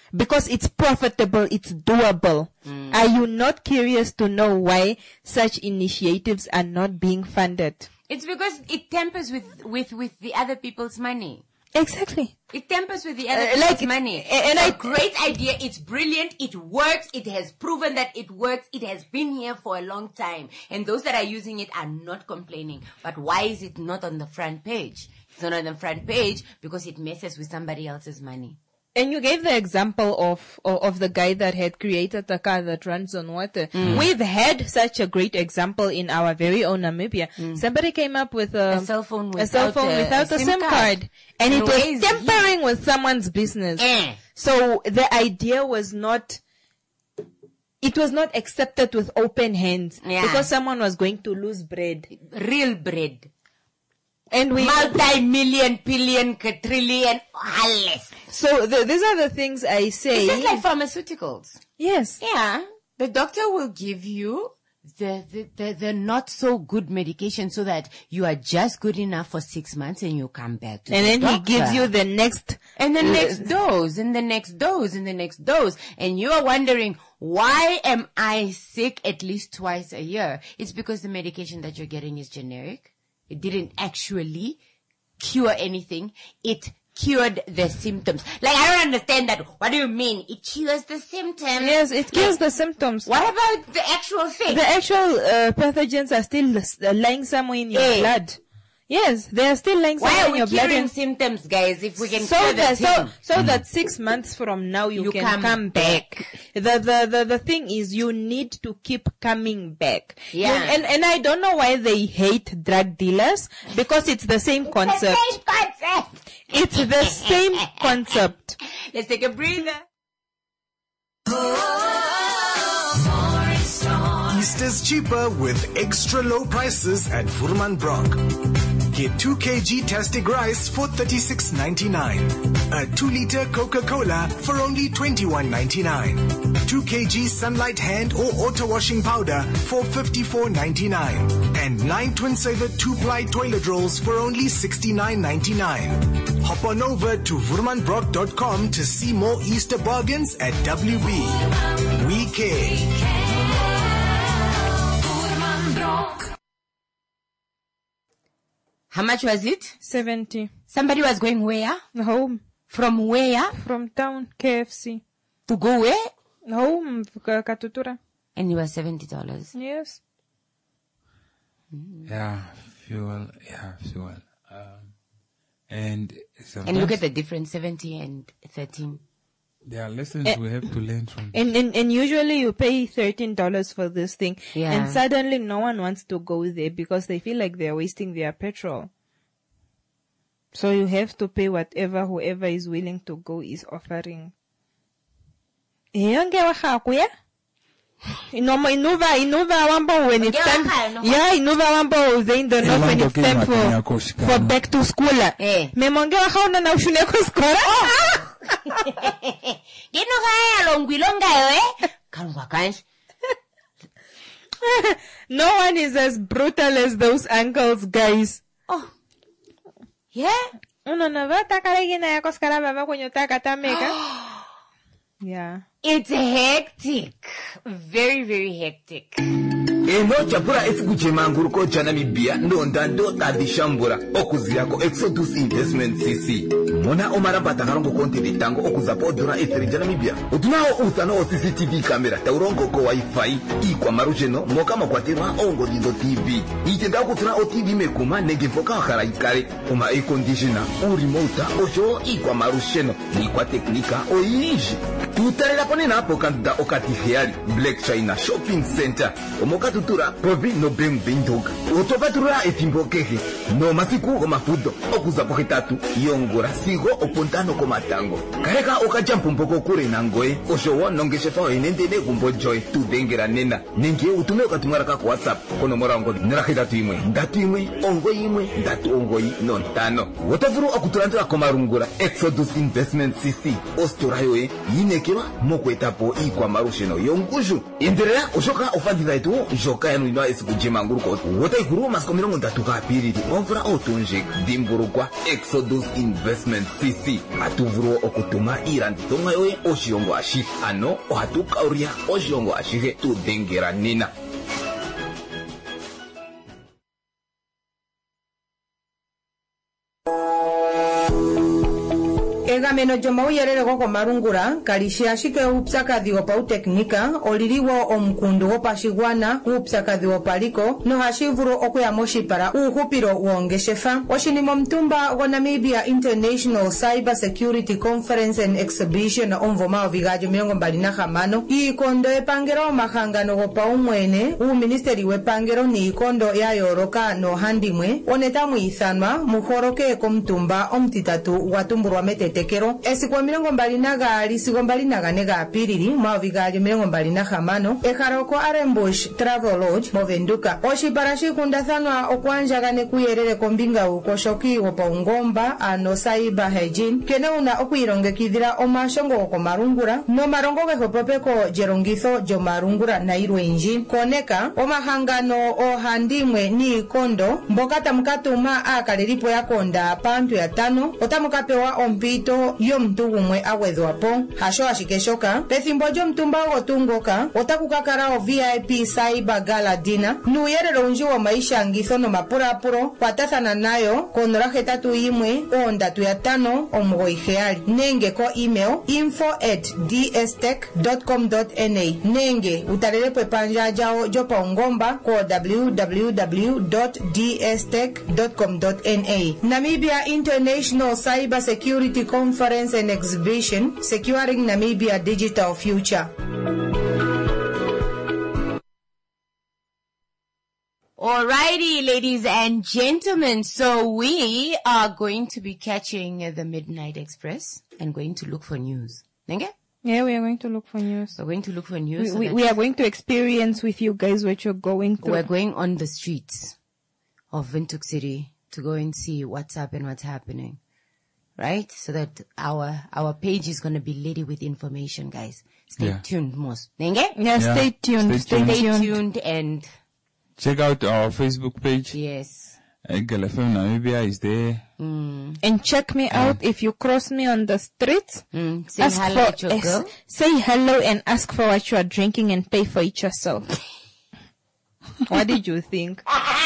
because it's profitable, it's doable. Mm. Are you not curious to know why such initiatives are not being funded? It's because it tampers with, with, with the other people's money. Exactly. It tampers with the other uh, people's like, money. And it's I, a great idea. It's brilliant. It works. It has proven that it works. It has been here for a long time. And those that are using it are not complaining. But why is it not on the front page? It's not on the front page because it messes with somebody else's money. And you gave the example of, of, of the guy that had created a car that runs on water. Mm. We've had such a great example in our very own Namibia. Mm. Somebody came up with a, a cell phone without a, cell phone a, without a, a SIM, SIM card. card. And it was tampering with someone's business. Eh. So the idea was not, it was not accepted with open hands. Yeah. Because someone was going to lose bread. Real bread. And we multi-million, billion, quadrillion, alles. So the, these are the things I say. It's just like pharmaceuticals. Yes. Yeah. The doctor will give you the, the, the, the not so good medication so that you are just good enough for six months and you come back to and the then doctor. He gives you the next. And the next dose, and the next dose, and the next dose. And you are wondering, why am I sick at least twice a year? It's because the medication that you're getting is generic. It didn't actually cure anything. It cured the symptoms. Like, I don't understand that. What do you mean? It cures the symptoms? Yes, it cures like, the symptoms. What about the actual thing? The actual uh, pathogens are still lying somewhere in your hey. blood. Yes, they are still lying somewhere in your blood. Why are we curing symptoms, guys, if we can so cure that, the so, so mm. that six months from now you, you can come, come back. back. The, the, the, the thing is you need to keep coming back. Yeah. You, and, and I don't know why they hate drug dealers because it's the same concept. The same concept. It's the same concept. Let's take a breather. Easter's cheaper with extra low prices at Vurman Brock. Get two kilograms Tastic rice for thirty-six ninety-nine. A two liter Coca-Cola for only twenty-one ninety-nine. two kilograms Sunlight hand or auto washing powder for fifty-four ninety-nine. And nine Twin Saver two-ply toilet rolls for only sixty-nine ninety-nine. Hop on over to vurman brock dot com to see more Easter bargains at W B. We care. How much was it? seventy. Somebody was going where? Home. From where? From town, K F C. To go where? Home, Katutura. And it was seventy dollars. Yes. Yeah, fuel, yeah, fuel. Um, and and look at the difference, seventy and thirteen. There are lessons and, we have to learn from. And, and and usually you pay thirteen dollars for this thing, yeah. and suddenly no one wants to go there because they feel like they are wasting their petrol. So you have to pay whatever whoever is willing to go is offering. Inuva inuva wambo when it's time. Yeah, inuva wambo they don't know when it's time for for back to school. Eh. Me monge wa hauna na ushune ko skora. Dino kaya longwilonga eh? Kalungwa kanshi. No one is as brutal as those uncles, guys. Oh. Yeah? Uno no va takarigina ya koskara baba kwenye takatameka. Yeah. It's hectic. Very, very hectic. eno chapura esikuchemanguru ko cha Namibia ndonda ndota dishambura okuzirako Exodus Investment C C mona omaramba takarongo konti bitango okuzapo dura etheri ja Namibia utunao utano C C T V camera taurongo ko wifi ikwa marujeno moka makwatirwa ongo dindo T V itenda kutura o T V mekuma nege foka karaikare uma air conditioner o remote ojo ikwa marusheno ikwa teknika oiji tutarela pone na apo kanda okati hiali Black China Shopping Center omoka tutura provi no bem bindog utopatura etimbokehe no masiku ko mafudo okuza poketatu yongora sigo opontano ko matango kareka okajampo mpoko kure nangoe oshowo nongeshefa enendene kumbo joy tudengera nena ninge utume okatumara ka WhatsApp kono morango nerakita timwe ndatimwe ongo imwe ndatu ongo no ntano wotavuru okuturandira ko marungura Exodus Investment C C osturayoe yinekewa mokwetapo ikwa marusheno yonguju inderera oshoka ofandira itu joka yanu ino esikujima nguruko wota ikuru masiko mirongo ndatu ka piriri omvura otunje dimburukwa Exodus Investment c c atuvuro okutuma iilandithomwa yoye oshilongo ashihe ano ohatukauria oshilongo ashihe tudhengera nena. egameno lyomauyelele gokomalungula kalishi ashike uupyakadhi wopautekinika oliliwo omukundu gopashigwana uupyakadhi wopaliko nohashi vulu okuya moshipala uuhupilo woongeshefa. oshinima omutumba goNamibia International Cyber Security Conference and Exhibition omumvo omayovi gaali omilongo mbali nahamano iikondo epangelo omahangano gopaumwene uuministeri wepangelo niikondo ya yooloka noohandimwe onetamu ithanwa muholoke komutumba omutitatu gwatumbulwa metete esiku omilongo mbali nagaali sigo mbali nagane gaapilili omayovi gaali omilongo mbali nahamano ehala oko Arembush Travel Lodge movenduka. oshipala shikundathanwa okwaandjagane kuyelele kombinga uukoshoki wopaungomba ano cyber hygiene kene una okwiilongekidhila omashongo gokomalungula nomalongo gehopopeko lyelongitho lyomalungula nailwenji. koneka omahangano oohandimwe niikondo mboka tamukatuma aakalelipo yakonda paantu yatano otamukapewa ompito yomuntu gumwe agwedhwapo. hasho ashike shoka pethimbo lyomtumba ogo tuu ngoka otakukakala o V I P Cyber Gala Dinner nuuyelele owundji womaishangitho nomapulapulo kwatathana nayo ko nola hetatu yimwe ondatu yatano omugoyi heyali nenge ko email info at d s tech dot com dot n a nenge utalelepo epandja lyawo lyopaungomba ko w w w dot d s tech dot com dot n a. Namibia International Cyber Security Conference and Exhibition, securing Namibia digital future. Alrighty, ladies and gentlemen, so we are going to be catching the Midnight Express and going to look for news. Nenge? Yeah, we are going to look for news. We're going to look for news. We, so we, we are going to experience with you guys what you're going through. We're going on the streets of Windhoek City to go and see what's up and what's happening. Right? So that our our page is going to be litty with information, guys. Stay Yeah. tuned, most. Nenge? Yeah, Yeah. stay tuned. Stay Stay tuned. tuned and Check out our Facebook page. yes. Eagle F M Namibia is there. Mm. And check me out if you cross me on the street. Mm. Say ask hello for- at your eh, girl. Say hello and ask for what you are drinking and pay for it yourself. What did you think?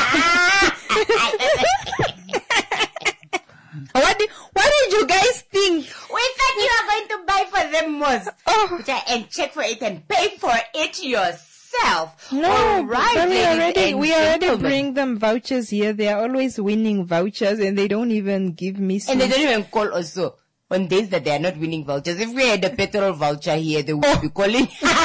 What did, what did you guys think? We thought you were going to buy for them most. Oh. And check for it and pay for it yourself. No, All right, but we ladies already and we already gentlemen. bring them vouchers here. They are always winning vouchers, and they don't even give me. And they some- don't even call also on days that they are not winning vouchers. If we had a petrol voucher here, they would be calling.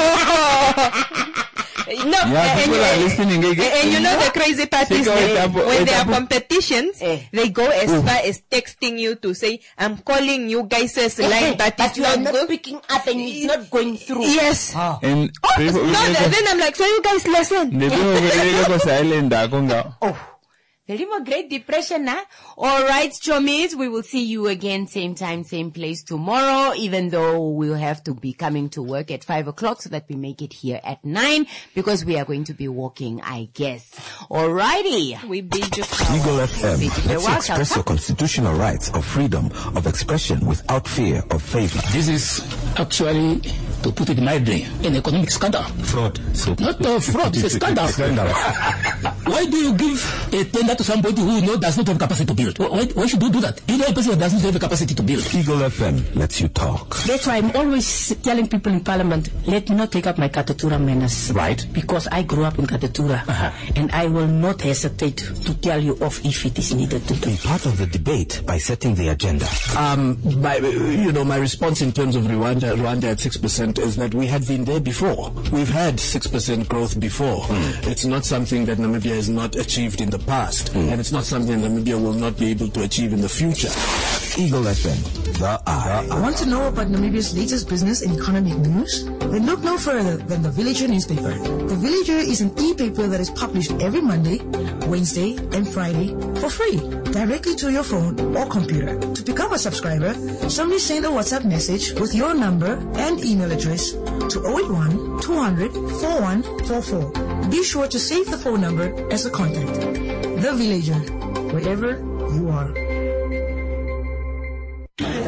No, Yeah, and, people you, are listening. and, and you know the crazy part Take is away that tapo- when eh, there are tapo- competitions, they go as Ooh. far as texting you to say, "I'm calling you guys as Eh, line, but, but it's you are not good." picking up and it's not going through. Yes. And Oh, people- no, people- then I'm like, so you guys listen. They don't go silent. Oh, the Limo Great Depression, huh? All right, Chomis, we will see you again, same time, same place tomorrow, even though we'll have to be coming to work at five o'clock so that we make it here at nine, because we are going to be walking, I guess. Alrighty. We bid you Eagle F M You're lets you welcome. express your constitutional rights of freedom of expression without fear of favor. This is actually, to put it mildly, an economic scandal. Fraud. So Not a fraud, it's a scandal. Why do you give a tender to somebody who know does not have capacity to build? Why, why should you do that? You know a person that doesn't have the capacity to build. Eagle F M lets you talk. That's why I'm always telling people in Parliament, let me not take up my Katatura manners. Right. Because I grew up in Katatura. Uh-huh. And I will not hesitate to tell you off if it is needed to do. Be part of the debate by setting the agenda. Um, my, you know, my response in terms of Rwanda, Rwanda at six percent is that we had been there before. We've had six percent growth before. Mm. It's not something that Namibia has not achieved in the past. Mm. And it's not something Namibia will not be able to achieve in the future. Eagle F M, the eye. Want to know about Namibia's latest business and economic news? Then look no further than the Villager newspaper. The Villager is an e-paper that is published every Monday, Wednesday, and Friday for free, directly to your phone or computer. To become a subscriber, simply send a WhatsApp message with your number and email address to zero eight one, two hundred, four one four four. Be sure to save the phone number as a contact. The Villager, wherever you are.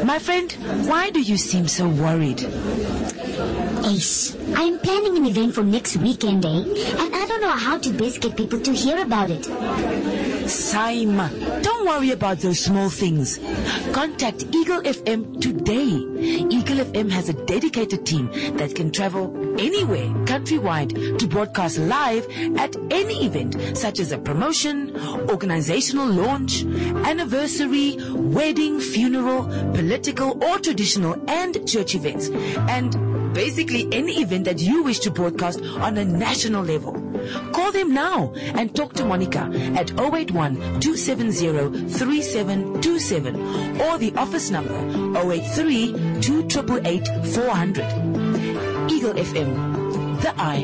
My friend, why do you seem so worried? Ace, I'm planning an event for next weekend, eh? And I don't know how to best get people to hear about it. Saima, don't worry about those small things. Contact Eagle F M today. Eagle F M has a dedicated team that can travel anywhere countrywide to broadcast live at any event, such as a promotion, organizational launch, anniversary, wedding, funeral, political or traditional and church events, and basically any event that you wish to broadcast on a national level. Call them now and talk to Monica at zero eight one, two seven zero, three seven two seven or the office number zero eight three, two eight eight, four zero zero. Eagle F M, the eye.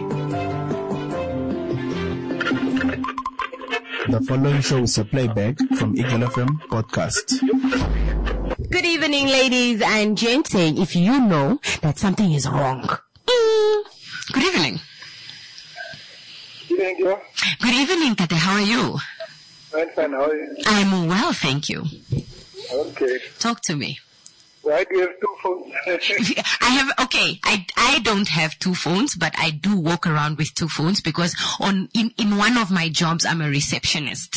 The following show is a playback from Eagle F M podcast. Good evening, ladies and gents. If you know that something is wrong. Mm. Good evening. Good evening, Good evening, Tate. How are you? I'm fine. How are you? I'm well, thank you. Okay. Talk to me. Why do you have two phones? I have, okay, I, I don't have two phones, but I do walk around with two phones because on, in, in one of my jobs, I'm a receptionist.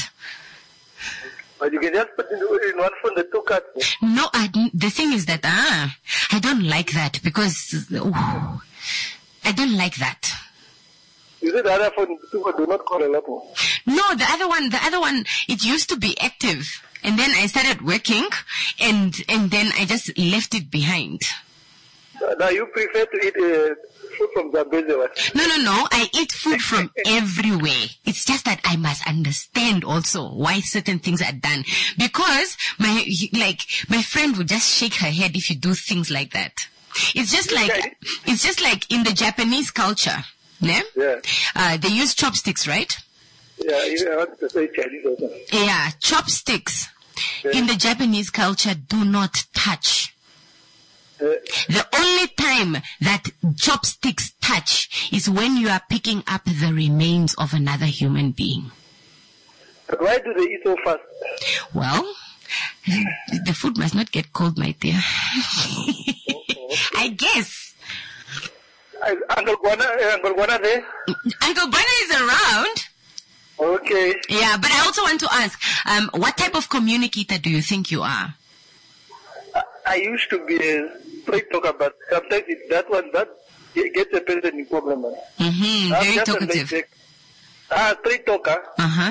But you can just put in in one phone the two cards. No, I, the thing is that, ah, I don't like that because, oh, I don't like that. You said the other phone, two phone do not call a lot more. No, the other one, the other one, it used to be active. And then I started working, and and then I just left it behind. Now you prefer to eat uh, food from Zambezi, what? No, no, no. I eat food from everywhere. It's just that I must understand also why certain things are done. Because my like my friend would just shake her head if you do things like that. It's just like it's just like in the Japanese culture, né? Yeah. Uh, they use chopsticks, right? Yeah, I want to say Chinese also. Yeah, chopsticks. Yeah. In the Japanese culture, do not touch. Yeah. The only time that chopsticks touch is when you are picking up the remains of another human being. But why do they eat so fast? Well, the food must not get cold, my dear. Oh, okay. I guess. Uh, Uncle Guana, uh, Uncle Guana there? Uncle Guana is around. Okay. Yeah, but I also want to ask, um, what type of communicator do you think you are? I, I used to be a straight talker, but sometimes it, that one, that gets a person in problem. Mm-hmm, I'm very just talkative. A ah, straight talker. Uh-huh.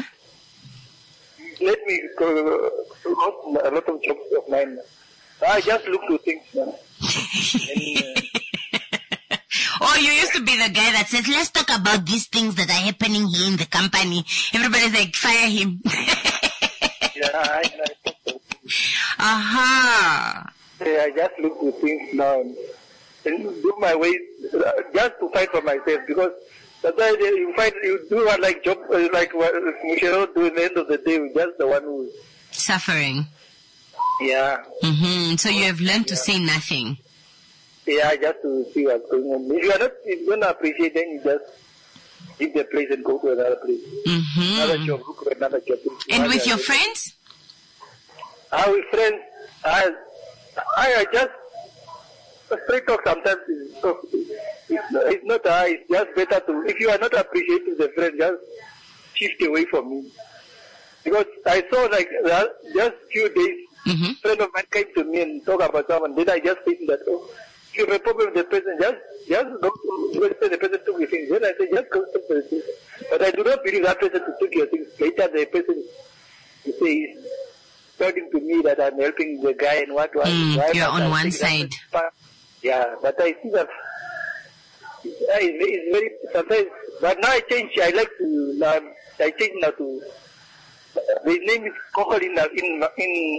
Let me go, lost a lot of jobs of mine. I just look to things, man. and, uh, Oh, you used to be the guy that says, let's talk about these things that are happening here in the company. Everybody's like, fire him. yeah, I, I so. Aha. Yeah, I just look to things now and, and do my way uh, just to fight for myself, because sometimes you fight, you do what like job, uh, like what Michelle do at the end of the day, you're just the one who's suffering. Yeah. Mm-hmm. So you have learned to say nothing. Yeah, just to see what's going on. If you are not, if you don't appreciate, then you just leave the place and go to another place. Mm-hmm. Another job, look for another job. And with your friends? Ah, with friends, I, I just straight talk sometimes. It's, it's, not, it's not. Uh, it's just better to. If you are not appreciating the friend, just shift away from me. Because I saw like uh, just few days, mm-hmm. a friend of mine came to me and talk about someone. Then I just think that. Oh, if you have a problem with the person, just, just go to the person took your things. Then I say, just go to the person. But I do not believe that person to take your things. Later the person, you say, is talking to me that I'm helping the guy and what, what. Mm, why you're on I one side. Yeah, but I see that it's, it's very, sometimes, but now I change, I like to, now, I change now to, the name is Kokol in, in, in,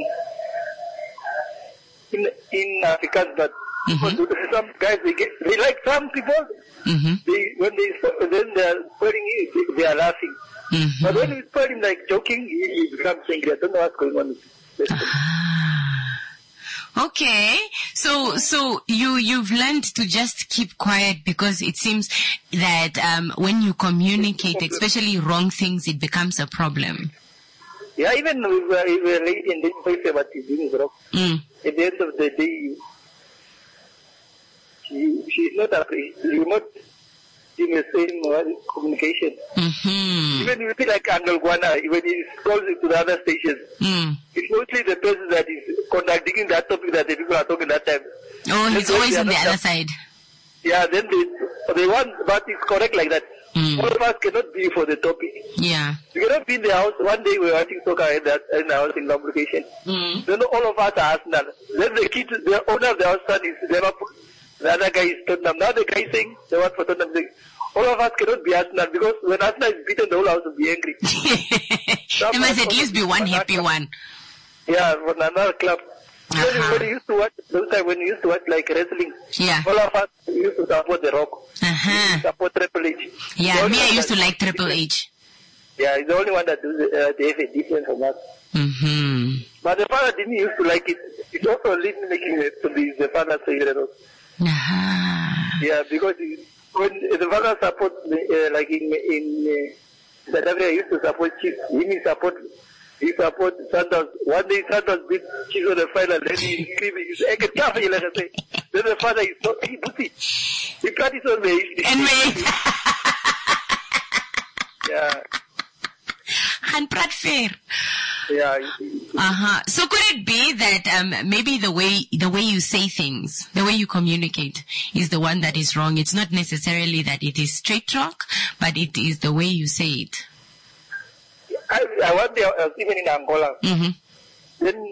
in, in Afrikaans, but mm-hmm. some guys, they get, they like some people, mm-hmm. they, when they, then they are spelling it, they are laughing. Mm-hmm. But when you spell him like joking, he, he becomes angry. I don't know what's going on with him. Okay, so so you you've learned to just keep quiet, because it seems that um, when you communicate, especially wrong things, it becomes a problem. Yeah, even we were, we were late and didn't say what she's doing is wrong. Mm. At the end of the day, she she's not afraid. You're not in the same uh, communication. Mm-hmm. Even you feel like Uncle Guana, when he calls into the other stations, mm. it's mostly the person that is contradicting that topic that the people are talking that time. Oh, he's Then always they on the are other not- side. Yeah, then they, they want, but it's correct like that. Mm. All of us cannot be for the topic. Yeah. You cannot be in the house. One day we were watching soccer in, that, in the house in Lubrication. Mm. Then all of us are Arsenal. Then the kids, the owner of the house son is Liverpool. The other guy is Tottenham. Now the guy is saying, the one for Tottenham saying, all of us cannot be Arsenal because when Arsenal is beaten, the whole house will be angry. There must at least be one happy one. Yeah, for another club. Uh-huh. When, when you used to watch, those time when you used to watch like wrestling, Yeah. all of us used to support The Rock. Uh-huh. Support Triple H. Yeah, The only me, I one used to that- like Triple H. Yeah, he's the only one that does uh, they have a difference from us. Mm-hmm. But the father didn't used to like it. It's also leading making it to be the father's favorite. Uh-huh. Yeah, because he, when the father supports, uh, like in in uh, South Africa, he used to support Chiefs. He didn't support. He support Santos. One day Santos beat Chiefs on the final. Then he screaming, he's like a tough, like I say. Then the father is so, hey, Busi, he practice on me. And wait. Yeah. And Pratt fair. Yeah. Uh-huh. So could it be that um, maybe the way the way you say things, the way you communicate is the one that is wrong? It's not necessarily that it is straight talk, but it is the way you say it. I, I was there, I was even in Angola. Mm-hmm. Then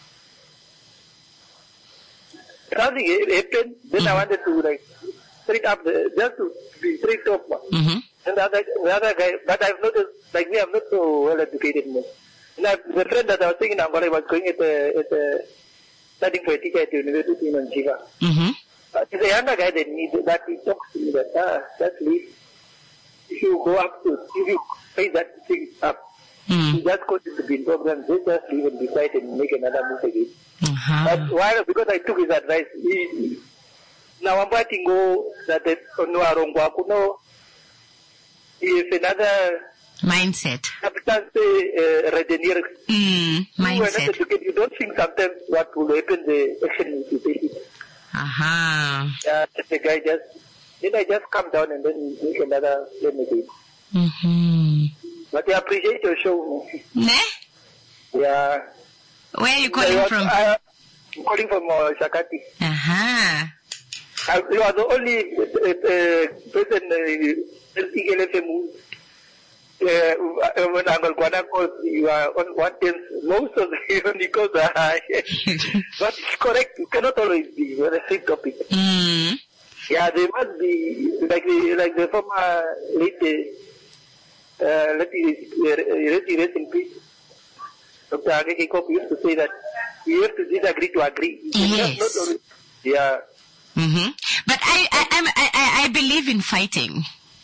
something happened. Then Mm-hmm. I wanted to like straight up, the, just to be straight up. Mm-hmm. And the other, the other guy, but I've noticed, like me, I'm not so well educated. Man. And I, the friend that I was saying in Angola was going at the, at the, studying for a teacher at the university in Anjiva. Mm-hmm. But he's a younger guy than me, that he talks to me that, ah, just leave. If you go up to, if you pay that thing up, Mm. you just go to the program, just just leave and decide and make another move again. Uh-huh. But why? Because I took his advice. He, now I'm writing go that the no arongwa kuno is another Mindset. substance uh, regeneer. Mm, You are not mindset. educated. You don't think sometimes what will happen. The action will be taken. Uh-huh. Yeah, the guy just then I just come down and then make another plan again. Mm-hmm. But I appreciate your show. Ne? Yeah. Where are you calling I, from? I, I'm calling from uh, Shakati. Uh-huh. I, you are the only uh, uh, person uh, in E L F M uh, when Uncle Guana calls, you are on one tenth. Most of the only calls are high. But it's correct. You cannot always be on the same topic. Mm. Yeah, there must be, like the, like the former late, uh, let me rest in peace. Doctor Ageki Kop used to say that we have to disagree to agree. Yes. Not always, yeah. Mm-hmm. But I, I, I'm, I, I I believe in fighting.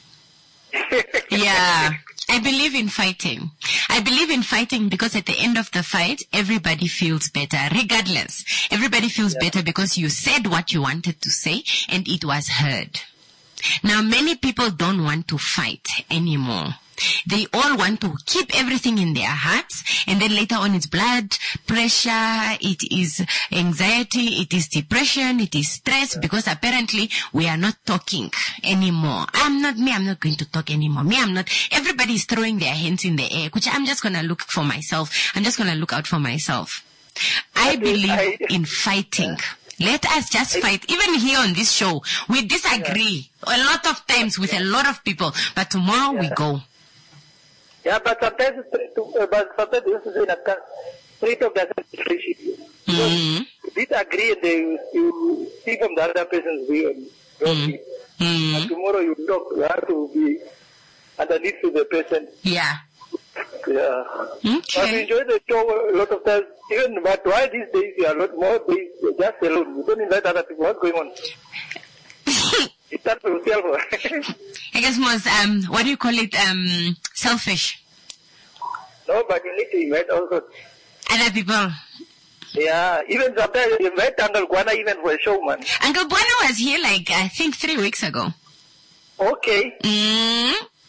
Yeah. I believe in fighting. I believe in fighting because at the end of the fight, everybody feels better, regardless. Everybody feels better because you said what you wanted to say and it was heard. Now, many people don't want to fight anymore. They all want to keep everything in their hearts, and then later on it's blood pressure, it is anxiety, it is depression, it is stress, because apparently we are not talking anymore. I'm not, me, I'm not going to talk anymore. Me, I'm not, everybody is throwing their hands in the air, which I'm just going to look for myself. I'm just going to look out for myself. I believe in fighting. Let us just fight. Even here on this show, we disagree a lot of times with a lot of people, but tomorrow we go. Yeah, but sometimes, uh, but sometimes you have to say that straight talk doesn't appreciate you. Mm-hmm. You disagree and they, you see from the other person's view and don't see. Mm-hmm. And tomorrow you talk, you have to be underneath to the person. Yeah. Yeah. Okay. But we enjoy the show a lot of times. Even, but why these days you are a lot more days just alone? You don't invite other people. What's going on? You start with yourself. I guess most, um, what do you call it, um, selfish. No, but you need to invite also other people. Yeah, even sometimes you invite Uncle Guana even for a show, man. Uncle Guana was here like, I think three weeks ago. Okay. Mm.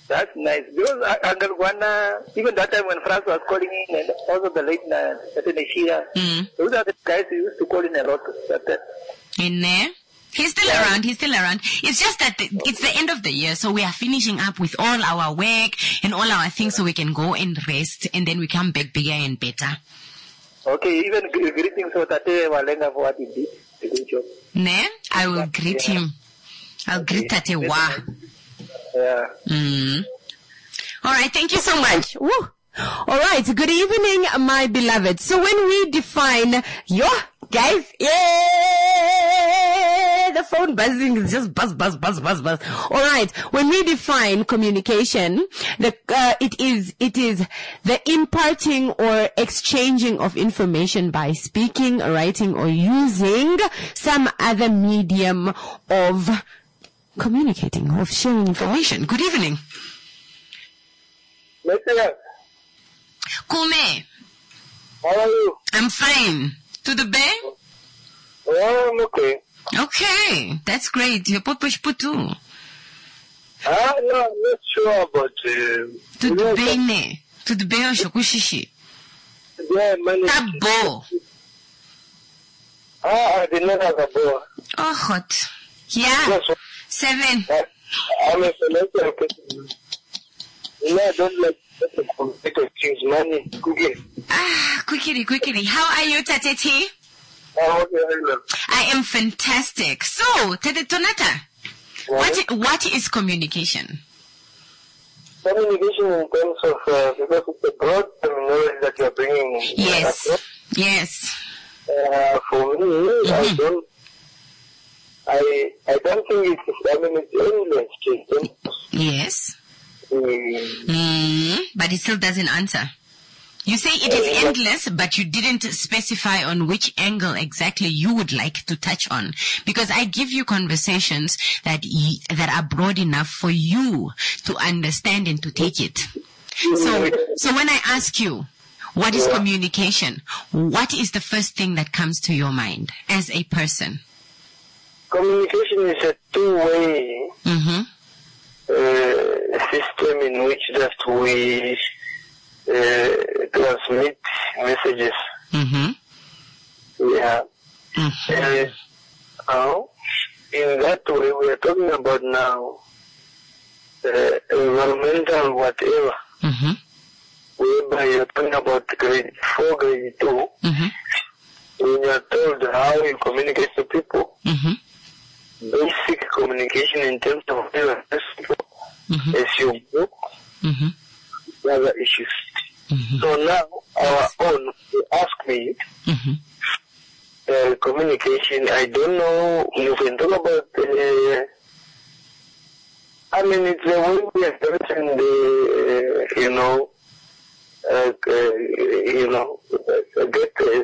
That's nice. Because uh, Uncle Guana, even that time when France was calling in, and also the late uh, Nashira, Mm. those are the guys who used to call in a lot. But, uh, In there? He's still around. He's still around. It's just that the, it's the end of the year, so we are finishing up with all our work and all our things so we can go and rest, and then we come back bigger and better. okay, even g- greetings for Tate Walenga for what he did. A good job. Ne? I will greet him. I'll greet Tate Wa. Yeah. Mm. All right. Thank you so much. Woo. All right. Good evening, my beloved. So when we define your guys, yeah, the phone buzzing is just buzz, buzz, buzz, buzz, buzz. All right. When we define communication, the uh, it is it is the imparting or exchanging of information by speaking, writing, or using some other medium of communicating, of sharing information. Good evening. Kume. How are you? I'm fine. To the bay? Oh, I'm okay. Okay, that's great. You're push putu. Ah, no, I'm not sure about... Uh, To the bay ne. To the bay or shokushishi. Yeah, man. Tabo. Ah, I did not have a ball. Oh, hot. Yeah. Seven. I'm a selector. You know, I don't like to exchange money. Quickly. Ah, quickly, quickly. How are you, Tateti? Oh, okay, I am fantastic. So, Tete Tonata, what, i- what is communication? Communication in terms of, uh, because it's a broad terminology that you're bringing. Yes. across. Yes. Uh, for me, Mm-hmm. I don't, I, I don't think it's, I mean, it's endless. Jason. Yes. Mm. Mm, but it still doesn't answer. You say it is endless, but you didn't specify on which angle exactly you would like to touch on. Because I give you conversations that y- that are broad enough for you to understand and to take it. So, so when I ask you, what is communication? What is the first thing that comes to your mind as a person? Communication is a two-way Mm-hmm. uh, system in which that we uh, transmit messages. Mm-hmm. Yeah. Uh, now, in that way, we are talking about now uh, environmental whatever, Mm-hmm. whereby you're talking about grade four, grade two. Mm-hmm. When you're told how you communicate to people, Mm-hmm. basic communication in terms of people, Mm-hmm. as you book, Mm-hmm. other issues. Mm-hmm. So now, our own, you ask me, Mm-hmm. uh, communication, I don't know, you can talk about, uh, I mean, it's the way we are expressing the, uh, you know, uh, uh, you know, uh, get uh,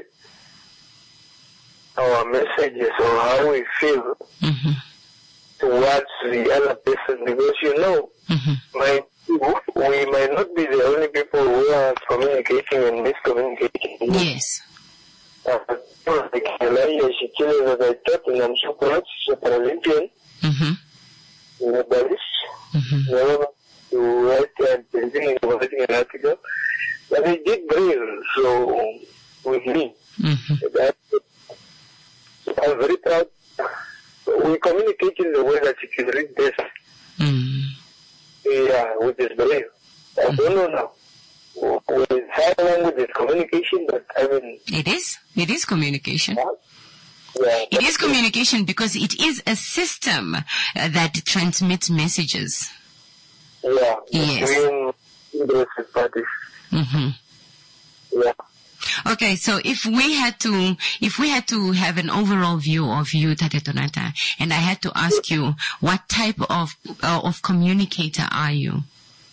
our messages or how we feel Mm-hmm. towards the other person, because you know, Mm-hmm. my, we might not be the only people who are communicating and miscommunicating. Yes. Uh, like Elijah Shikili, as I thought, and I'm sure perhaps she's a Paralympian, Mm-hmm. medalist, Mm-hmm. never to write and painting and writing an article, but he did brave, so with me. Mm-hmm. That, I'm very proud. We communicate in the way that you can read this. Mm. Yeah, which is brave. I don't know now. With sign language is communication, but I mean, It is. It is communication. yeah. It is communication because it is a system uh, that transmits messages. Yeah. Yes. Between interested parties. Mm-hmm. Yeah. Okay, so if we had to, if we had to have an overall view of you, Tate Tonata, and I had to ask you, what type of uh, of communicator are you?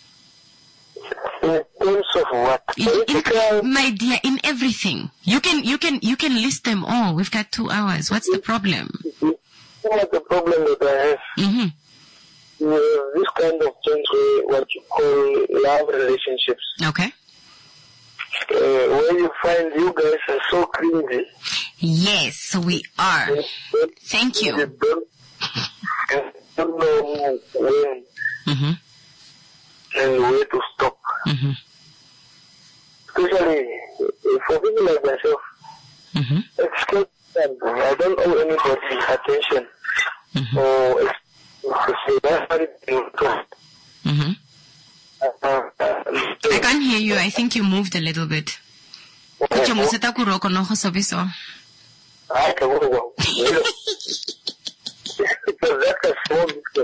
In terms of what? In, in, my dear, in everything. You can, you can, you can list them all. We've got two hours. What's the problem? What the problem that I have? Mm-hmm. Uh, this kind of things, uh, what you call love relationships. Okay. Uh, where you find you guys are so cringy. Yes, we are. Thank you. You don't, you don't know when. Mm-hmm. and where to stop. Mm-hmm. Especially for people like myself, mm-hmm. it's good. I don't owe anybody attention. Mm-hmm. Or mm-hmm. uh, I can't hear you. I think you moved a little bit. Kucho museta kuroko no hosobiso. I can go. Because that's a small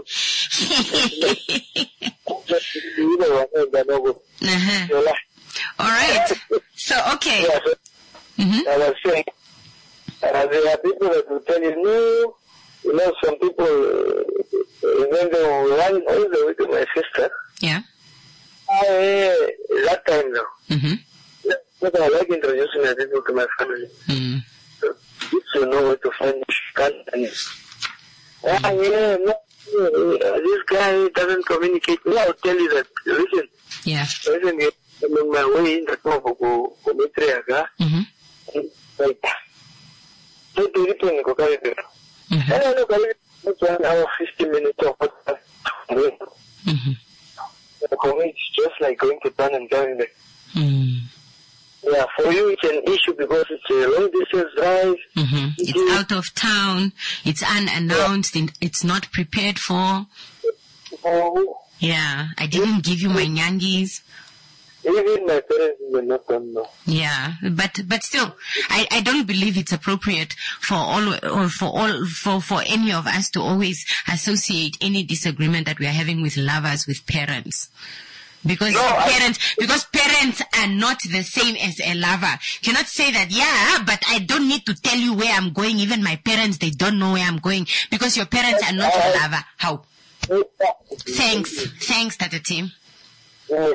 uh-huh. All right. So, okay. Yeah, so mm-hmm. I was saying, uh, there are people that will tell you, no, you know, some people, uh, when they run all the way to my sister, yeah. I, that time now, mm-hmm. but I like introducing my people to my family. Mm-hmm. So, you know where to find companies. Ah, yeah, no, uh, this guy doesn't communicate. No, I'll tell you that. Listen. Yeah. Listen, I'm on my way in the car for Metriaga. Mm-hmm. Like, so to return, go carry it. And I look at it, it's one hour, fifty minutes of podcast. Mm-hmm. For me, it's just like going to town and coming back. Mm. Yeah, for you it's an issue because it's a long distance drive. Mm-hmm. It's out of town. It's unannounced. Yeah. It's not prepared for. Oh. Yeah, I didn't give you my nyangis. Even my parents will not know. Yeah, but but still, I, I don't believe it's appropriate for all or for all for for any of us to always associate any disagreement that we are having with lovers with parents. Because no, parents, I, because parents are not the same as a lover. You cannot say that, yeah, but I don't need to tell you where I'm going. Even my parents, they don't know where I'm going because your parents are not your lover. How? Thanks. Thanks, Tata Tim. Yeah.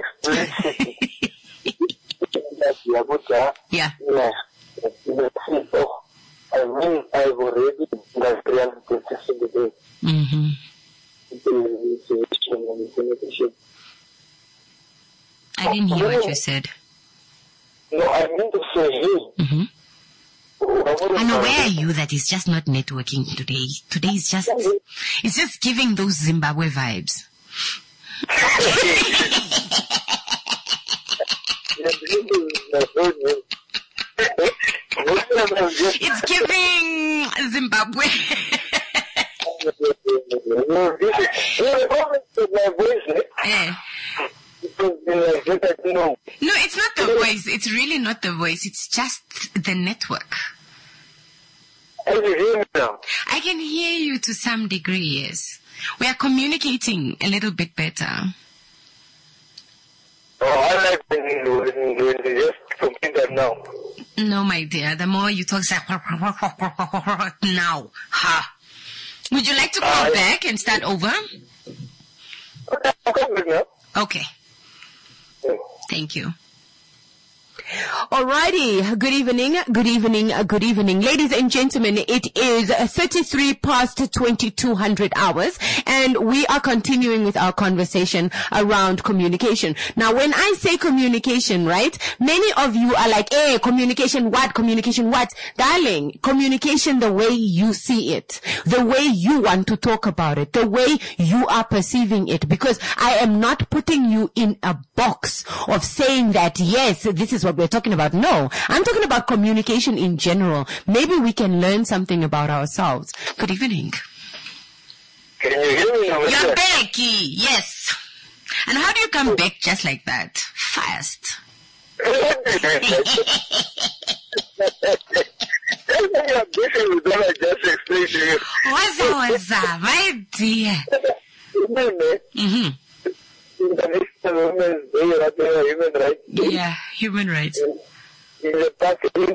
Yeah. I mean, I've already mm-hmm. I didn't hear what you said. No, I mean to say you. Mm-hmm. I know, where are you that is just not networking today? Today is just, it's just giving those Zimbabwe vibes. It's giving Zimbabwe. eh. No, it's not the voice. It's really not the voice. It's just the network. I can hear you to some degree, yes. We are communicating a little bit better. Oh, I like when you, when you just computer now. No, my dear. The more you talk, now. Ha. Would you like to call uh, back and start over? Okay, I'll come back now. Okay. Thank you. Alrighty, good evening, good evening, good evening. Ladies and gentlemen, it is thirty-three past twenty-two hundred hours and we are continuing with our conversation around communication. Now, when I say communication, right, many of you are like, hey, communication what, communication what? Darling, communication the way you see it, the way you want to talk about it, the way you are perceiving it, because I am not putting you in a box of saying that, yes, this is what we're talking about. No, I'm talking about communication in general. Maybe we can learn something about ourselves. Good evening. Can you hear me? You're back, yes. And how do you come back just like that? Fast. What's up, what's up, my dear? Mm-hmm. Human rights. Yeah, human rights. In the past,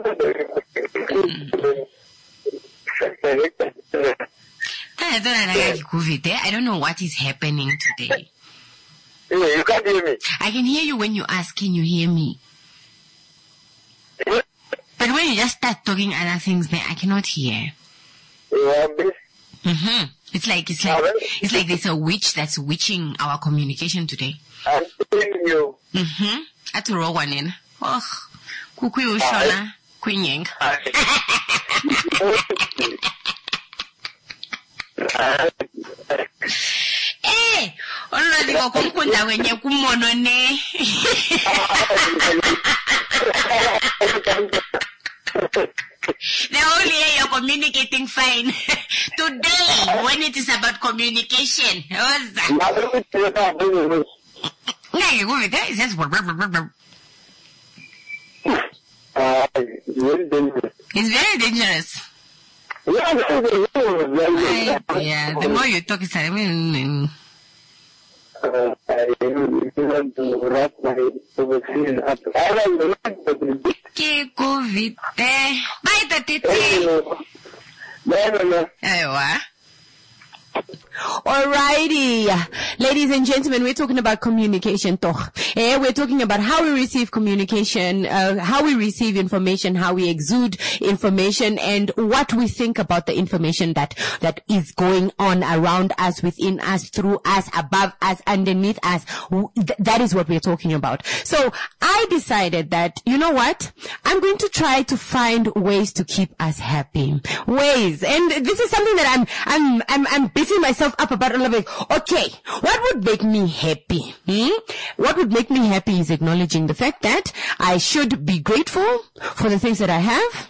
I don't know what is happening today. Yeah, you can't hear me. I can hear you when you ask, can you hear me? But when you just start talking other things, then I cannot hear. Mm-hmm. It's like it's like it's like there's a witch that's witching our communication today. I'm telling you. Mm-hmm. At the wrong one in. Oh, kukui ushona kwinyeng. Eh, already go Iko kumkunda wenye kumono ne. The only way you're communicating fine. Today, when it is about communication. What's that? It's just Uh, it's very dangerous. It's very dangerous. Yeah, I, yeah, the more you talk, it's I mean, uh, I want to wrap my vaccine up. I don't know, but COVID. Bye, Tati. No, no, no. Alrighty, ladies and gentlemen, we're talking about communication. Toch. Eh, we're talking about how we receive communication, uh, how we receive information, how we exude information, and what we think about the information that that is going on around us, within us, through us, above us, underneath us. Th- that is what we're talking about. So I decided that, you know what, I'm going to try to find ways to keep us happy. Ways, and this is something that I'm I'm I'm I'm beating myself up about. I'm like, okay, what would make me happy? Hmm? What would make me happy is acknowledging the fact that I should be grateful for the things that I have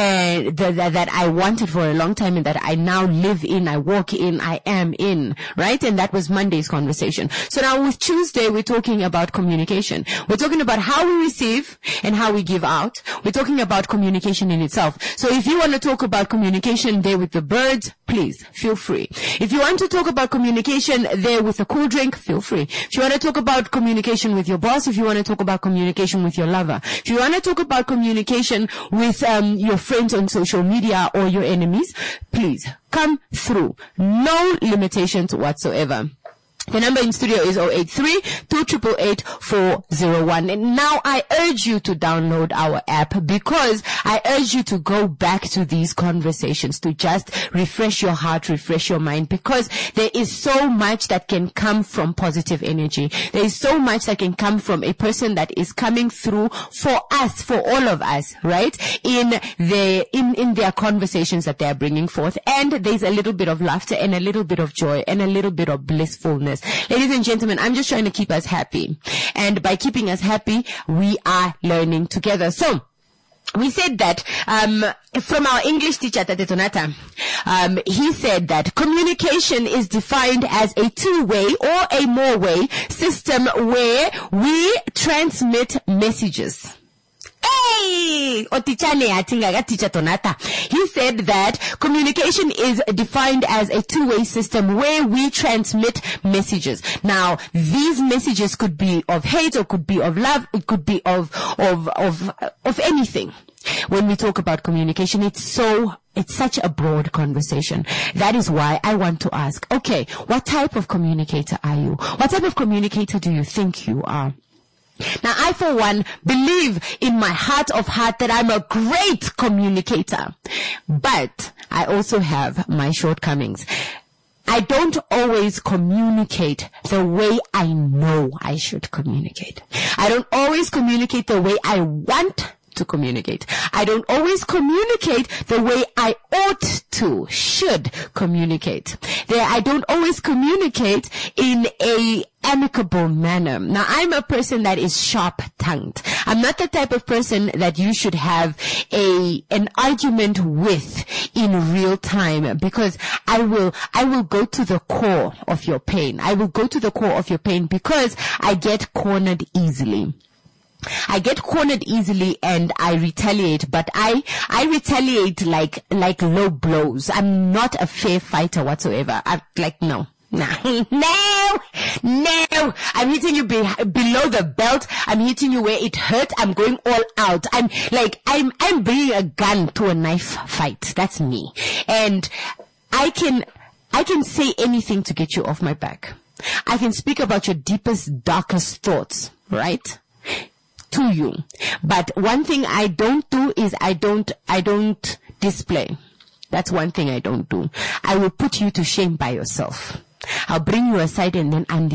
and the, the, that I wanted for a long time and that I now live in, I walk in, I am in, right? And that was Monday's conversation. So now with Tuesday, we're talking about communication. We're talking about how we receive and how we give out. We're talking about communication in itself. So if you want to talk about communication there with the birds, please feel free. If you want to talk about communication there with a cool drink, feel free. If you want to talk about communication with your boss, if you want to talk about communication with your lover, if you want to talk about communication with um, your friends on social media or your enemies, please come through. No limitations whatsoever. The number in studio is zero eight three, two eight eight eight, four zero one. And now I urge you to download our app because I urge you to go back to these conversations, to just refresh your heart, refresh your mind, because there is so much that can come from positive energy. There is so much that can come from a person that is coming through for us, for all of us, right? In their, in, in their conversations that they are bringing forth. And there's a little bit of laughter and a little bit of joy and a little bit of blissfulness. Ladies and gentlemen, I'm just trying to keep us happy. And by keeping us happy, we are learning together. So, we said that, um, from our English teacher, Tate Tonata, um, he said that communication is defined as a two-way or a more-way system where we transmit messages. Hey! Otichane atinga teacher Tonata. He said that communication is defined as a two-way system where we transmit messages. Now, these messages could be of hate or could be of love, it could be of of of of anything. When we talk about communication, it's so It's such a broad conversation. That is why I want to ask, okay, what type of communicator are you? What type of communicator do you think you are? Now, I, for one, believe in my heart of heart that I'm a great communicator. But I also have my shortcomings. I don't always communicate the way I know I should communicate. I don't always communicate the way I want to communicate. I don't always communicate the way I ought to, should communicate. There, I don't always communicate in a amicable manner. Now, I'm a person that is sharp-tongued. I'm not the type of person that you should have a an argument with in real time, because I will I will go to the core of your pain. I will go to the core of your pain because I get cornered easily. I get cornered easily and I retaliate, but I, I retaliate like, like low blows. I'm not a fair fighter whatsoever. I'm like, no, no, no, no. I'm hitting you be, below the belt. I'm hitting you where it hurts. I'm going all out. I'm like, I'm, I'm bringing a gun to a knife fight. That's me. And I can, I can say anything to get you off my back. I can speak about your deepest, darkest thoughts, right? To you. But one thing I don't do is I don't, I don't display. That's one thing I don't do. I will put you to shame by yourself. I'll bring you aside and then I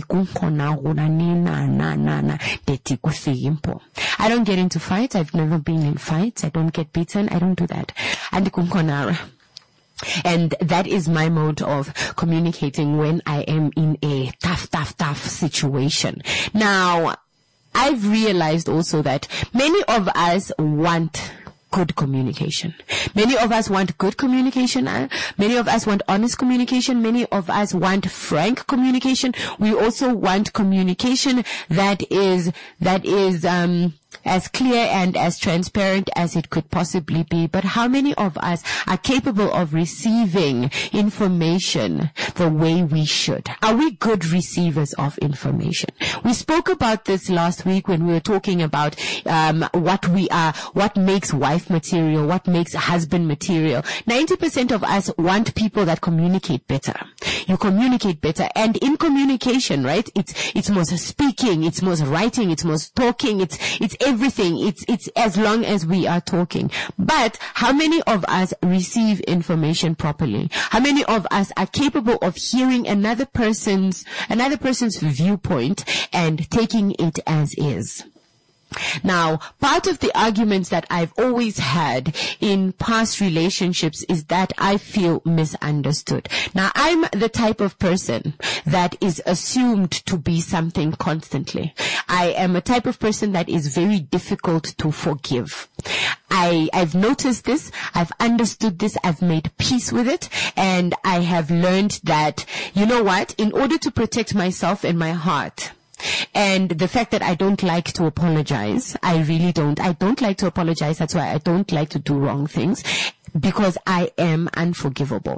don't get into fights. I've never been in fights. I don't get beaten. I don't do that. And that is my mode of communicating when I am in a tough, tough, tough situation. Now, I've realized also that many of us want good communication. Many of us want good communication. Uh, many of us want honest communication. Many of us want frank communication. We also want communication that is, that is, um, as clear and as transparent as it could possibly be. But how many of us are capable of receiving information the way we should? Are we good receivers of information? We spoke about this last week when we were talking about um, what we are, what makes wife material, what makes husband material. ninety percent of us want people that communicate better. You communicate better. And in communication, right, it's it's most speaking, it's most writing, it's most talking, it's it's everything. It's, it's as long as we are talking. But how many of us receive information properly? How many of us are capable of hearing another person's, another person's viewpoint and taking it as is? Now, part of the arguments that I've always had in past relationships is that I feel misunderstood. Now, I'm the type of person that is assumed to be something constantly. I am a type of person that is very difficult to forgive. I, I've noticed this, I've understood this, I've made peace with it, and I have learned that, you know what, in order to protect myself and my heart, and the fact that I don't like to apologize, I really don't. I don't like to apologize. That's why I don't like to do wrong things, because I am unforgivable.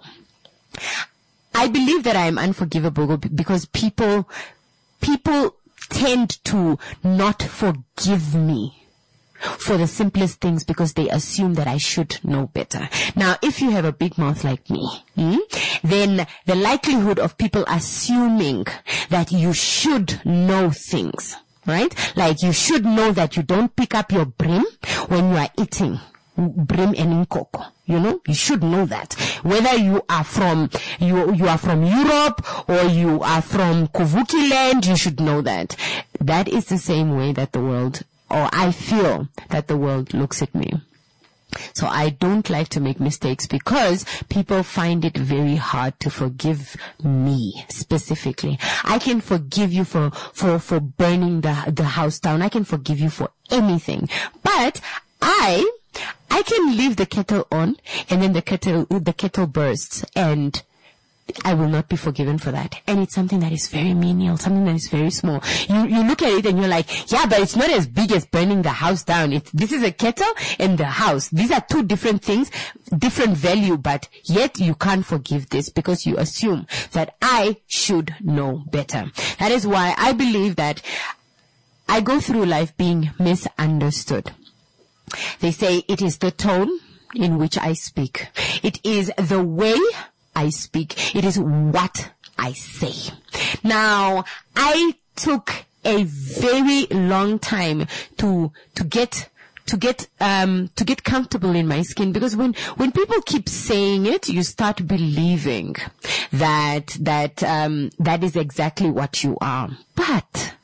I believe that I am unforgivable because people, people tend to not forgive me for the simplest things because they assume that I should know better. Now, if you have a big mouth like me, hmm, then the likelihood of people assuming that you should know things, right? Like you should know that you don't pick up your brim when you are eating brim and nkoko. You know, you should know that. Whether you are from, you, you are from Europe or you are from Kuvuki land, you should know that. That is the same way that the world, or I feel that the world looks at me. So I don't like to make mistakes because people find it very hard to forgive me specifically. I can forgive you for, for, for burning the, the house down. I can forgive you for anything. But I, I can leave the kettle on and then the kettle, the kettle bursts and I will not be forgiven for that. And it's something that is very menial, something that is very small. You, you look at it and you're like, yeah, but it's not as big as burning the house down. It, this is a kettle and the house. These are two different things, different value, but yet you can't forgive this because you assume that I should know better. That is why I believe that I go through life being misunderstood. They say it is the tone in which I speak. It is the way I speak. It is what I say. Now, I took a very long time to, to get, to get, um, to get comfortable in my skin, because when, when people keep saying it, you start believing that, that, um, that is exactly what you are. But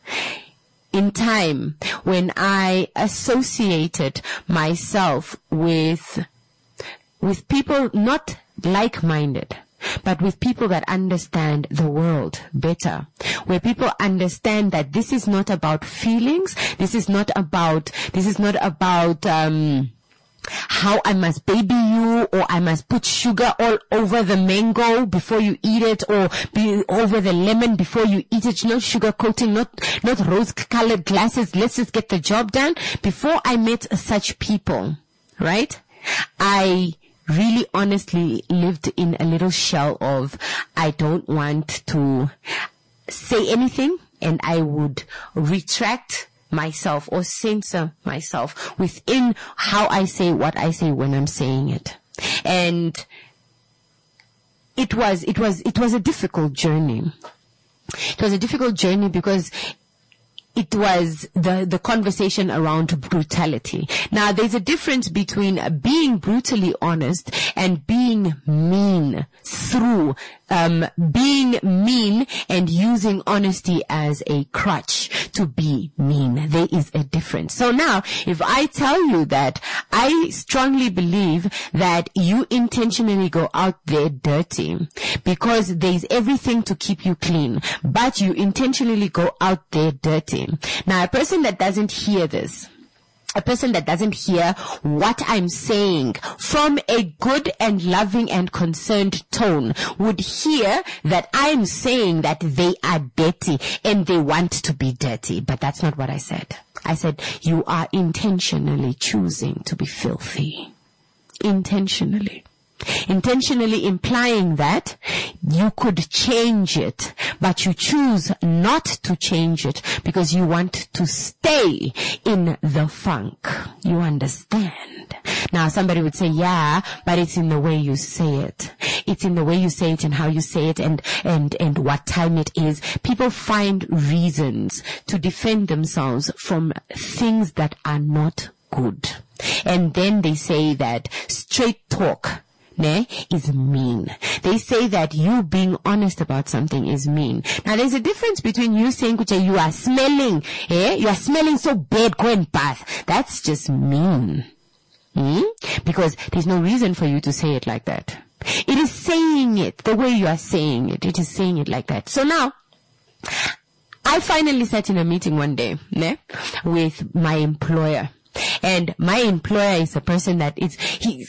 in time, when I associated myself with, with people not like-minded, but with people that understand the world better, where people understand that this is not about feelings, this is not about, this is not about, um, how I must baby you, or I must put sugar all over the mango before you eat it, or be over the lemon before you eat it. No sugar coating, not, not rose colored glasses. Let's just get the job done. Before I met such people, right? I really honestly lived in a little shell of, I don't want to say anything, and I would retract myself or censor myself within how I say what I say when I'm saying it. And it was, it was, it was a difficult journey. It was a difficult journey because it was the, the conversation around brutality. Now, there's a difference between being brutally honest and being mean through, um, being mean and using honesty as a crutch to be mean. There is a difference. So now, if I tell you that I strongly believe that you intentionally go out there dirty because there's everything to keep you clean, but you intentionally go out there dirty. Now, a person that doesn't hear this, a person that doesn't hear what I'm saying from a good and loving and concerned tone would hear that I'm saying that they are dirty and they want to be dirty. But that's not what I said. I said you are intentionally choosing to be filthy. Intentionally. Intentionally implying that you could change it, but you choose not to change it because you want to stay in the funk. You understand? Now somebody would say, yeah, but it's in the way you say it. It's in the way you say it and how you say it and, and, and what time it is. People find reasons to defend themselves from things that are not good. And then they say that straight talk Ne, is mean. They say that you being honest about something is mean. Now there's a difference between you saying, Kucha, you are smelling, eh? You are smelling so bad, go and bath. That's just mean. Hmm? Because there's no reason for you to say it like that. It is saying it the way you are saying it. It is saying it like that. So now, I finally sat in a meeting one day, ne, with my employer. And my employer is a person that is, he,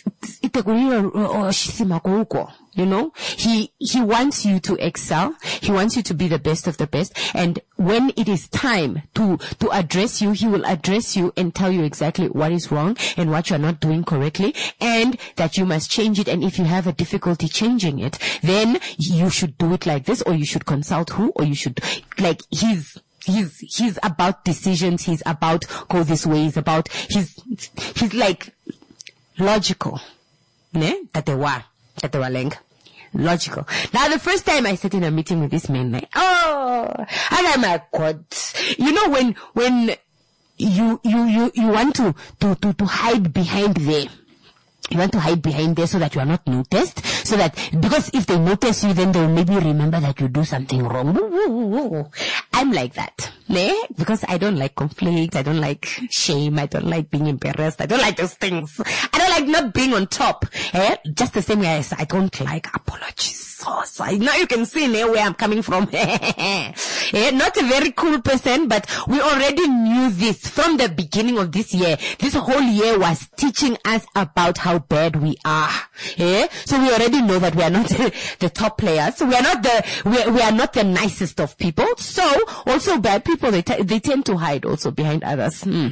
you know, he, he wants you to excel. He wants you to be the best of the best. And when it is time to, to address you, he will address you and tell you exactly what is wrong and what you are not doing correctly and that you must change it. And if you have a difficulty changing it, then you should do it like this, or you should consult who, or you should, like, he's, He's, he's about decisions. He's about go this way. He's about, he's, he's like logical. Ne? That they were, that they were like logical. Now the first time I sat in a meeting with this man, like, oh, and I'm like, God, you know, when, when you, you, you, you want to, to, to, to hide behind there. You want to hide behind there so that you are not noticed, so that, because if they notice you, then they'll maybe remember that you do something wrong. I'm like that, ne? Because I don't like conflict, I don't like shame, I don't like being embarrassed, I don't like those things. I don't like not being on top, eh? Just the same way as I don't like apologies. So I know you can see ne, where I'm coming from. eh? Not a very cool person, but we already knew this from the beginning of this year. This whole year was teaching us about how bad we are. Eh? So we already know that we are not the top players. We are not the, we, we are not the nicest of people. So also bad people, they, t- they tend to hide also behind others. Hmm.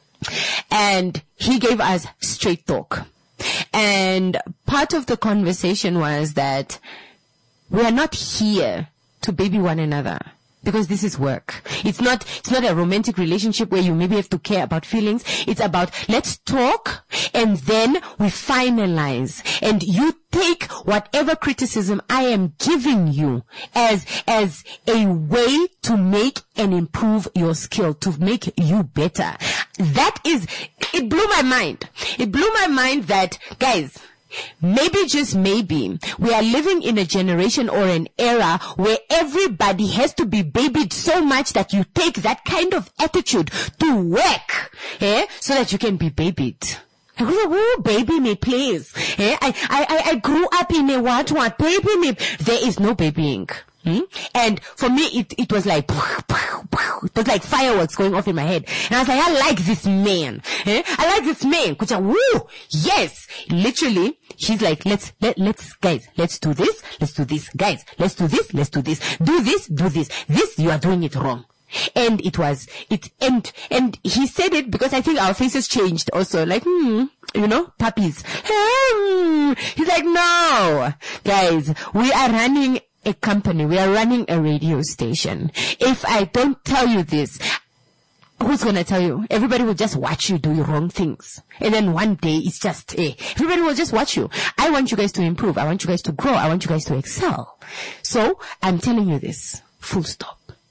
And he gave us straight talk. And part of the conversation was that we are not here to baby one another. Because this is work. It's not, it's not a romantic relationship where you maybe have to care about feelings. It's about, let's talk and then we finalize. And you take whatever criticism I am giving you as, as a way to make and improve your skill, to make you better. That is, it blew my mind. It blew my mind that, guys, maybe, just maybe, we are living in a generation or an era where everybody has to be babied so much that you take that kind of attitude to work, eh, so that you can be babied. Oh, baby me, please. Eh? I, I, I grew up in a what, what, baby me. There is no babying. Hmm? And for me, it, it was like, it was like fireworks going off in my head. And I was like, I like this man. Eh? I like this man. Kucha, woo! Yes! Literally, he's like, let's, let, let's, guys, let's do this, let's do this, guys, let's do this, let's do this, do this, do this. This, you are doing it wrong. And it was, it, and, and he said it because I think our faces changed also, like, hmm, you know, puppies. Hmm. He's like, no, guys, we are running a company, we are running a radio station. If I don't tell you this, who's gonna tell you? Everybody will just watch you do your wrong things. And then one day it's just, eh, everybody will just watch you. I want you guys to improve. I want you guys to grow. I want you guys to excel. So I'm telling you this, full stop.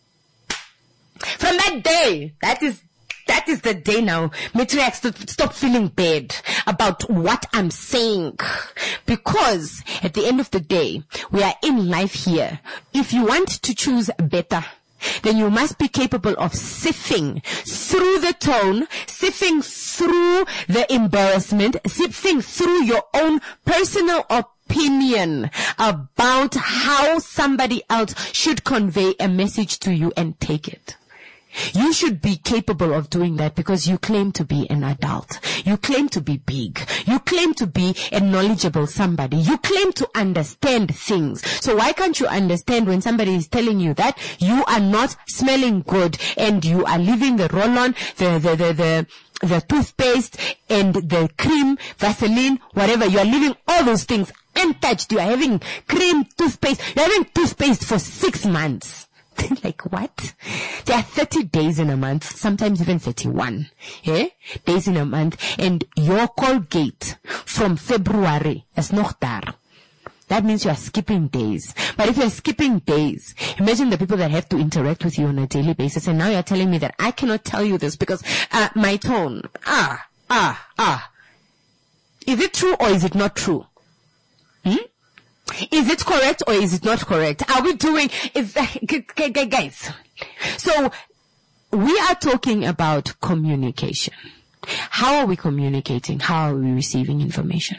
From that day, that is, that is the day now, Matriarch, st- stop feeling bad about what I'm saying. Because at the end of the day, we are in life here. If you want to choose better, then you must be capable of sifting through the tone, sifting through the embarrassment, sifting through your own personal opinion about how somebody else should convey a message to you and take it. You should be capable of doing that because you claim to be an adult. You claim to be big. You claim to be a knowledgeable somebody. You claim to understand things. So why can't you understand when somebody is telling you that you are not smelling good and you are leaving the roll-on, the, the, the, the, the toothpaste and the cream, Vaseline, whatever. You are leaving all those things untouched. You are having cream, toothpaste. You are having toothpaste for six months. Like what? There are thirty days in a month, sometimes even thirty-one yeah? days in a month, and your Colgate from February is not there. That means you are skipping days. But if you are skipping days, imagine the people that have to interact with you on a daily basis. And now you are telling me that I cannot tell you this because uh, my tone. Ah, ah, ah. Is it true or is it not true? Hmm? Is it correct or is it not correct? Are we doing, is that, guys? So, we are talking about communication. How are we communicating? How are we receiving information?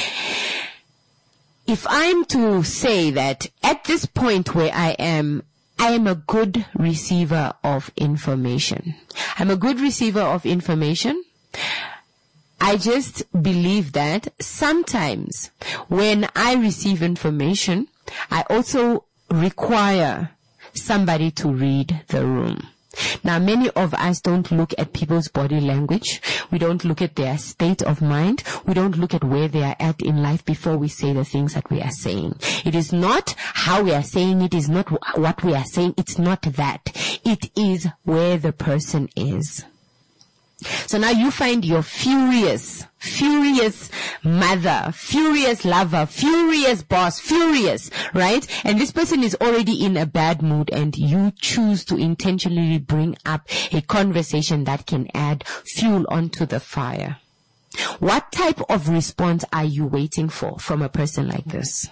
If I'm to say that at this point where I am, I am a good receiver of information. I'm a good receiver of information. I just believe that sometimes when I receive information, I also require somebody to read the room. Now, many of us don't look at people's body language. We don't look at their state of mind. We don't look at where they are at in life before we say the things that we are saying. It is not how we are saying it, is not what we are saying. It's not that. It is where the person is. So now you find your furious, furious mother, furious lover, furious boss, furious, right? And this person is already in a bad mood and you choose to intentionally bring up a conversation that can add fuel onto the fire. What type of response are you waiting for from a person like this?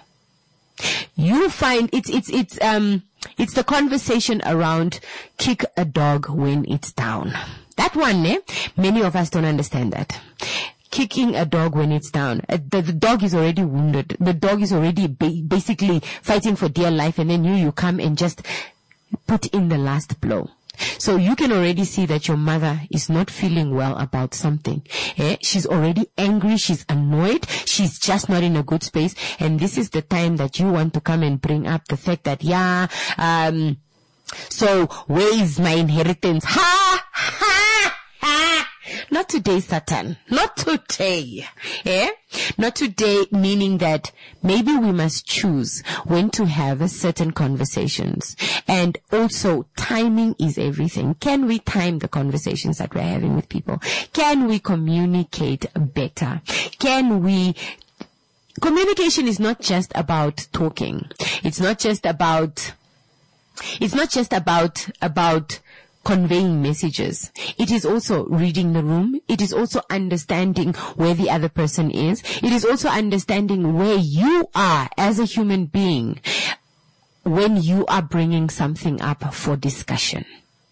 You find it's, it's, it's, um, it's the conversation around kick a dog when it's down. That one, eh? Many of us don't understand that. Kicking a dog when it's down. Uh, the, the dog is already wounded. The dog is already ba- basically fighting for dear life, and then you, you come and just put in the last blow. So you can already see that your mother is not feeling well about something. Eh? She's already angry. She's annoyed. She's just not in a good space. And this is the time that you want to come and bring up the fact that, yeah, um, so where is my inheritance? Ha! Ha! Ha! Not today, Satan. Not today. Eh? Not today, meaning that maybe we must choose when to have certain conversations. And also, timing is everything. Can we time the conversations that we're having with people? Can we communicate better? Can we... Communication is not just about talking. It's not just about... It's not just about, about conveying messages. It is also reading the room. It is also understanding where the other person is. It is also understanding where you are as a human being when you are bringing something up for discussion.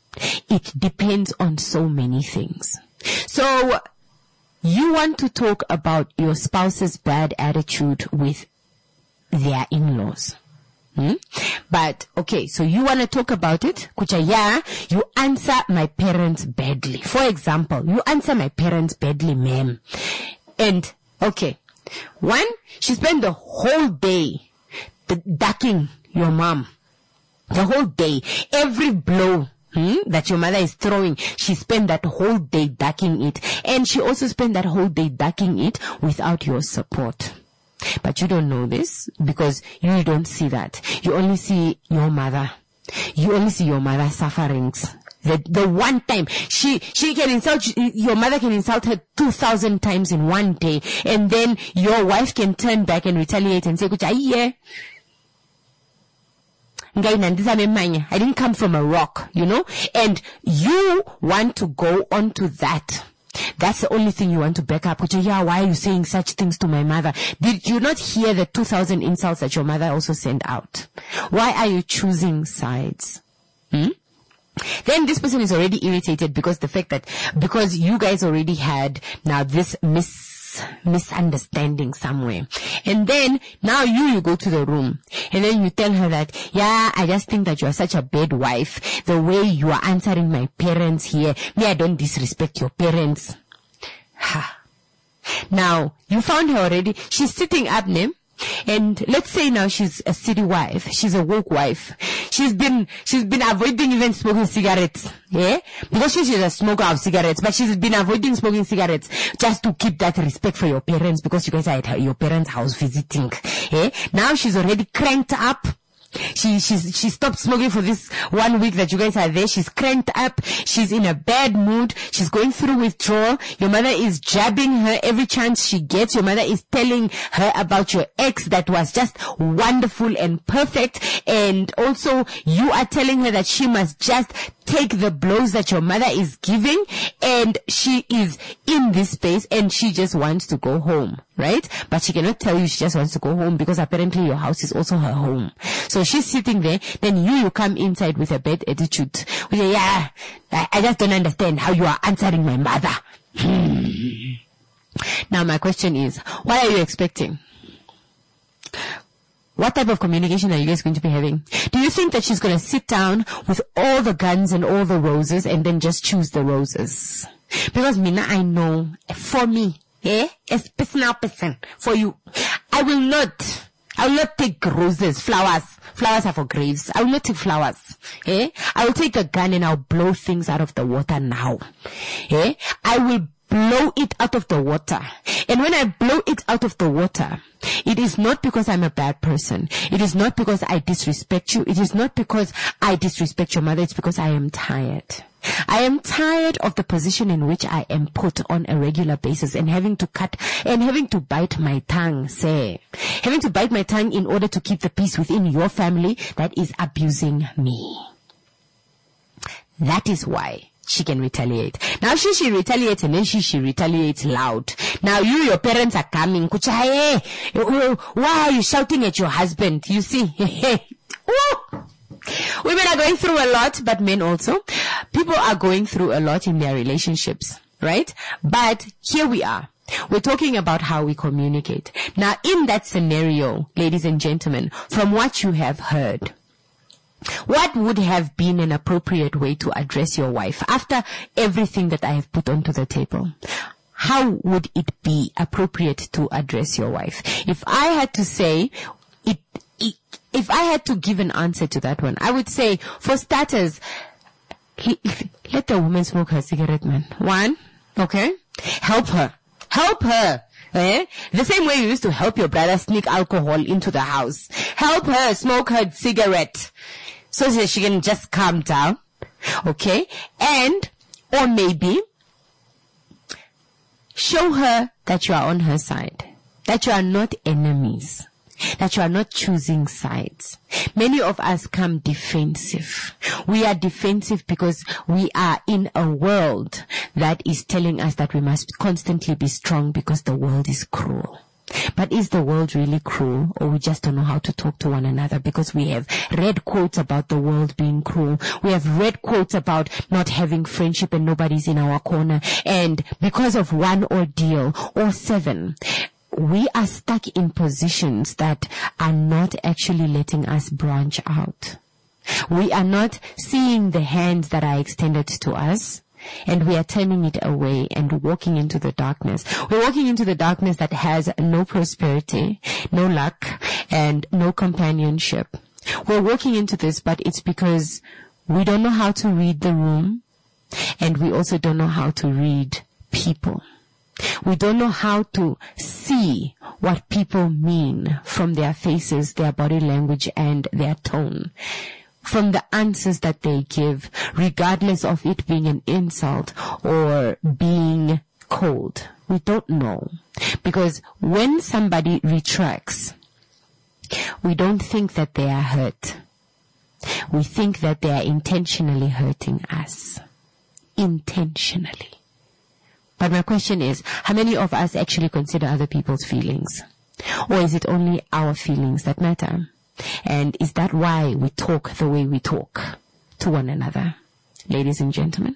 It depends on so many things. So, you want to talk about your spouse's bad attitude with their in-laws. Hmm? But, okay, so you want to talk about it. Kucha, yeah, you answer my parents badly. For example, you answer my parents badly, ma'am. And, okay, one, she spent the whole day ducking your mom. The whole day. Every blow hmm, that your mother is throwing, she spent that whole day ducking it. And she also spent that whole day ducking it without your support. But you don't know this because you don't see that. You only see your mother. You only see your mother's sufferings. The, the one time she, she can insult, your mother can insult her two thousand times in one day. And then your wife can turn back and retaliate and say, I didn't come from a rock, you know, and you want to go on to that. That's the only thing you want to back up. Yeah, why are you saying such things to my mother? Did you not hear the two thousand insults that your mother also sent out? Why are you choosing sides? Hmm? Then this person is already irritated because the fact that, because you guys already had now this mis misunderstanding somewhere. And then now you, you go to the room and then you tell her that, yeah, I just think that you are such a bad wife. The way you are answering my parents here, me, I don't disrespect your parents. Ha. Now, you found her already. She's sitting up, Nim. And let's say now she's a city wife. She's a woke wife. She's been, she's been avoiding even smoking cigarettes. Yeah? Because she's a smoker of cigarettes, but she's been avoiding smoking cigarettes just to keep that respect for your parents because you guys are at her, your parents' house visiting. Yeah? Now she's already cranked up. She, she's, she stopped smoking for this one week that you guys are there. She's cranked up. She's in a bad mood. She's going through withdrawal. Your mother is jabbing her every chance she gets. Your mother is telling her about your ex that was just wonderful and perfect. And also you are telling her that she must just take the blows that your mother is giving, and she is in this space and she just wants to go home, right? But she cannot tell you she just wants to go home because apparently your house is also her home. So she's sitting there, then you, you come inside with a bad attitude. We say, yeah, I, I just don't understand how you are answering my mother. Hmm. Now my question is, what are you expecting? What type of communication are you guys going to be having? Do you think that she's going to sit down with all the guns and all the roses and then just choose the roses? Because Mina, I know, for me, eh, as personal person, for you, I will not, I will not take roses, flowers. Flowers are for graves. I will not take flowers. Eh? I will take a gun and I'll blow things out of the water now. Eh? I will blow it out of the water. And when I blow it out of the water, it is not because I'm a bad person. It is not because I disrespect you. It is not because I disrespect your mother. It's because I am tired. I am tired of the position in which I am put on a regular basis and having to cut and having to bite my tongue, say, having to bite my tongue in order to keep the peace within your family that is abusing me. That is why she can retaliate. Now she, she retaliates and then she, she retaliates loud. Now you, your parents are coming. Kuchaye, why are you shouting at your husband? You see? Women are going through a lot, but men also. People are going through a lot in their relationships, right? But here we are. We're talking about how we communicate. Now in that scenario, ladies and gentlemen, from what you have heard, what would have been an appropriate way to address your wife after everything that I have put onto the table? How would it be appropriate to address your wife? If I had to say, it, it, if I had to give an answer to that one, I would say, for starters, let the woman smoke her cigarette, man. One, okay? Help her. Help her. Eh? The same way you used to help your brother sneak alcohol into the house. Help her smoke her cigarette so that she can just calm down. Okay? And, or maybe, show her that you are on her side. That you are not enemies. That you are not choosing sides. Many of us come defensive. We are defensive because we are in a world that is telling us that we must constantly be strong because the world is cruel. But is the world really cruel, or we just don't know how to talk to one another because we have read quotes about the world being cruel. We have read quotes about not having friendship and nobody's in our corner. And because of one ordeal or seven, we are stuck in positions that are not actually letting us branch out. We are not seeing the hands that are extended to us, and we are turning it away and walking into the darkness. We're walking into the darkness that has no prosperity, no luck, and no companionship. We're walking into this, but it's because we don't know how to read the room, and we also don't know how to read people. We don't know how to see what people mean from their faces, their body language, and their tone. From the answers that they give, regardless of it being an insult or being cold. We don't know. Because when somebody retracts, we don't think that they are hurt. We think that they are intentionally hurting us. Intentionally. But my question is, how many of us actually consider other people's feelings? Or is it only our feelings that matter? And is that why we talk the way we talk to one another? ladies and gentlemen.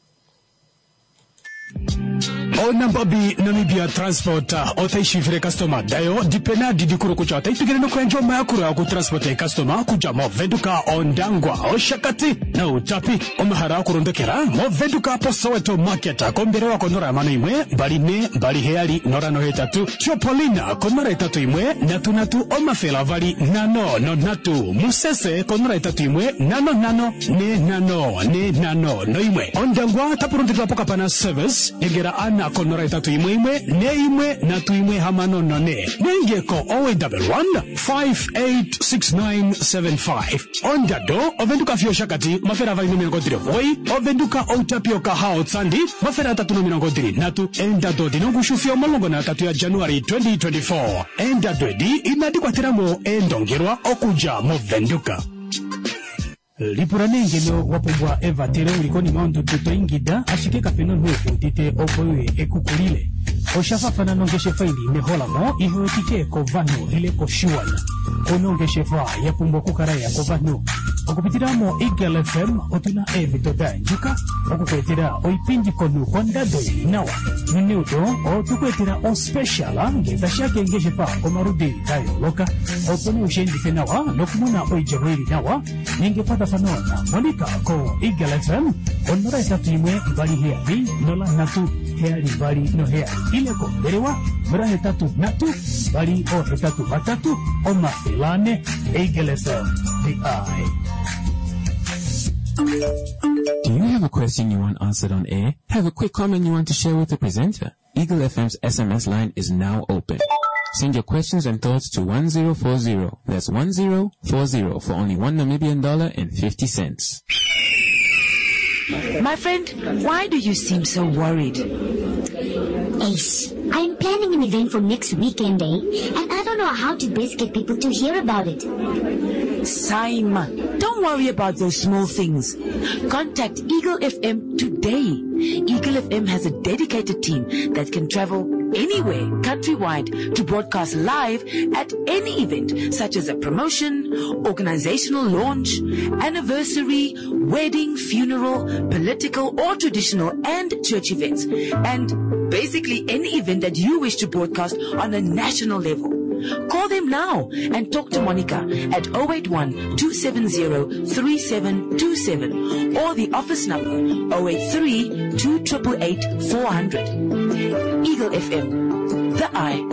Onamba bi Namibia Transport otaishivire customer dayo dipena didi kuru kucha taitugire no kwenjo mayakura ku transport customer kuja mo venduka ondangwa oshakati na utapi omahara kurondekera mo venduka po Soweto market kombere wa konora mano imwe bali ne bali heali nora no hetatu Chopolina konora etatu imwe natu natu omafela vali nano no natu Musese konora etatu imwe nano nano ne nano ne nano no imwe ondangwa tapurundika poka pana service egera ana konora etatu imwe imwe ne imwe natu imwe hamano no ne nengeko owe double one five eight six nine seven five ondado ovenduka fio shakati mafera vali no mirongo three oi ovenduka outapio kahao tsandi mafera tatu no mirongo three natu endado dinongushufio molongo na tatu ya January twenty twenty-four endado edi inadikwatiramo endongerwa okuja mo venduka Lipuranenge no wapubwa Eva tere ulikoni maundu tuto ingida ashike kapeno nuku tite opoye ekukulile Oshafa fana nongeshe faili mehola mo iho tike ko vano ile ko shuana Onongeshe fa ya pumbo kukaraya ko vano Okupitiramo Eagle F M otuna evi tota njuka Okukwetira oipinji konu kondado nawa Minuto otukwetira o speciala ngeza shake ngeshe fa komarudi dayo loka Otone ushendi tenawa nokumuna oijabwiri nawa Ninge pata fanona Monika ko Eagle F M Onora etatu imwe bali heali nola natu heali bali no heali Ileko berewa mura hetatu natu bali o hetatu matatu o mafilane Eagle F M the eye. Do you have a question you want answered on air? Have a quick comment you want to share with the presenter? Eagle F M's S M S line is now open. Send your questions and thoughts to one zero four zero. That's one zero four zero for only one Namibian dollar and fifty cents. My friend, why do you seem so worried? Ace, I'm planning an event for next weekend, eh? And I don't know how to best get people to hear about it. Simon, don't worry about those small things. Contact Eagle F M today. Eagle F M has a dedicated team that can travel anywhere countrywide to broadcast live at any event, such as a promotion, organizational launch, anniversary, wedding, funeral, political or traditional and church events, and basically any event that you wish to broadcast on a national level. Call them now and talk to Monica at zero eight one two seven zero three seven two seven or the office number zero eight three two eight eight eight four hundred. Eagle F M, the eye.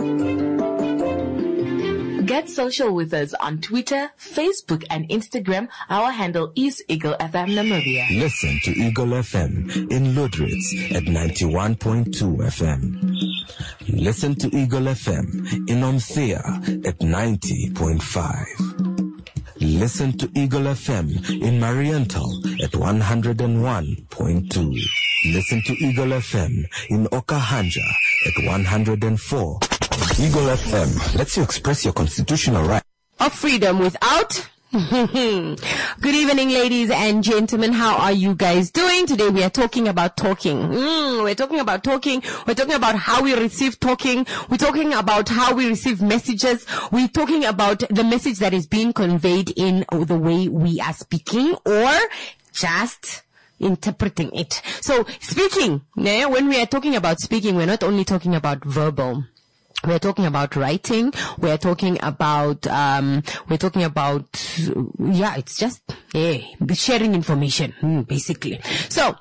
Get social with us on Twitter, Facebook, and Instagram. Our handle is Eagle F M Namibia. Listen to Eagle F M in Ludritz at ninety-one point two F M. Listen to Eagle F M in Omthea at ninety point five. Listen to Eagle F M in Mariental at one hundred one point two. Listen to Eagle F M in Okahanja at one hundred four. Eagle F M lets you express your constitutional right of freedom without Good evening, ladies and gentlemen. How are you guys doing? Today we are talking about talking. Mm, we're talking about talking. We're talking about how we receive talking. We're talking about how we receive messages. We're talking about the message that is being conveyed in the way we are speaking or just interpreting it. So speaking, yeah, when we are talking about speaking, we're not only talking about verbal. We're talking about writing. We're talking about, um, we're talking about, yeah, it's just, yeah, sharing information, mm, basically. So,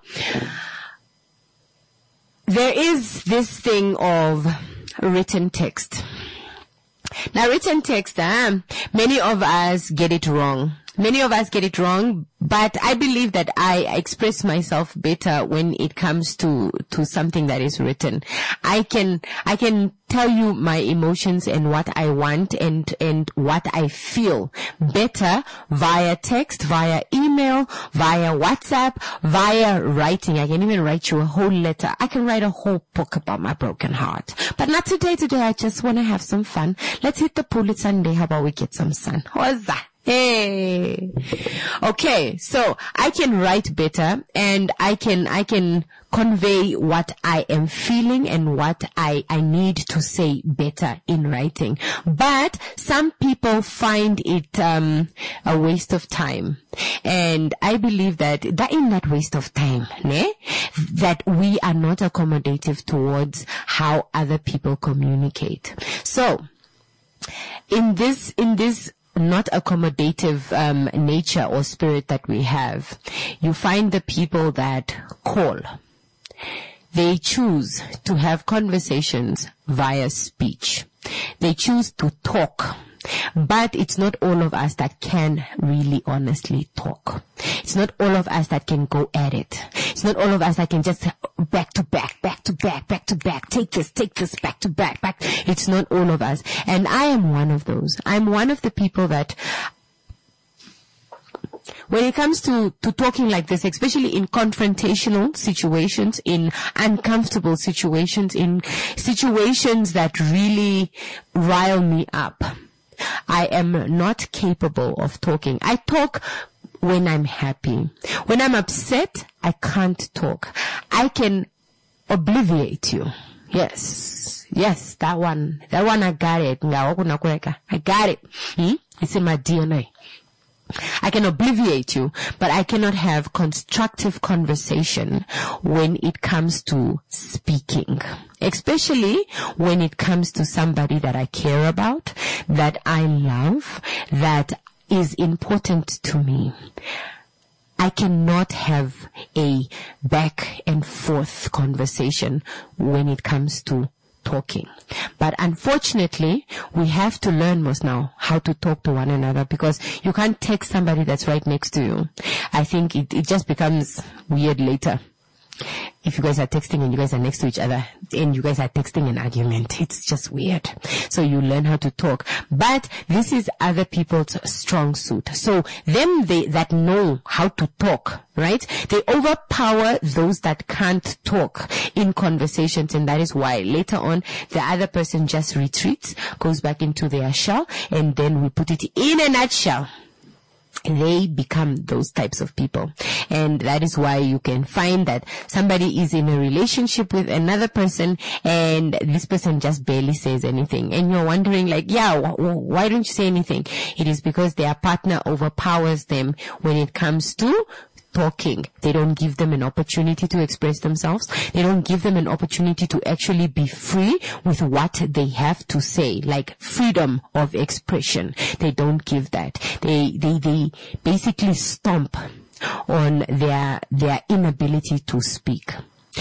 there is this thing of written text. Now, written text, um, many of us get it wrong. Many of us get it wrong, but I believe that I express myself better when it comes to, to something that is written. I can, I can tell you my emotions and what I want and, and what I feel better via text, via email, via WhatsApp, via writing. I can even write you a whole letter. I can write a whole book about my broken heart. But not today. Today I just want to have some fun. Let's hit the pool. It's Sunday. How about we get some sun? What's that? Hey. Okay, so I can write better and I can, I can convey what I am feeling and what I, I need to say better in writing. But some people find it, um, a waste of time. And I believe that, that in that waste of time, ne, that we are not accommodative towards how other people communicate. So, in this, in this, not accommodative um, nature or spirit that we have, you find the people that call. They choose to have conversations via speech. They choose to talk. But it's not all of us that can really honestly talk. It's not all of us that can go at it. It's not all of us that can just back to back, back to back, back to back, take this, take this, back to back, back. It's not all of us. And I am one of those. I'm one of the people that, when it comes to, to talking like this, especially in confrontational situations, in uncomfortable situations, in situations that really rile me up, I am not capable of talking. I talk when I'm happy. When I'm upset, I can't talk. I can obliviate you. Yes. Yes, that one. That one I got it. I got it. Hmm? It's in my D N A. I can obliviate you, but I cannot have constructive conversation when it comes to speaking. Especially when it comes to somebody that I care about, that I love, that is important to me. I cannot have a back and forth conversation when it comes to talking. But unfortunately, we have to learn most now how to talk to one another, because you can't text somebody that's right next to you. I think it, it just becomes weird later. If you guys are texting and you guys are next to each other and you guys are texting an argument, it's just weird. So you learn how to talk. But this is other people's strong suit. So them they, that know how to talk, right? They overpower those that can't talk in conversations, and that is why later on the other person just retreats, goes back into their shell, and then we put it in a nutshell. They become those types of people. And that is why you can find that somebody is in a relationship with another person and this person just barely says anything. And you're wondering like, yeah, wh- why don't you say anything? It is because their partner overpowers them when it comes to talking. They don't give them an opportunity to express themselves. They don't give them an opportunity to actually be free with what they have to say, like freedom of expression. They don't give that. They, they, they basically stomp on their, their inability to speak.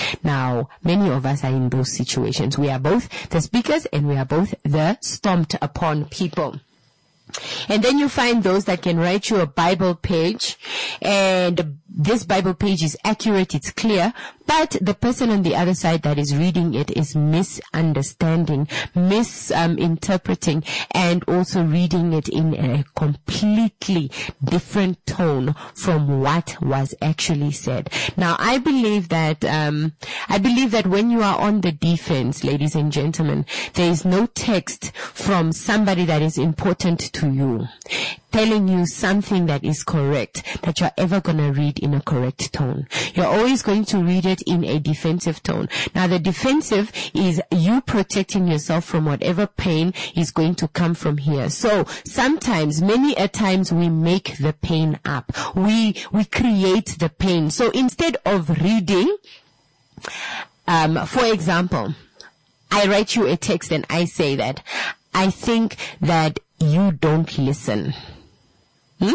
Now, many of us are in those situations. We are both the speakers and we are both the stomped upon people. And then you find those that can write you a Bible page, and this Bible page is accurate, it's clear, but the person on the other side that is reading it is misunderstanding, misinterpreting, um, and also reading it in a completely different tone from what was actually said. Now, I believe that, um, I believe that when you are on the defense, ladies and gentlemen, there is no text from somebody that is important to you telling you something that is correct that you're ever going to read in a correct tone. You're always going to read it in a defensive tone. Now, the defensive is you protecting yourself from whatever pain is going to come from here. So sometimes, many a times, we make the pain up. We, we create the pain. So instead of reading, um, for example, I write you a text and I say that I think that you don't listen. Hmm?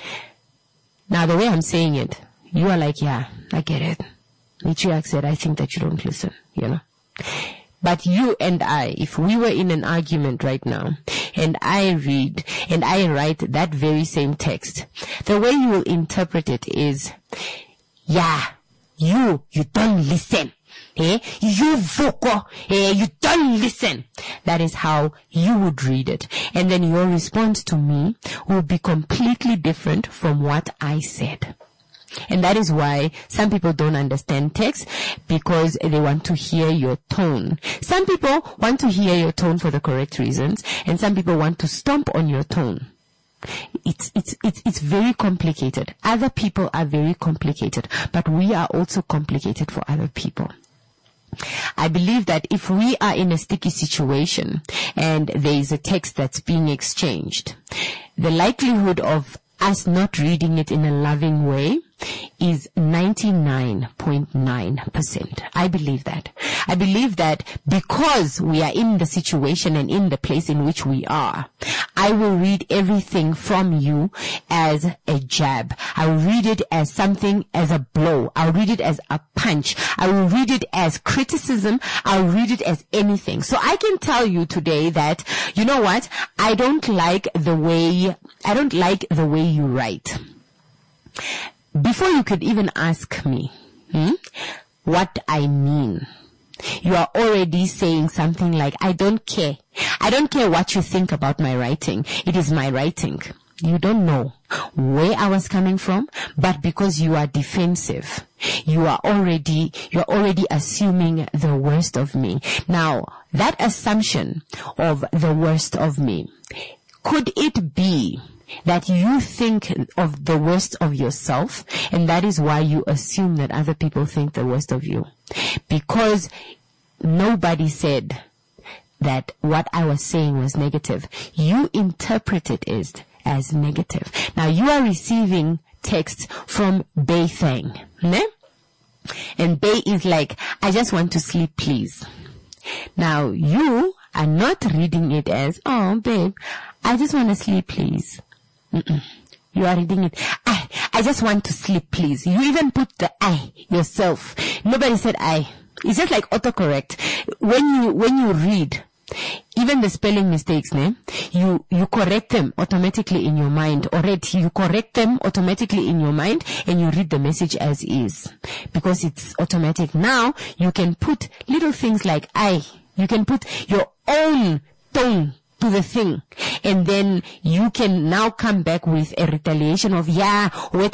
Now, the way I'm saying it, you are like, yeah, I get it. Michiak said, I think that you don't listen, you know. But you and I, if we were in an argument right now, and I read, and I write that very same text, the way you will interpret it is, yeah, you, you don't listen. Eh? You vocal, eh? You don't listen. That is how you would read it. And then your response to me will be completely different from what I said. And that is why some people don't understand text, because they want to hear your tone. Some people want to hear your tone for the correct reasons, and some people want to stomp on your tone. It's, it's, it's, it's very complicated. Other people are very complicated, but we are also complicated for other people. I believe that if we are in a sticky situation and there is a text that's being exchanged, the likelihood of us not reading it in a loving way is ninety-nine point nine percent. I believe that. I believe that because we are in the situation and in the place in which we are, I will read everything from you as a jab. I will read it as something, as a blow. I'll read it as a punch. I will read it as criticism. I'll read it as anything. So I can tell you today that, you know what? I don't like the way, I don't like the way you write. Before you could even ask me hmm, what I mean, you are already saying something like, I don't care. I don't care what you think about my writing. It is my writing. You don't know where I was coming from, but because you are defensive, you are already, you are already assuming the worst of me. Now, that assumption of the worst of me, could it be that you think of the worst of yourself, and that is why you assume that other people think the worst of you? Because nobody said that what I was saying was negative. You interpret it as, as negative. Now you are receiving text from Bay Thang, ne? And Bay is like, I just want to sleep, please. Now you are not reading it as, oh babe, I just want to sleep, please. Mm-mm. You are reading it. I, I just want to sleep, please. You even put the I yourself. Nobody said I. It's just like autocorrect. When you, when you read, even the spelling mistakes, ne, you, you correct them automatically in your mind. Already, you correct them automatically in your mind and you read the message as is. Because it's automatic. Now, you can put little things like I. You can put your own tone to the thing, and then you can now come back with a retaliation of, yeah, like,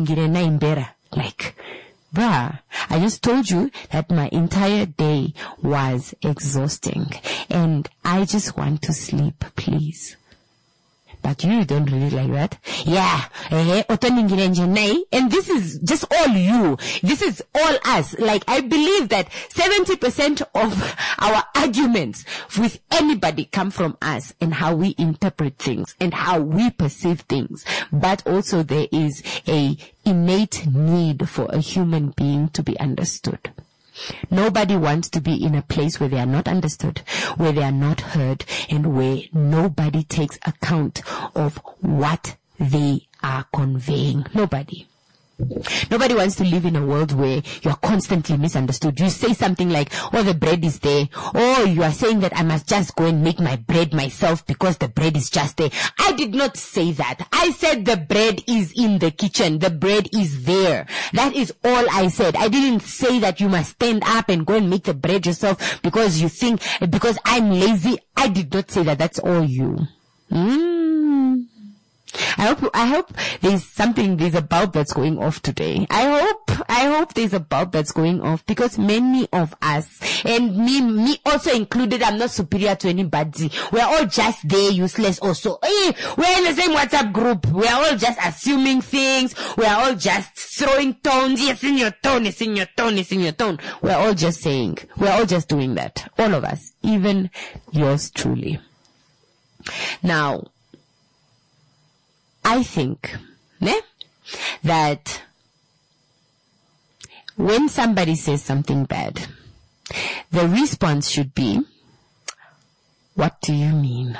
bruh, I just told you that my entire day was exhausting and I just want to sleep, please. But you don't really like that. Yeah. And this is just all you. This is all us. Like, I believe that seventy percent of our arguments with anybody come from us and how we interpret things and how we perceive things. But also there is a innate need for a human being to be understood. Nobody wants to be in a place where they are not understood, where they are not heard, and where nobody takes account of what they are conveying. Nobody. Nobody wants to live in a world where you are constantly misunderstood. You say something like, oh, the bread is there. Oh, you are saying that I must just go and make my bread myself because the bread is just there. I did not say that. I said the bread is in the kitchen. The bread is there. That is all I said. I didn't say that you must stand up and go and make the bread yourself because you think, because I'm lazy. I did not say that. That's all you. Mm. I hope, I hope there's something, there's a bulb that's going off today. I hope, I hope there's a bulb that's going off because many of us, and me, me also included, I'm not superior to anybody. We're all just there, useless also. Hey, we're in the same WhatsApp group. We're all just assuming things. We're all just throwing tones. Yes, in your tone, it's in your tone, it's in your tone. We're all just saying, we're all just doing that. All of us. Even yours truly. Now, I think ne, that when somebody says something bad, the response should be, what do you mean?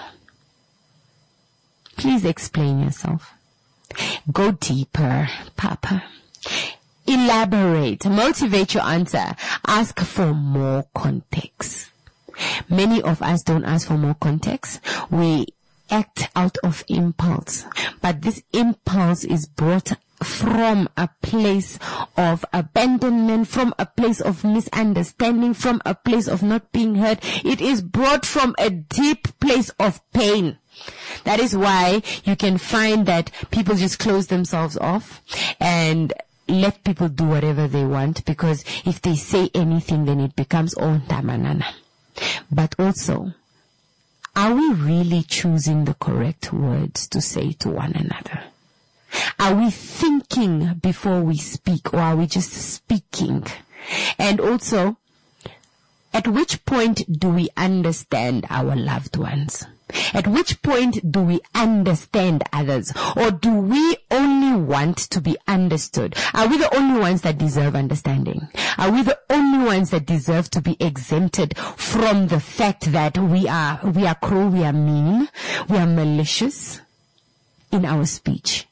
Please explain yourself. Go deeper, Papa. Elaborate. Motivate your answer. Ask for more context. Many of us don't ask for more context. We act out of impulse, but this impulse is brought from a place of abandonment, from a place of misunderstanding, from a place of not being heard. It is brought from a deep place of pain. That is why you can find that people just close themselves off and let people do whatever they want, because if they say anything, then it becomes oh tamanana. But also, are we really choosing the correct words to say to one another? Are we thinking before we speak, or are we just speaking? And also, at which point do we understand our loved ones? At which point do we understand others? Or do we only want to be understood? Are we the only ones that deserve understanding? Are we the only ones that deserve to be exempted from the fact that we are, we are cruel, we are mean, we are malicious in our speech,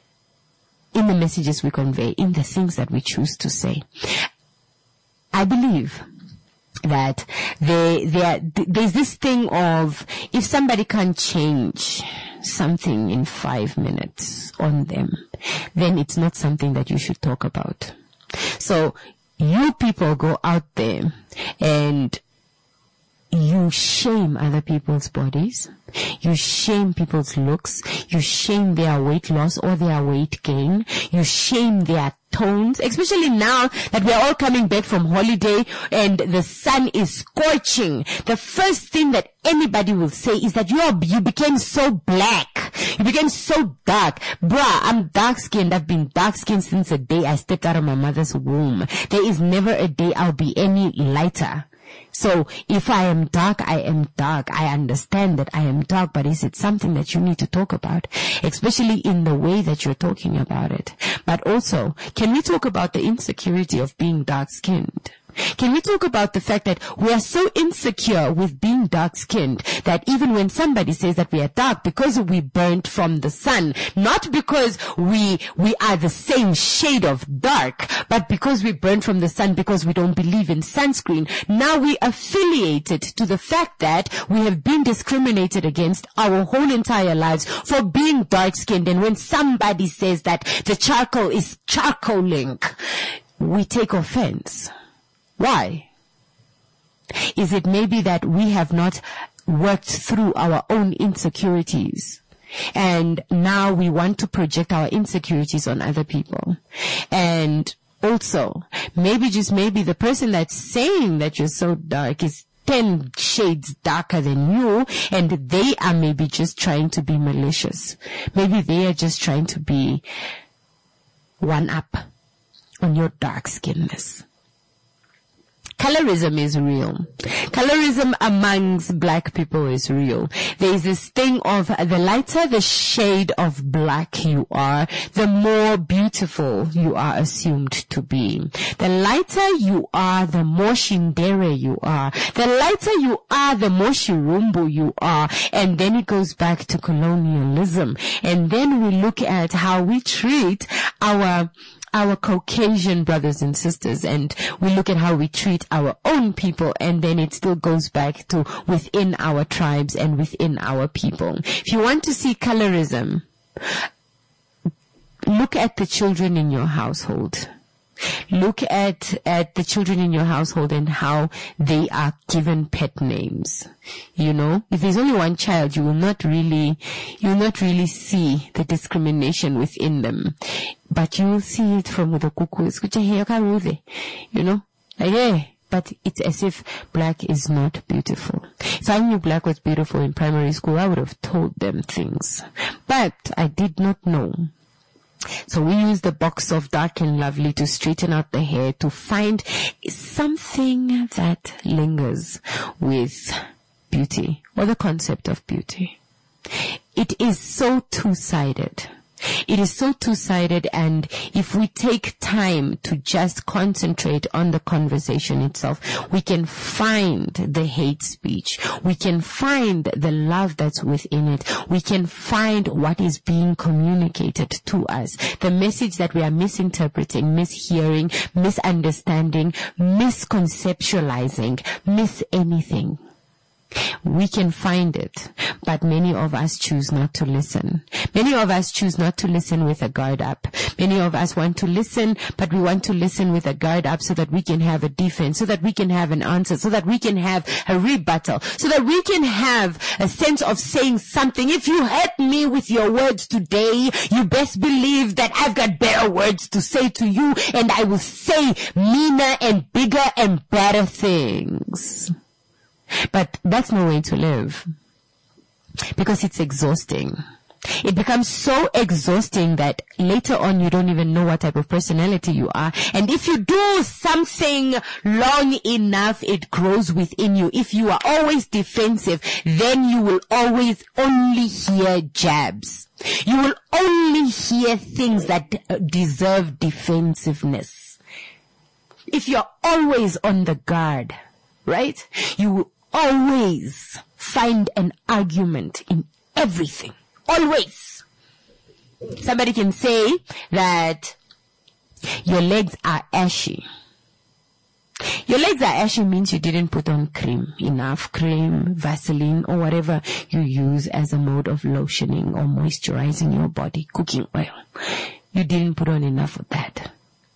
in the messages we convey, in the things that we choose to say? I believe that there, there, there's this thing of, if somebody can't change something in five minutes on them, then it's not something that you should talk about. So you people go out there and you shame other people's bodies. You shame people's looks. You shame their weight loss or their weight gain. You shame their tones, especially now that we are all coming back from holiday and the sun is scorching. The first thing that anybody will say is that you are, you became so black. You became so dark. Bruh, I'm dark skinned. I've been dark skinned since the day I stepped out of my mother's womb. There is never a day I'll be any lighter. So if I am dark, I am dark. I understand that I am dark, but is it something that you need to talk about? Especially in the way that you're talking about it. But also, can we talk about the insecurity of being dark-skinned? Can we talk about the fact that we are so insecure with being dark-skinned that even when somebody says that we are dark because we burnt from the sun, not because we we are the same shade of dark, but because we burnt from the sun because we don't believe in sunscreen, now we affiliated to the fact that we have been discriminated against our whole entire lives for being dark-skinned. And when somebody says that the charcoal is charcoaling, we take offense. Why? Is it maybe that we have not worked through our own insecurities and now we want to project our insecurities on other people? And also, maybe just maybe the person that's saying that you're so dark is ten shades darker than you, and they are maybe just trying to be malicious. Maybe they are just trying to be one up on your dark skinness. Colorism is real. Colorism amongst black people is real. There is this thing of the lighter the shade of black you are, the more beautiful you are assumed to be. The lighter you are, the more shindere you are. The lighter you are, the more shirumbu you are. And then it goes back to colonialism. And then we look at how we treat our our Caucasian brothers and sisters, and we look at how we treat our own people, and then it still goes back to within our tribes and within our people. If you want to see colorism, look at the children in your household. Look at, at the children in your household and how they are given pet names. You know, if there's only one child, you will not really, you will not really see the discrimination within them. But you will see it from the cuckoos. You know, like, hey, but it's as if black is not beautiful. If I knew black was beautiful in primary school, I would have told them things. But I did not know. So we use the box of Dark and Lovely to straighten out the hair, to find something that lingers with beauty, or the concept of beauty. It is so two-sided. It is so two-sided, and if we take time to just concentrate on the conversation itself, we can find the hate speech. We can find the love that's within it. We can find what is being communicated to us. The message that we are misinterpreting, mishearing, misunderstanding, misconceptualizing, miss anything. We can find it, but many of us choose not to listen. Many of us choose not to listen with a guard up. Many of us want to listen, but we want to listen with a guard up so that we can have a defense, so that we can have an answer, so that we can have a rebuttal, so that we can have a sense of saying something. If you hurt me with your words today, you best believe that I've got better words to say to you, and I will say meaner and bigger and better things. But that's no way to live. because it's exhausting. It becomes so exhausting that later on you don't even know what type of personality you are. And if you do something long enough, it grows within you. If you are always defensive, then you will always only hear jabs. You will only hear things that deserve defensiveness. If you're always on the guard, right, you will always find an argument in everything. Always. Somebody can say that your legs are ashy. Your legs are ashy means you didn't put on cream, enough cream, Vaseline, or whatever you use as a mode of lotioning or moisturizing your body, cooking oil. You didn't put on enough of that.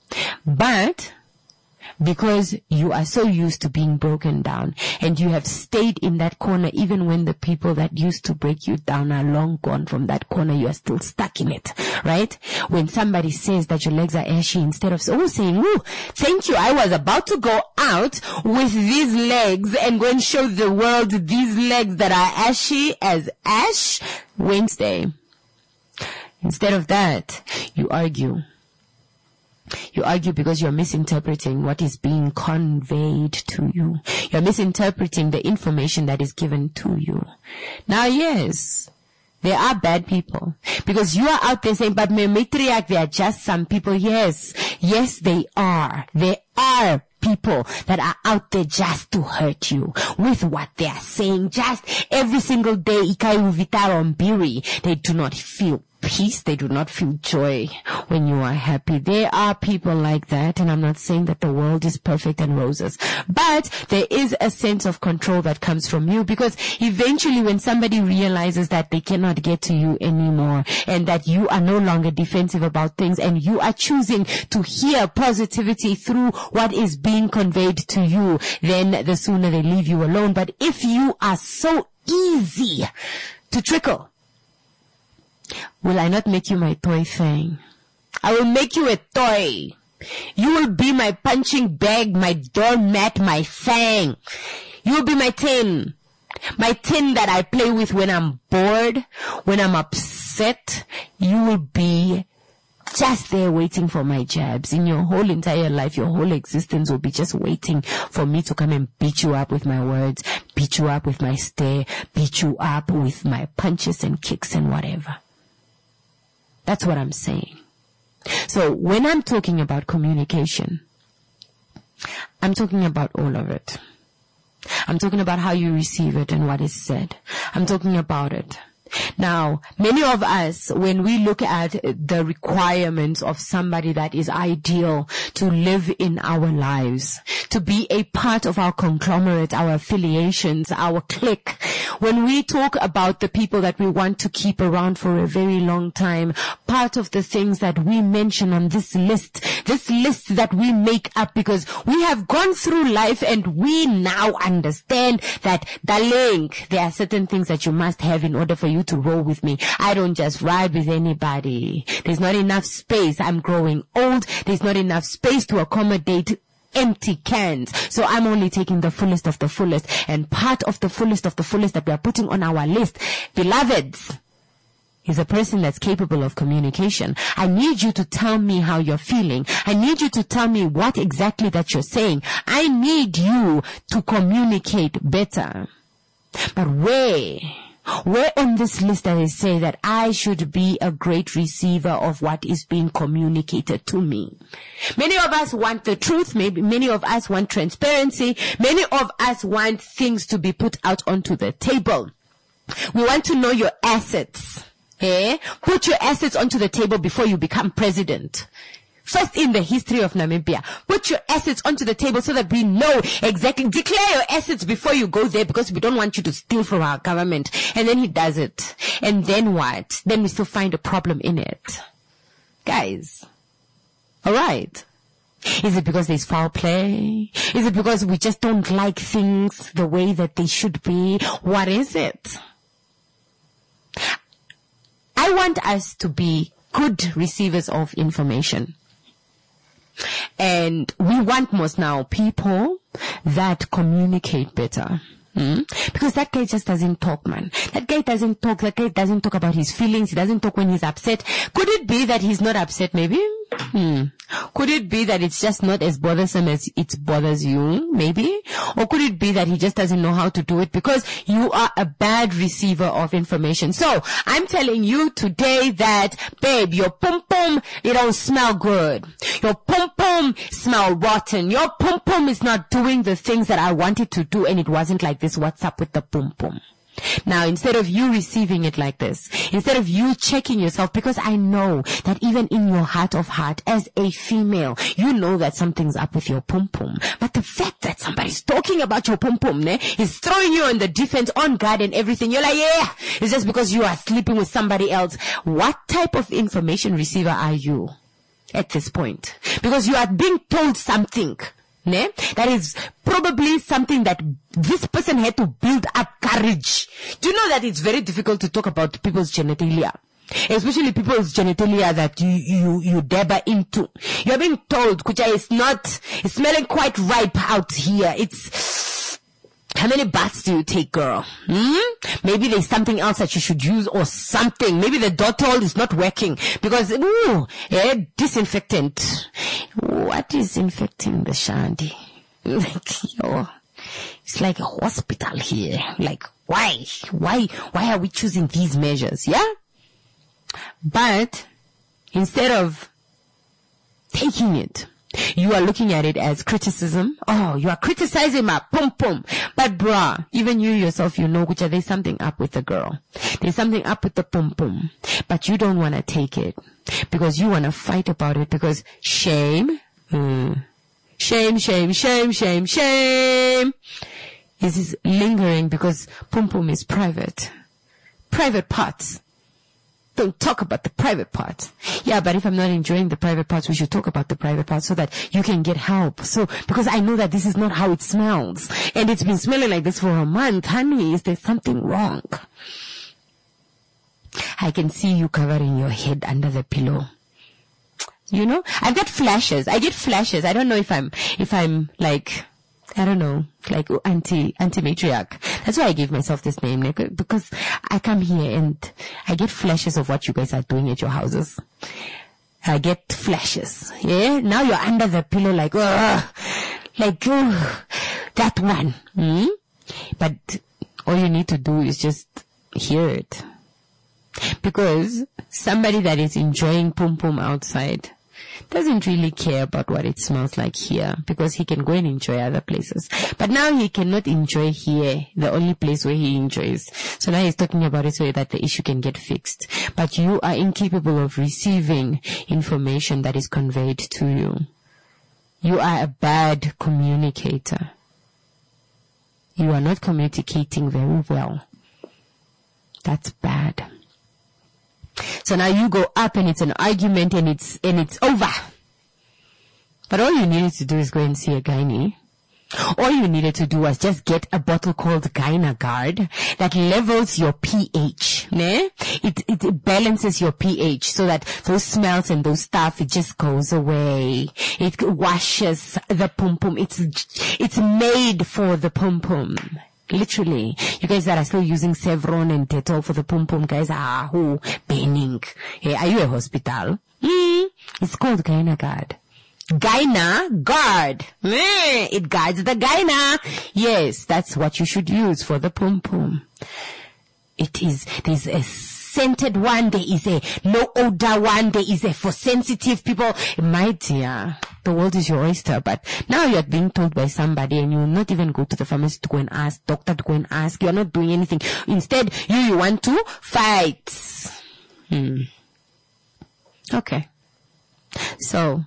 But because you are so used to being broken down and you have stayed in that corner, even when the people that used to break you down are long gone from that corner, you are still stuck in it, right? When somebody says that your legs are ashy, instead of oh, saying, "Ooh, thank you, I was about to go out with these legs and go and show the world these legs that are ashy as Ash Wednesday." Instead of that, you argue. You argue because you're misinterpreting what is being conveyed to you. You're misinterpreting the information that is given to you. Now, yes, there are bad people. Because you are out there saying, but me matriarch, they are just some people. Yes, yes, they are. There are people that are out there just to hurt you with what they are saying. Just every single day, Ikai Vitaro Mbiri, they do not feel peace, they do not feel joy when you are happy. There are people like that, and I'm not saying that the world is perfect and roses, but there is a sense of control that comes from you, because eventually when somebody realizes that they cannot get to you anymore and that you are no longer defensive about things and you are choosing to hear positivity through what is being conveyed to you, then the sooner they leave you alone. But if you are so easy to trickle, will I not make you my toy thing? I will make you a toy. You will be my punching bag, my doormat, my fang. You will be my tin. My tin that I play with when I'm bored, when I'm upset. You will be just there waiting for my jabs. In your whole entire life, your whole existence will be just waiting for me to come and beat you up with my words, beat you up with my stare, beat you up with my punches and kicks and whatever. That's what I'm saying. So when I'm talking about communication, I'm talking about all of it. I'm talking about how you receive it and what is said. I'm talking about it. Now, many of us, when we look at the requirements of somebody that is ideal to live in our lives, to be a part of our conglomerate, our affiliations, our clique, when we talk about the people that we want to keep around for a very long time, part of the things that we mention on this list, this list that we make up because we have gone through life and we now understand that, darling, there are certain things that you must have in order for you to roll with me. I don't just ride with anybody. There's not enough space. I'm growing old. There's not enough space to accommodate empty cans. So I'm only taking the fullest of the fullest. And part of the fullest of the fullest that we are putting on our list, beloveds, is a person that's capable of communication. I need you to tell me how you're feeling. I need you to tell me what exactly that you're saying. I need you to communicate better. But where? Where on this list does it say that I should be a great receiver of what is being communicated to me? Many of us want the truth. Maybe many of us want transparency. Many of us want things to be put out onto the table. We want to know your assets. Eh? Put your assets onto the table before you become president. First in the history of Namibia, put your assets onto the table so that we know exactly. Declare your assets before you go there, because we don't want you to steal from our government. And then he does it. And then what? Then we still find a problem in it. Guys. Alright. Is it because there's foul play? Is it because we just don't like things the way that they should be? What is it? I want us to be good receivers of information. And we want most now people that communicate better. Mm? Because that guy just doesn't talk, man. That guy doesn't talk. That guy doesn't talk about his feelings. He doesn't talk when he's upset. Could it be that he's not upset, maybe? Hmm. Could it be that it's just not as bothersome as it bothers you, maybe? Or could it be that he just doesn't know how to do it because you are a bad receiver of information? So, I'm telling you today that, babe, your pum-pum, it don't smell good. Your pum-pum smell rotten. Your pum-pum is not doing the things that I wanted to do, and it wasn't like this. What's up with the pum-pum? Now, instead of you receiving it like this, instead of you checking yourself, because I know that even in your heart of heart, as a female, you know that something's up with your pum-pum. But the fact that somebody's talking about your pum-pum, ne, is throwing you on the defense, on guard and everything. You're like, yeah, it's just because you are sleeping with somebody else. What type of information receiver are you at this point? Because you are being told something. Ne? That is probably something that this person had to build up courage. Do you know that it's very difficult to talk about people's genitalia? Especially people's genitalia that you, you, you dabber into. You're being told, Kucha, it's not, it's smelling quite ripe out here. It's, how many baths do you take, girl? Hmm? Maybe there's something else that you should use or something. Maybe the Dettol is not working because, ooh, eh, disinfectant. What is infecting the shandy? Like, yo, it's like a hospital here. Like, why? Why, why are we choosing these measures? Yeah? But instead of taking it, you are looking at it as criticism. Oh, you are criticizing my pum-pum. But bruh, even you yourself, you know, Kucha, there's something up with the girl. There's something up with the pum-pum. But you don't want to take it. Because you want to fight about it. Because shame, mm, shame, shame, shame, shame, shame. This is lingering because pum-pum is private. Private parts. Don't talk about the private parts. Yeah, but if I'm not enjoying the private parts, we should talk about the private parts so that you can get help. So, because I know that this is not how it smells. And it's been smelling like this for a month. Honey, is there something wrong? I can see you covering your head under the pillow. You know, I get flashes. I get flashes. I don't know if I'm, if I'm like, I don't know, like anti, anti-matriarch. That's why I gave myself this name, like, because I come here and I get flashes of what you guys are doing at your houses. I get flashes. Yeah. Now you're under the pillow like, ugh, like, ugh, that one. Hmm? But all you need to do is just hear it. Because somebody that is enjoying pum pum outside doesn't really care about what it smells like here, because he can go and enjoy other places. But now he cannot enjoy here, the only place where he enjoys. So now he's talking about it so that the issue can get fixed. But you are incapable of receiving information that is conveyed to you. You are a bad communicator. You are not communicating very well. That's bad. So now you go up and it's an argument and it's, and it's over. But all you needed to do is go and see a gynae. All you needed to do was just get a bottle called GynaGuard that levels your pH. Ne? It, it, it balances your pH so that those smells and those stuff, it just goes away. It washes the pum pum. It's, it's made for the pum pum. Literally. You guys that are still using Sevron and Dettol for the pum pum, guys, ah, who burning. Hey, are you a hospital? Mm, it's called GynaGuard. GynaGuard. Mm, it guards the gyna. Yes, that's what you should use for the pum pum. It is, there's a scented one, there is a low odor one, there is a for sensitive people. My dear, the world is your oyster, but now you're being told by somebody and you'll not even go to the pharmacy to go and ask, doctor to go and ask. You're not doing anything. Instead, you, you want to fight. Hmm. Okay. So,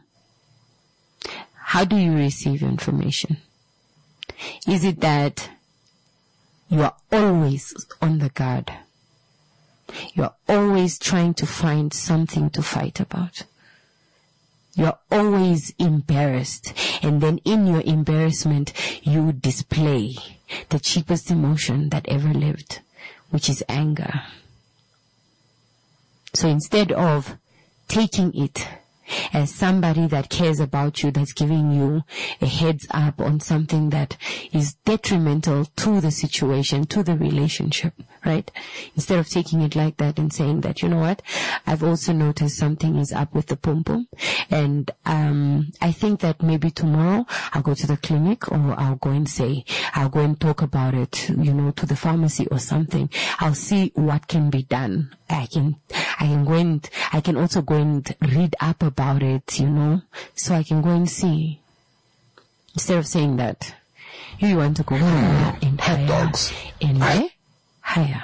how do you receive information? Is it that you are always on the guard? You are always trying to find something to fight about. You are always embarrassed. And then in your embarrassment, you display the cheapest emotion that ever lived, which is anger. So instead of taking it as somebody that cares about you, that's giving you a heads up on something that is detrimental to the situation, to the relationship, right? Instead of taking it like that and saying that, you know what, I've also noticed something is up with the pum pum, and um I think that maybe tomorrow I'll go to the clinic, or I'll go and say, I'll go and talk about it, you know, to the pharmacy or something. I'll see what can be done. I can, I can go and, I can also go and read up about it, you know, so I can go and see. Instead of saying that, you want to go higher and higher and higher, higher.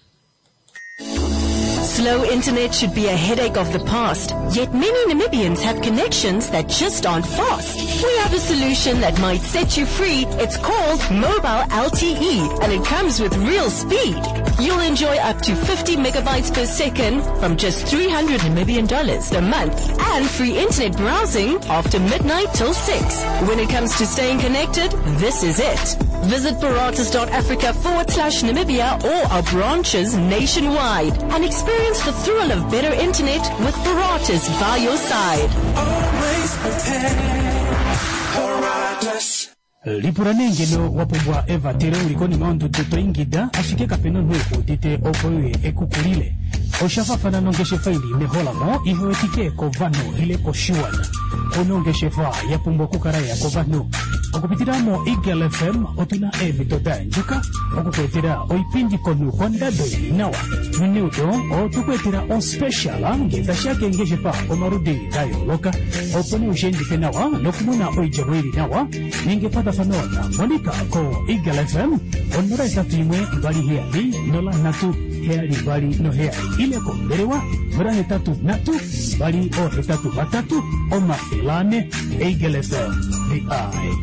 Slow internet should be a headache of the past, yet many Namibians have connections that just aren't fast. We have a solution that might set you free. It's called Mobile L T E, and it comes with real speed. You'll enjoy up to fifty megabytes per second from just three hundred Namibian dollars a month, and free internet browsing after midnight till six. When it comes to staying connected, this is it. Visit Paratus.Africa forward slash Namibia or our branches nationwide and experience the thrill of better internet with Paratus by your side. Always prepared. Paratus. Lipuranenge no wapubwa eva tere ulikoni maundu tuto ingida ashike kapeno nuku tite opoye ekukulile oshafafana nongeshe faili meholamo ihoetike kovano ile koshuana onongeshe fa yapumbo kukaraya kovano okupitiramo Eagle F M otuna ebitoda njuka okukwetera oipindi konu kondado nawa minuto otukwetera on special ngedashake ngeshe fa omarudi dayo loka opone ushenjike nawa nokumuna oijabwiri nawa ningepata fanona monika ko Eagle F M onora itafimwe bali heali nola natu heali bali no heali ile ko berewa mura hetatu natu bali o hetatu batatu o mafilane Eagle F M the eye.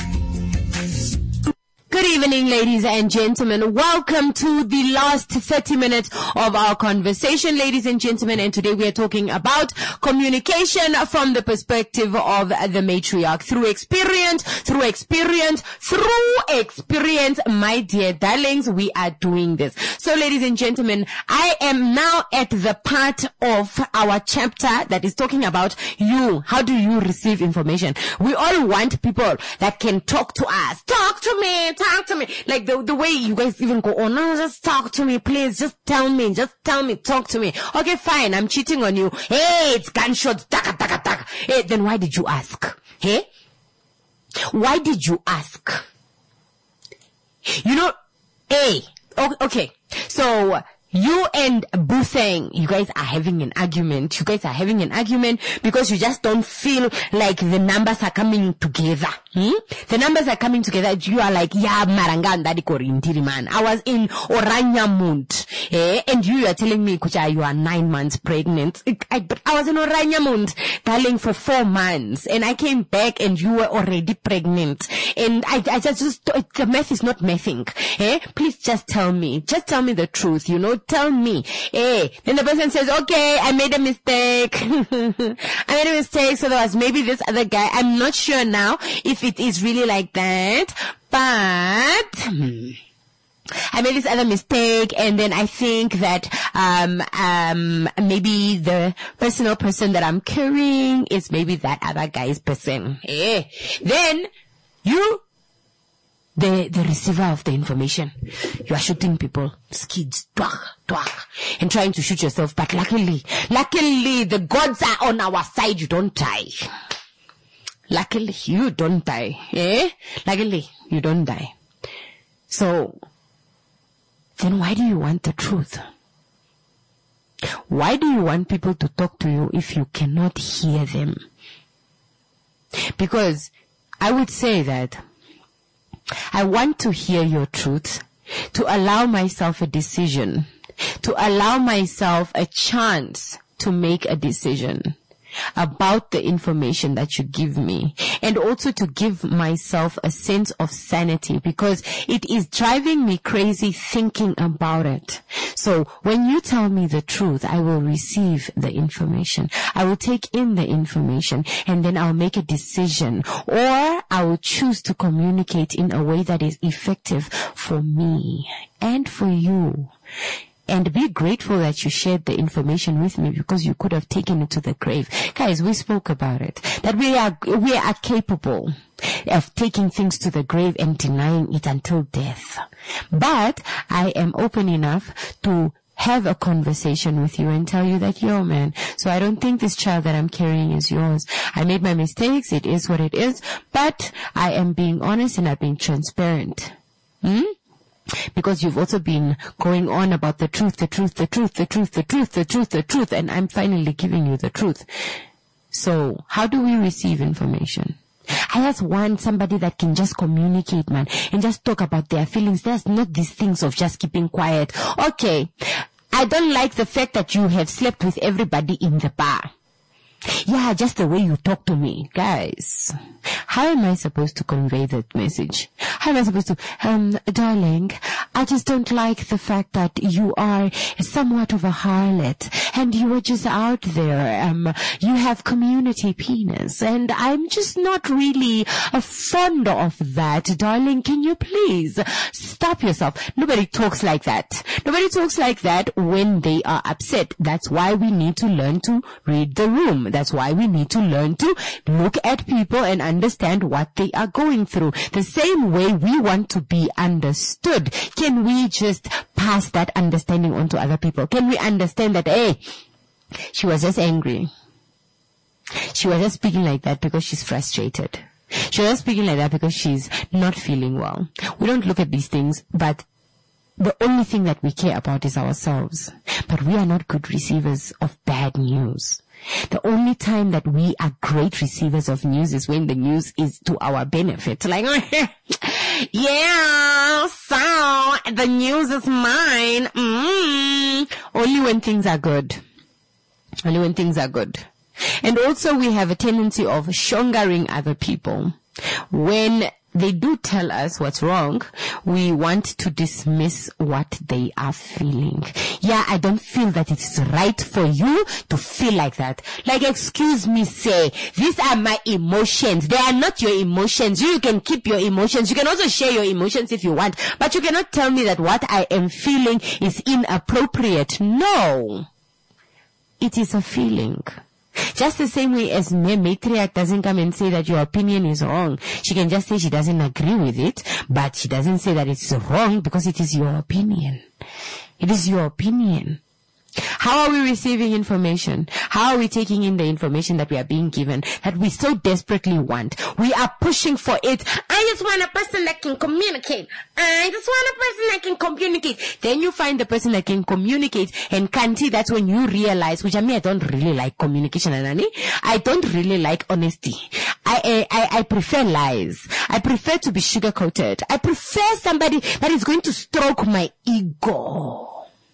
Good evening, ladies and gentlemen. Welcome to the last thirty minutes of our conversation, ladies and gentlemen. And today we are talking about communication from the perspective of the matriarch. Through experience, through experience, through experience, my dear darlings, we are doing this. So, ladies and gentlemen, I am now at the part of our chapter that is talking about you. How do you receive information? We all want people that can talk to us. Talk to me. Talk to me. Like the, the way you guys even go, oh no, just talk to me, please. Just tell me. Just tell me. Talk to me. Okay, fine. I'm cheating on you. Hey, it's gunshots. Taka, taka, taka. Hey, then why did you ask? Hey? Why did you ask? You know, hey, okay. So, you and Boothang, you guys are having an argument. You guys are having an argument because you just don't feel like the numbers are coming together. Hmm? The numbers are coming together. You are like, yeah, Maranga and Daddy Korintiri, man. I was in Orania Mund. Eh? And you are telling me, Kucha, you are nine months pregnant. I, I was in Orania Mund, darling, for four months. And I came back and you were already pregnant. And I, I just, just, the math is not mathing. Eh? Please just tell me. Just tell me the truth, you know? Tell me. Eh? Then the person says, okay, I made a mistake. I made a mistake. So there was maybe this other guy. I'm not sure now if it is really like that, but hmm, I made this other mistake, and then I think that um um maybe the personal person that I'm carrying is maybe that other guy's person. Eh. Then you, the the receiver of the information, you are shooting people, skids, twak, twak, and trying to shoot yourself. But luckily, luckily the gods are on our side. You don't die. Luckily, you don't die. Eh? Luckily, you don't die. So, then why do you want the truth? Why do you want people to talk to you if you cannot hear them? Because I would say that I want to hear your truth, to allow myself a decision, to allow myself a chance to make a decision about the information that you give me, and also to give myself a sense of sanity, because it is driving me crazy thinking about it. So when you tell me the truth, I will receive the information. I will take in the information, and then I'll make a decision, or I will choose to communicate in a way that is effective for me and for you. And be grateful that you shared the information with me, because you could have taken it to the grave. Guys, we spoke about it. That we are, we are capable of taking things to the grave and denying it until death. But I am open enough to have a conversation with you and tell you that, yo, man, so I don't think this child that I'm carrying is yours. I made my mistakes. It is what it is. But I am being honest and I'm being transparent. Hmm? Because you've also been going on about the truth, the truth, the truth, the truth, the truth, the truth, the truth, and I'm finally giving you the truth. So how do we receive information? I just want somebody that can just communicate, man, and just talk about their feelings. There's not these things of just keeping quiet. Okay, I don't like the fact that you have slept with everybody in the bar. Yeah, just the way you talk to me. Guys, how am I supposed to convey that message? How am I supposed to, um, darling, I just don't like the fact that you are somewhat of a harlot and you are just out there. Um, you have community penis and I'm just not really uh, fond of that. Darling, can you please stop yourself? Nobody talks like that. Nobody talks like that when they are upset. That's why we need to learn to read the room. That's why we need to learn to look at people and understand what they are going through. The same way we want to be understood. Can we just pass that understanding on to other people? Can we understand that, hey, she was just angry. She was just speaking like that because she's frustrated. She was just speaking like that because she's not feeling well. We don't look at these things, but the only thing that we care about is ourselves. But we are not good receivers of bad news. The only time that we are great receivers of news is when the news is to our benefit. Like, yeah, so the news is mine. Mm. Only when things are good. Only when things are good. And also we have a tendency of shongering other people. When they do tell us what's wrong, we want to dismiss what they are feeling. Yeah, I don't feel that it's right for you to feel like that. Like, excuse me, say, these are my emotions. They are not your emotions. You can keep your emotions. You can also share your emotions if you want. But you cannot tell me that what I am feeling is inappropriate. No. It is a feeling. Just the same way as Mem Matriarch doesn't come and say that your opinion is wrong. She can just say she doesn't agree with it, but she doesn't say that it's wrong because it is your opinion. It is your opinion. How are we receiving information? How are we taking in the information that we are being given, that we so desperately want? We are pushing for it. I just want a person that can communicate. I just want a person that can communicate. Then you find the person that can communicate, and Kanti, that's when you realize, which I mean, I don't really like communication, Anani. I don't really like honesty. I, I, I prefer lies. I prefer to be sugar-coated. I prefer somebody that is going to stroke my ego.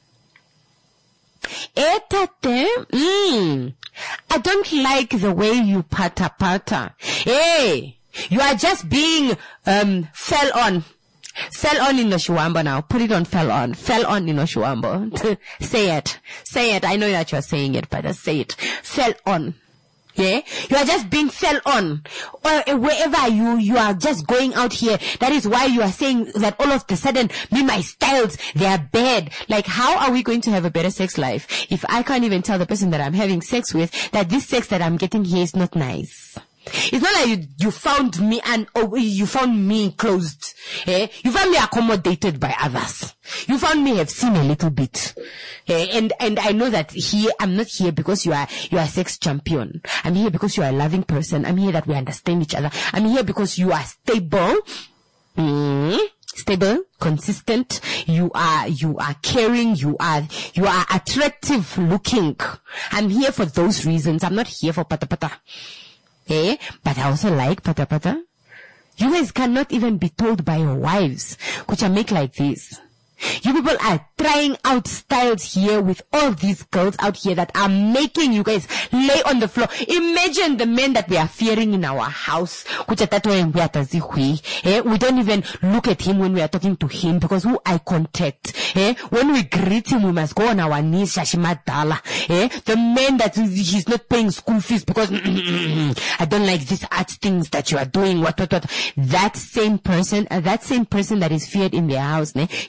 Etate, mm, I don't like the way you pata pata. Hey, you are just being, um, fell on. Fell on in Oshuambo now. Put it on fell on. Fell on in Oshuambo. Say it. Say it. I know that you're saying it, but say it. Fell on. Yeah, you are just being fell on, or wherever you you are just going out here. That is why you are saying that all of the sudden, me, my styles, they are bad. Like, how are we going to have a better sex life if I can't even tell the person that I'm having sex with that this sex that I'm getting here is not nice? It's not like you, you found me and oh, you found me closed. Eh? You found me accommodated by others. You found me have seen a little bit. Eh? And, and I know that here, I'm not here because you are, you are a sex champion. I'm here because you are a loving person. I'm here that we understand each other. I'm here because you are stable. Mm, stable, consistent. You are, you are caring. You are, you are attractive looking. I'm here for those reasons. I'm not here for pata pata. Eh? But I also like pata pata. You guys cannot even be told by your wives, which I make like this. You people are trying out styles here with all these girls out here that are making you guys lay on the floor. Imagine the men that we are fearing in our house. We don't even look at him when we are talking to him because who eye contact. Eh? When we greet him, we must go on our knees. Shashimadala. Eh? The man that he's not paying school fees because I don't like these art things that you are doing. What, what, what. That same person, uh, that same person that is feared in their house, ne, is laying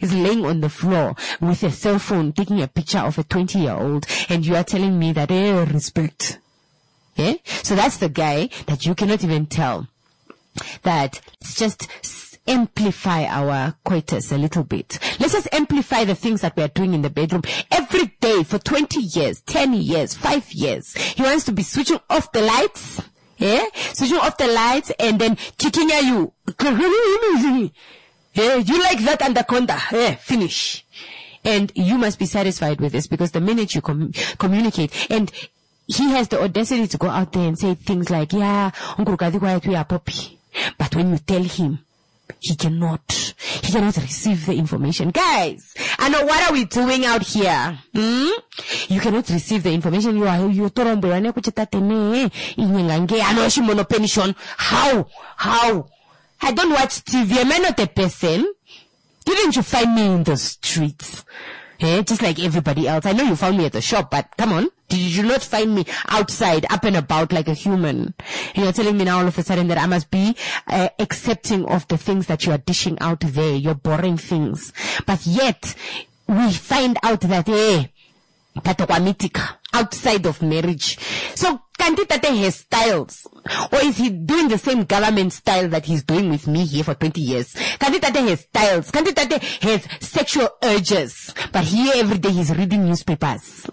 lying on the floor with a cell phone taking a picture of a twenty year old, and you are telling me that, eh, respect. Yeah? So that's the guy that you cannot even tell that it's just amplify our coitus a little bit. Let's just amplify the things that we are doing in the bedroom every day for twenty years, ten years, five years. He wants to be switching off the lights, yeah, switching off the lights and then kicking at you. Yeah, you like that anaconda? Yeah, finish. And you must be satisfied with this, because the minute you com- communicate, and he has the audacity to go out there and say things like, yeah, but when you tell him, he cannot, he cannot receive the information. Guys, I know, what are we doing out here? Hmm? You cannot receive the information. You are, you are pension. How? How? I don't watch T V. Am I not a person? Didn't you find me in the streets? Eh? Just like everybody else. I know you found me at the shop, but come on. Did you not find me outside, up and about like a human? And you're telling me now all of a sudden that I must be uh, accepting of the things that you are dishing out there, your boring things. But yet, we find out that, eh, outside of marriage. So, Kanti Tate has styles. Or is he doing the same government style that he's doing with me here for twenty years? Kanti Tate has styles. Kanti Tate has sexual urges. But here every day he's reading newspapers.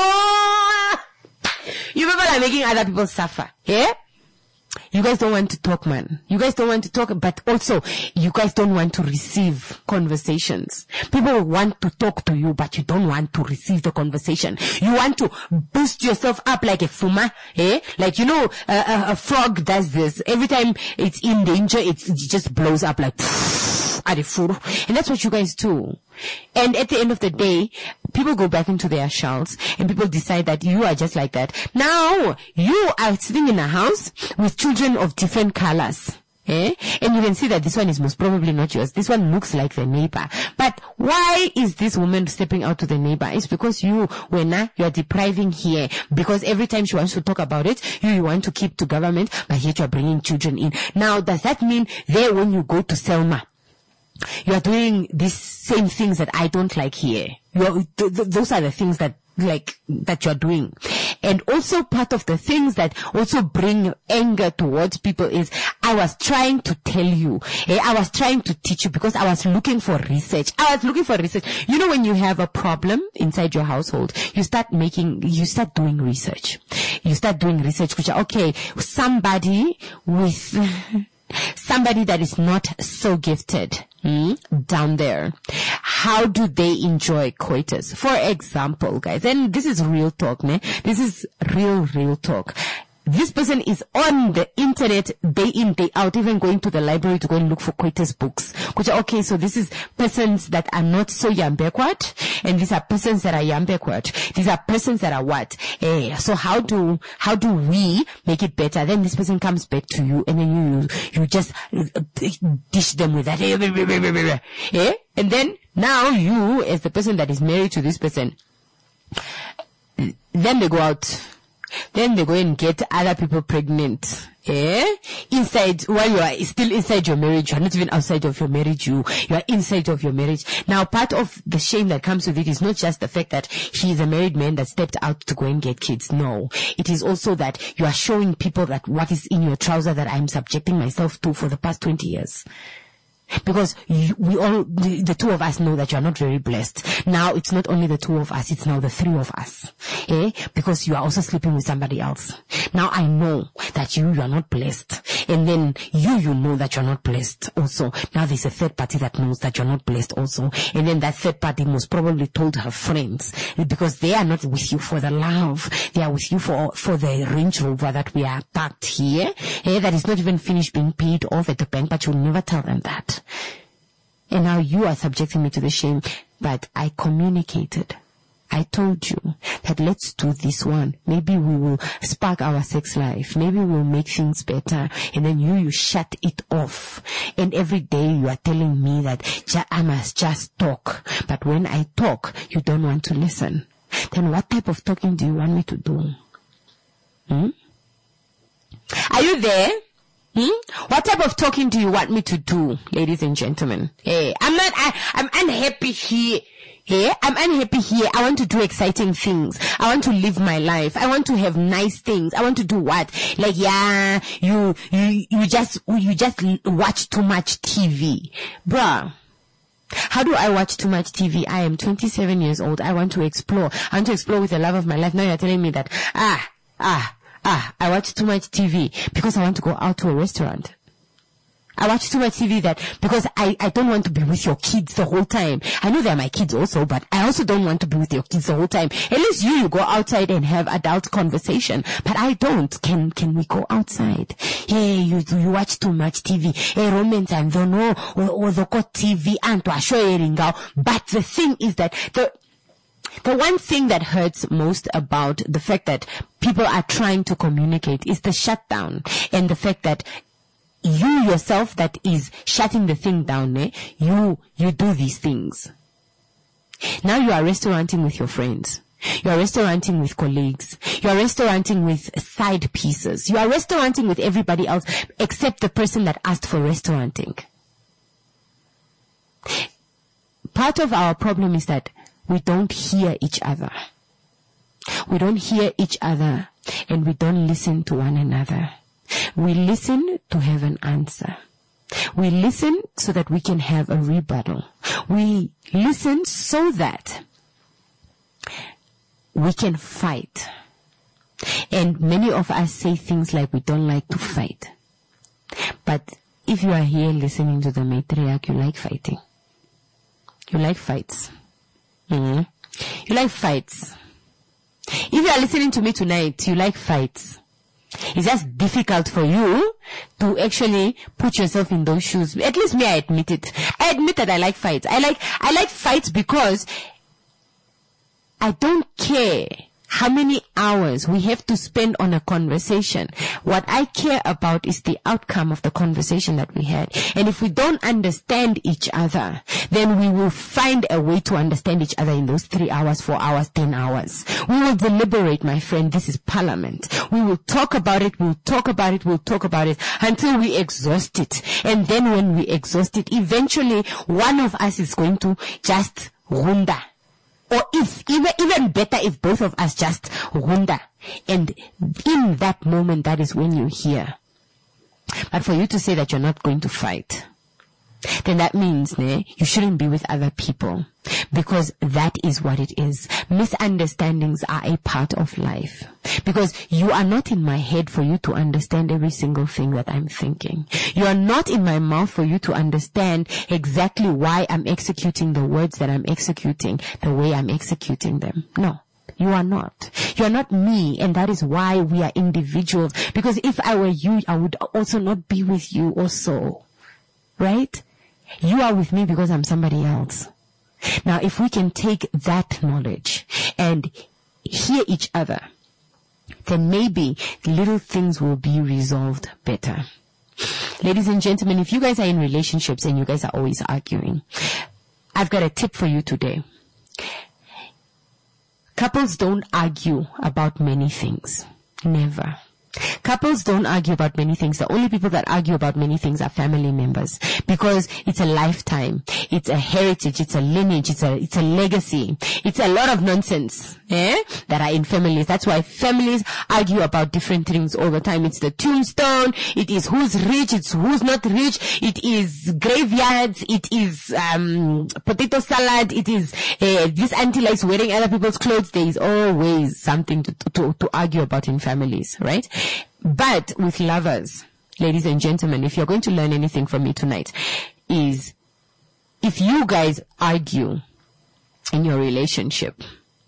You people are making other people suffer. Yeah? You guys don't want to talk, man. You guys don't want to talk, but also you guys don't want to receive conversations. People want to talk to you, but you don't want to receive the conversation. You want to boost yourself up like a fuma, eh? Like, you know, a, a, a frog does this. Every time it's in danger, it, it just blows up like, and that's what you guys do. And at the end of the day, people go back into their shells and people decide that you are just like that. Now, you are sitting in a house with children of different colors. Eh? And you can see that this one is most probably not yours. This one looks like the neighbor. But why is this woman stepping out to the neighbor? It's because you, Wena, you are depriving here. Because every time she wants to talk about it, you, you want to keep to government, but yet you are bringing children in. Now, does that mean there when you go to Selma, you are doing these same things that I don't like here? You are, th- th- those are the things that, like, that you're doing. And also part of the things that also bring anger towards people is, I was trying to tell you, eh, I was trying to teach you because I was looking for research. I was looking for research. You know, when you have a problem inside your household, you start making, you start doing research. You start doing research, which are, okay, somebody with, somebody that is not so gifted, hmm, down there, how do they enjoy coitus? For example, guys, and this is real talk, ne? This is real, real talk. This person is on the internet day in, day out, even going to the library to go and look for coitus books. Which are, okay, so this is persons that are not so young backward, and these are persons that are young backward. These are persons that are what? Eh, so how do, how do we make it better? Then this person comes back to you, and then you, you just dish them with that. Eh? And then, now you, as the person that is married to this person, then they go out. Then they go and get other people pregnant. Eh? Inside, while you are still inside your marriage, you are not even outside of your marriage, you, you are inside of your marriage. Now, part of the shame that comes with it is not just the fact that he is a married man that stepped out to go and get kids. No. It is also that you are showing people that what is in your trouser that I'm subjecting myself to for the past twenty years. Because you, we all, the, the two of us know that you are not very blessed. Now it's not only the two of us, it's now the three of us. Eh? Because you are also sleeping with somebody else. Now I know that you, you are not blessed. And then you, you know that you are not blessed also. Now there's a third party that knows that you are not blessed also. And then that third party most probably told her friends, because they are not with you for the love. They are with you for, for the Range Rover that we are parked here. Eh? That is not even finished being paid off at the bank, but you'll never tell them that. And now you are subjecting me to the shame. But I communicated. I told you that let's do this one. Maybe we will spark our sex life. Maybe we'll make things better. And then you, you shut it off. And every day you are telling me that I must just talk. But when I talk, you don't want to listen. Then what type of talking do you want me to do? Hmm? Are you there? Hmm? What type of talking do you want me to do, ladies and gentlemen? Hey, I'm not, I, I'm unhappy here. Hey, I'm unhappy here. I want to do exciting things. I want to live my life. I want to have nice things. I want to do what? Like, yeah, you, you, you just, you just watch too much T V. Bruh. How do I watch too much T V? I am twenty-seven years old. I want to explore. I want to explore with the love of my life. Now you're telling me that, ah, ah, ah, I watch too much T V because I want to go out to a restaurant. I watch too much T V that because I, I don't want to be with your kids the whole time. I know they're my kids also, but I also don't want to be with your kids the whole time. At least you, you go outside and have adult conversation. But I don't. Can, can we go outside? Hey, you, you watch too much T V. Hey, romance and don't know, or the got T V and to show you. But the thing is that the, The one thing that hurts most about the fact that people are trying to communicate is the shutdown and the fact that you yourself that is shutting the thing down, eh? You, you do these things. Now you are restauranting with your friends. You are restauranting with colleagues. You are restauranting with side pieces. You are restauranting with everybody else except the person that asked for restauranting. Part of our problem is that we don't hear each other. We don't hear each other and we don't listen to one another. We listen to have an answer. We listen so that we can have a rebuttal. We listen so that we can fight. And many of us say things like we don't like to fight. But if you are here listening to the matriarch, you like fighting. You like fights. Mm-hmm. You like fights. If you are listening to me tonight, you like fights. It's just difficult for you to actually put yourself in those shoes. At least me, I admit it. I admit that I like fights. I like, I like fights because I don't care how many hours we have to spend on a conversation. What I care about is the outcome of the conversation that we had. And if we don't understand each other, then we will find a way to understand each other in those three hours, four hours, ten hours. We will deliberate, my friend. This is parliament. We will talk about it. We'll talk about it. We'll talk about it until we exhaust it. And then when we exhaust it, eventually one of us is going to just runda. Or if, even, even better if both of us just wonder. And in that moment, that is when you hear. But for you to say that you're not going to fight, then that means, ne, you shouldn't be with other people. Because that is what it is. Misunderstandings are a part of life. Because you are not in my head for you to understand every single thing that I'm thinking. You are not in my mouth for you to understand exactly why I'm executing the words that I'm executing the way I'm executing them. No. You are not. You are not me, and that is why we are individuals. Because if I were you, I would also not be with you also. Right? You are with me because I'm somebody else. Now, if we can take that knowledge and hear each other, then maybe little things will be resolved better. Ladies and gentlemen, if you guys are in relationships and you guys are always arguing, I've got a tip for you today. Couples don't argue about many things. Never. Couples don't argue about many things. The only people that argue about many things are family members, because it's a lifetime, it's a heritage, it's a lineage, it's a it's a legacy. It's a lot of nonsense, eh, that are in families. That's why families argue about different things all the time. It's the tombstone, it is who's rich, it's who's not rich, it is graveyards, it is um potato salad, it is uh, this auntie likes wearing other people's clothes. There is always something to to to argue about in families, right? But with lovers, ladies and gentlemen, if you're going to learn anything from me tonight, is if you guys argue in your relationship,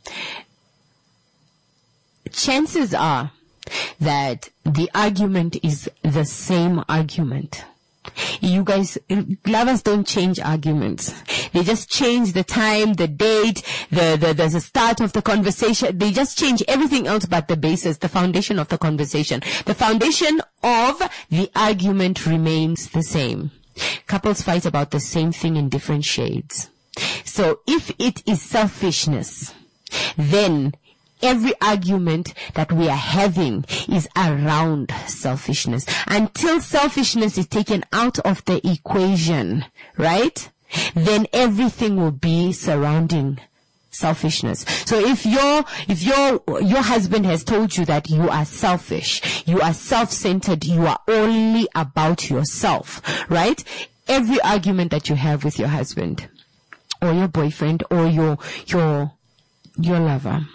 chances are that the argument is the same argument. You guys, lovers don't change arguments. They just change the time, the date, the, the, the start of the conversation. They just change everything else but the basis, the foundation of the conversation. The foundation of the argument remains the same. Couples fight about the same thing in different shades. So if it is selfishness, then every argument that we are having is around selfishness. Until selfishness is taken out of the equation, right? Then everything will be surrounding selfishness. So if your, if your, your husband has told you that you are selfish, you are self-centered, you are only about yourself, right? Every argument that you have with your husband or your boyfriend or your, your, your lover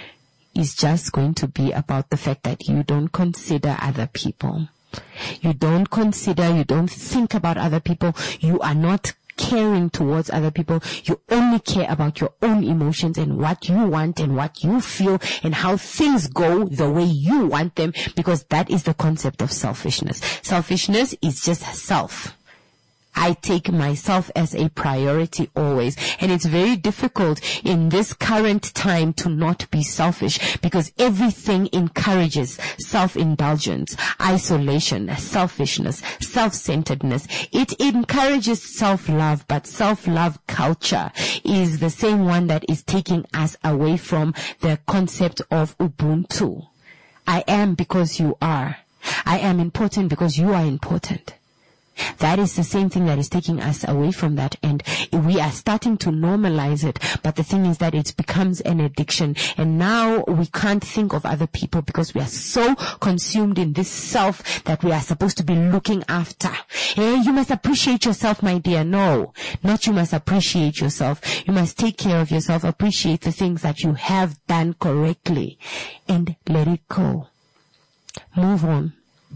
is just going to be about the fact that you don't consider other people. You don't consider, you don't think about other people. You are not caring towards other people. You only care about your own emotions and what you want and what you feel and how things go the way you want them, because that is the concept of selfishness. Selfishness is just self. I take myself as a priority always. And it's very difficult in this current time to not be selfish, because everything encourages self-indulgence, isolation, selfishness, self-centeredness. It encourages self-love, but self-love culture is the same one that is taking us away from the concept of Ubuntu. I am because you are. I am important because you are important. That is the same thing that is taking us away from that, and we are starting to normalize it. But the thing is that it becomes an addiction, and now we can't think of other people because we are so consumed in this self that we are supposed to be looking after. Hey, you must appreciate yourself, my dear. No, not you must appreciate yourself. You must take care of yourself, appreciate the things that you have done correctly, and let it go. Move on.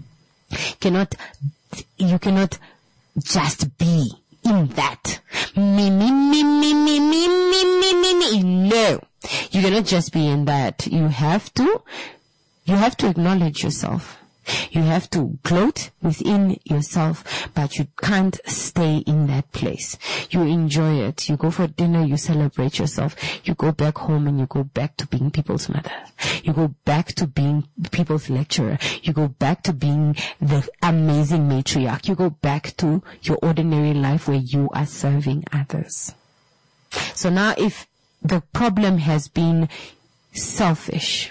Cannot You cannot just be in that. Me, me, me, me, me, me, me, me, me, me. No. You cannot just be in that. You have to, you have to acknowledge yourself. You have to gloat within yourself, but you can't stay in that place. You enjoy it. You go for dinner, you celebrate yourself. You go back home and you go back to being people's mother. You go back to being people's lecturer. You go back to being the amazing matriarch. You go back to your ordinary life where you are serving others. So now if the problem has been selfish,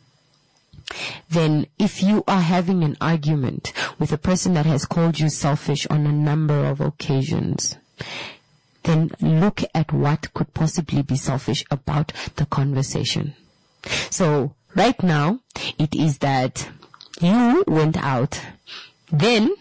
then if you are having an argument with a person that has called you selfish on a number of occasions, then look at what could possibly be selfish about the conversation. So right now, it is that you went out, then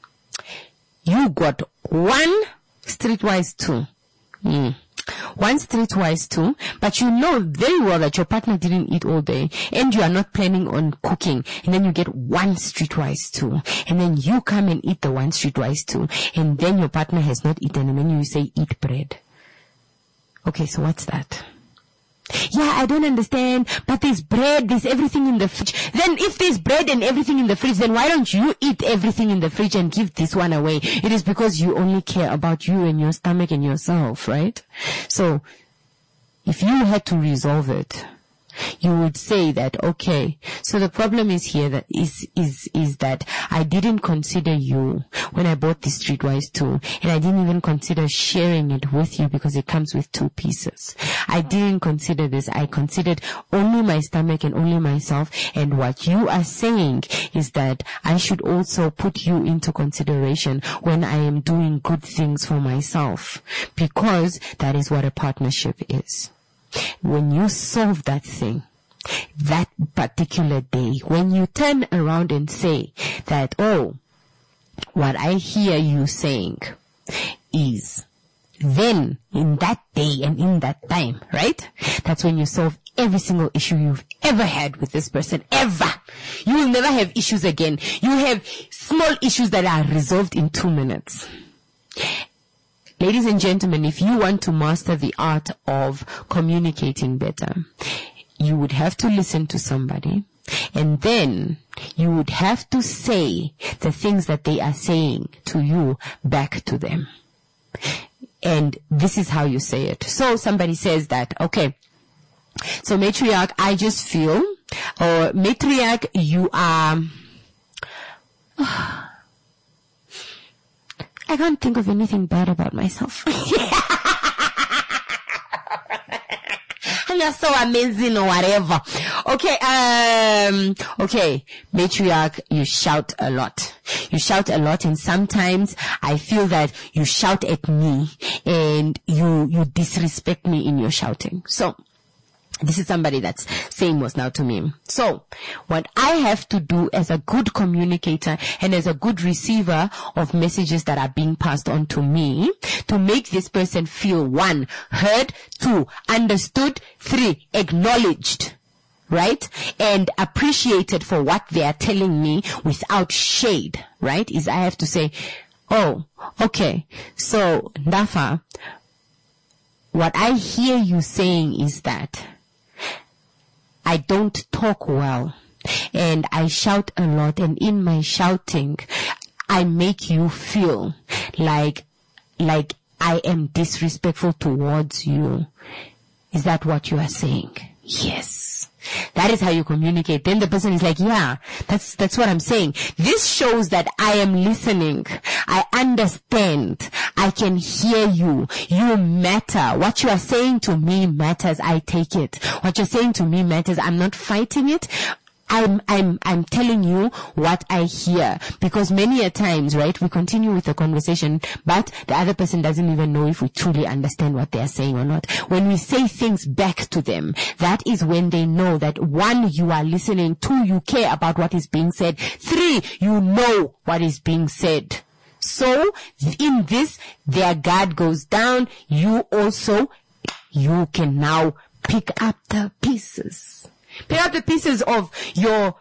you got one streetwise two. Mm. One streetwise too, but you know very well that your partner didn't eat all day and you are not planning on cooking, and then you get one streetwise too, and then you come and eat the one streetwise too, and then your partner has not eaten, and then you say eat bread. Okay, so what's that? Yeah, I don't understand, but there's bread, there's everything in the fridge. Then if there's bread and everything in the fridge, then why don't you eat everything in the fridge and give this one away? It is because you only care about you and your stomach and yourself, right? So, if you had to resolve it, you would say that, okay, so the problem is here that is, is, is that I didn't consider you when I bought this Streetwise two, and I didn't even consider sharing it with you because it comes with two pieces. I didn't consider this. I considered only my stomach and only myself, and what you are saying is that I should also put you into consideration when I am doing good things for myself, because that is what a partnership is. When you solve that thing, that particular day, when you turn around and say that, oh, what I hear you saying is, then in that day and in that time, right? That's when you solve every single issue you've ever had with this person, ever. You will never have issues again. You have small issues that are resolved in two minutes. Ladies and gentlemen, if you want to master the art of communicating better, you would have to listen to somebody, and then you would have to say the things that they are saying to you back to them. And this is how you say it. So somebody says that, okay, so matriarch, I just feel, or matriarch, you are... I can't think of anything bad about myself. And saying are so amazing or whatever. Okay, um, okay, matriarch, you shout a lot. You shout a lot, and sometimes I feel that you shout at me and you, you disrespect me in your shouting. So, this is somebody that's saying was now to me. So, what I have to do as a good communicator and as a good receiver of messages that are being passed on to me to make this person feel one, heard, two, understood, three, acknowledged, right? And appreciated for what they are telling me without shade, right? Is I have to say, oh, okay, so Ndafa, what I hear you saying is that I don't talk well and I shout a lot, and in my shouting I make you feel like like I am disrespectful towards you. Is that what you are saying? Yes. That is how you communicate. Then the person is like, yeah, that's, that's what I'm saying. This shows that I am listening. I understand. I can hear you. You matter. What you are saying to me matters. I take it. What you're saying to me matters. I'm not fighting it. I'm, I'm, I'm telling you what I hear, because many a times, right, we continue with the conversation, but the other person doesn't even know if we truly understand what they're saying or not. When we say things back to them, that is when they know that one, you are listening, two, you care about what is being said, three, you know what is being said. So, in this, their guard goes down. You also, you can now pick up the pieces. Pick up the pieces of your,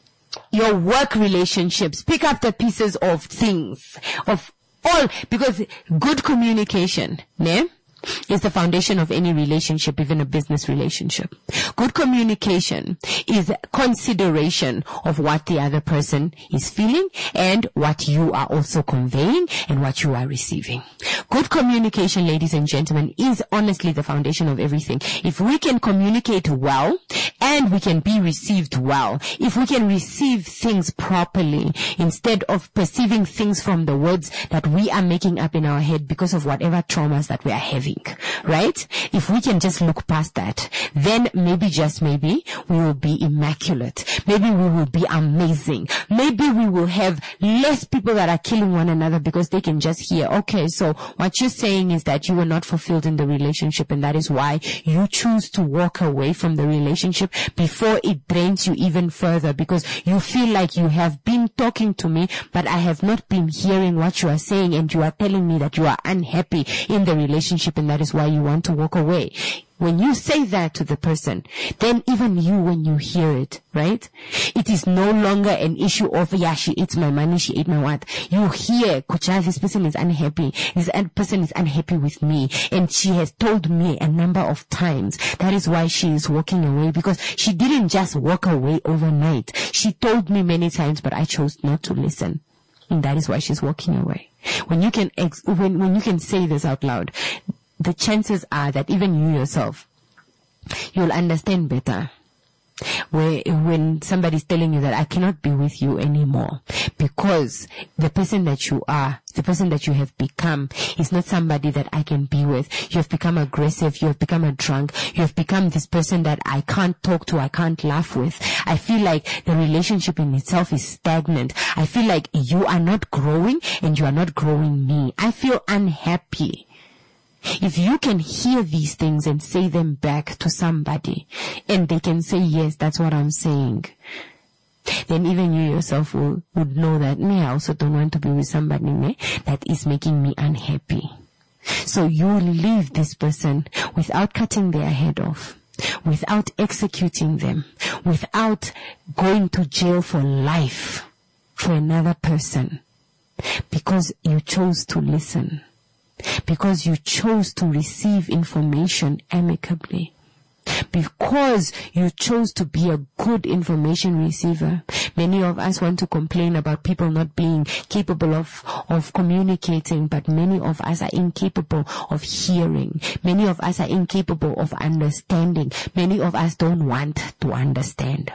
your work relationships. Pick up the pieces of things, of all, because good communication, ne, is the foundation of any relationship, even a business relationship. Good communication is consideration of what the other person is feeling and what you are also conveying and what you are receiving. Good communication, ladies and gentlemen, is honestly the foundation of everything. If we can communicate well and we can be received well, if we can receive things properly instead of perceiving things from the words that we are making up in our head because of whatever traumas that we are having, right? If we can just look past that, then maybe, just maybe, we will be immaculate. Maybe we will be amazing. Maybe we will have less people that are killing one another because they can just hear, okay, so what you're saying is that you were not fulfilled in the relationship, and that is why you choose to walk away from the relationship before it drains you even further, because you feel like you have been talking to me, but I have not been hearing what you are saying, and you are telling me that you are unhappy in the relationship, and that is why you want to walk away. When you say that to the person, then even you, when you hear it, right, it is no longer an issue of, yeah, she eats my money, she ate my what. You hear, Kucha, this person is unhappy. This person is unhappy with me. And she has told me a number of times. That is why she is walking away, because she didn't just walk away overnight. She told me many times, but I chose not to listen. And that is why she's walking away. When you can, ex- when, when you can say this out loud, the chances are that even you yourself, you'll understand better where, when somebody's telling you that I cannot be with you anymore, because the person that you are, the person that you have become, is not somebody that I can be with. You have become aggressive. You have become a drunk. You have become this person that I can't talk to. I can't laugh with. I feel like the relationship in itself is stagnant. I feel like you are not growing and you are not growing me. I feel unhappy. If you can hear these things and say them back to somebody, and they can say, yes, that's what I'm saying, then even you yourself will, would know that, me, I also don't want to be with somebody me, that is making me unhappy. So you leave this person without cutting their head off, without executing them, without going to jail for life for another person, because you chose to listen. Because you chose to receive information amicably. Because you chose to be a good information receiver. Many of us want to complain about people not being capable of, of communicating, but many of us are incapable of hearing. Many of us are incapable of understanding. Many of us don't want to understand.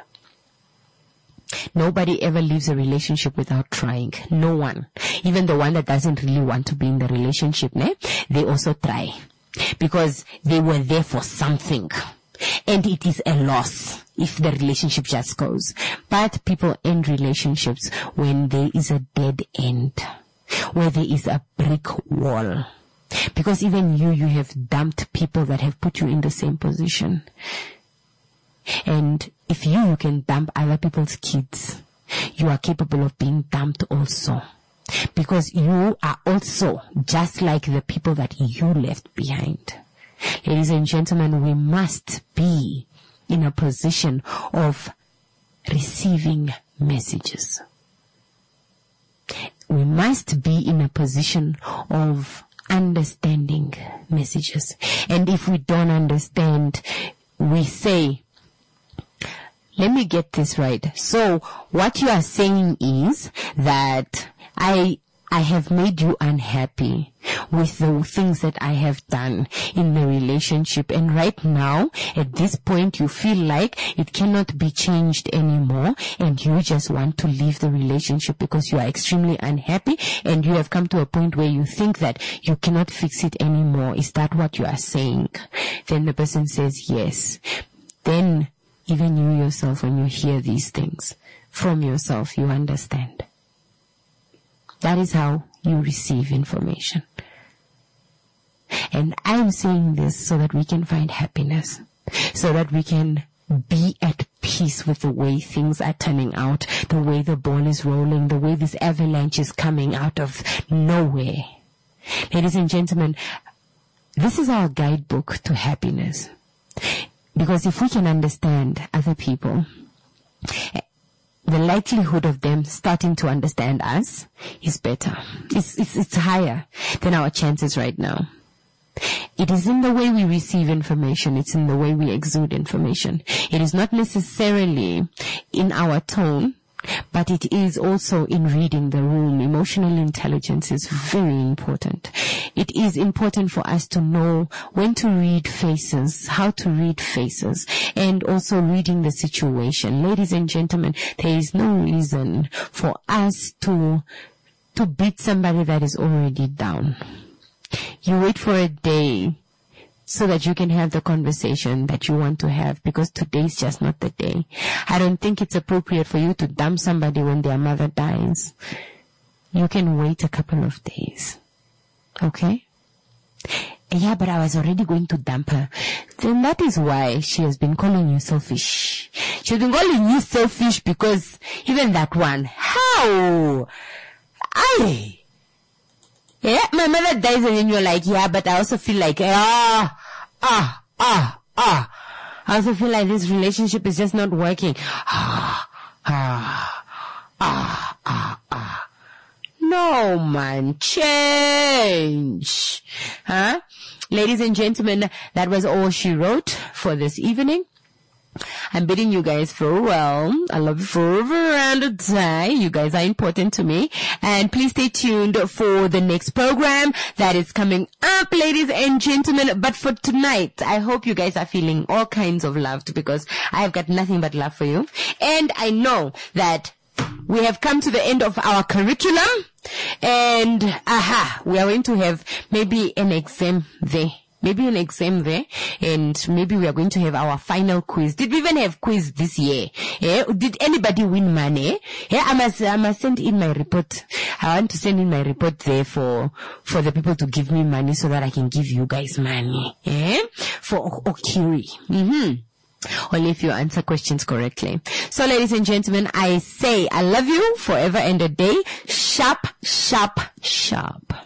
Nobody ever leaves a relationship without trying. No one. Even the one that doesn't really want to be in the relationship, ne? They also try. Because they were there for something. And it is a loss if the relationship just goes. But people end relationships when there is a dead end, where there is a brick wall. Because even you, you have dumped people that have put you in the same position. And if you, you can dump other people's kids, you are capable of being dumped also. Because you are also just like the people that you left behind. Ladies and gentlemen, we must be in a position of receiving messages. We must be in a position of understanding messages. And if we don't understand, we say, let me get this right. So what you are saying is that I I have made you unhappy with the things that I have done in the relationship. And right now, at this point, you feel like it cannot be changed anymore. And you just want to leave the relationship because you are extremely unhappy. And you have come to a point where you think that you cannot fix it anymore. Is that what you are saying? Then the person says yes. Then even you yourself, when you hear these things from yourself, you understand. That is how you receive information. And I'm saying this so that we can find happiness, so that we can be at peace with the way things are turning out, the way the ball is rolling, the way this avalanche is coming out of nowhere. Ladies and gentlemen, this is our guidebook to happiness. Because if we can understand other people, the likelihood of them starting to understand us is better. It's, it's, it's higher than our chances right now. It is in the way we receive information. It's in the way we exude information. It is not necessarily in our tone, but it is also in reading the room. Emotional intelligence is very important. It is important for us to know when to read faces, how to read faces, and also reading the situation. Ladies and gentlemen, there is no reason for us to, to beat somebody that is already down. You wait for a day so that you can have the conversation that you want to have, because today is just not the day. I don't think it's appropriate for you to dump somebody when their mother dies. You can wait a couple of days. Okay? Yeah, but I was already going to dump her. Then that is why she has been calling you selfish. She's been calling you selfish because even that one, how? I... Yeah, my mother dies and then you're like, yeah, but I also feel like, ah, ah, ah, ah. I also feel like this relationship is just not working. Ah, ah, ah, ah, ah. No, man, change. Huh? Ladies and gentlemen, that was all she wrote for this evening. I'm bidding you guys farewell. I love you forever and a day. You guys are important to me. And please stay tuned for the next program that is coming up, ladies and gentlemen. But for tonight, I hope you guys are feeling all kinds of loved, because I've got nothing but love for you. And I know that we have come to the end of our curriculum. And, aha, we are going to have maybe an exam there. Maybe an exam there, and maybe we are going to have our final quiz. Did we even have quiz this year? Eh? Did anybody win money? Eh? I must, I must send in my report. I want to send in my report there for, for the people to give me money so that I can give you guys money. Eh? For Okiri. Mm-hmm. Only if you answer questions correctly. So, ladies and gentlemen, I say I love you forever and a day. Sharp, sharp, sharp.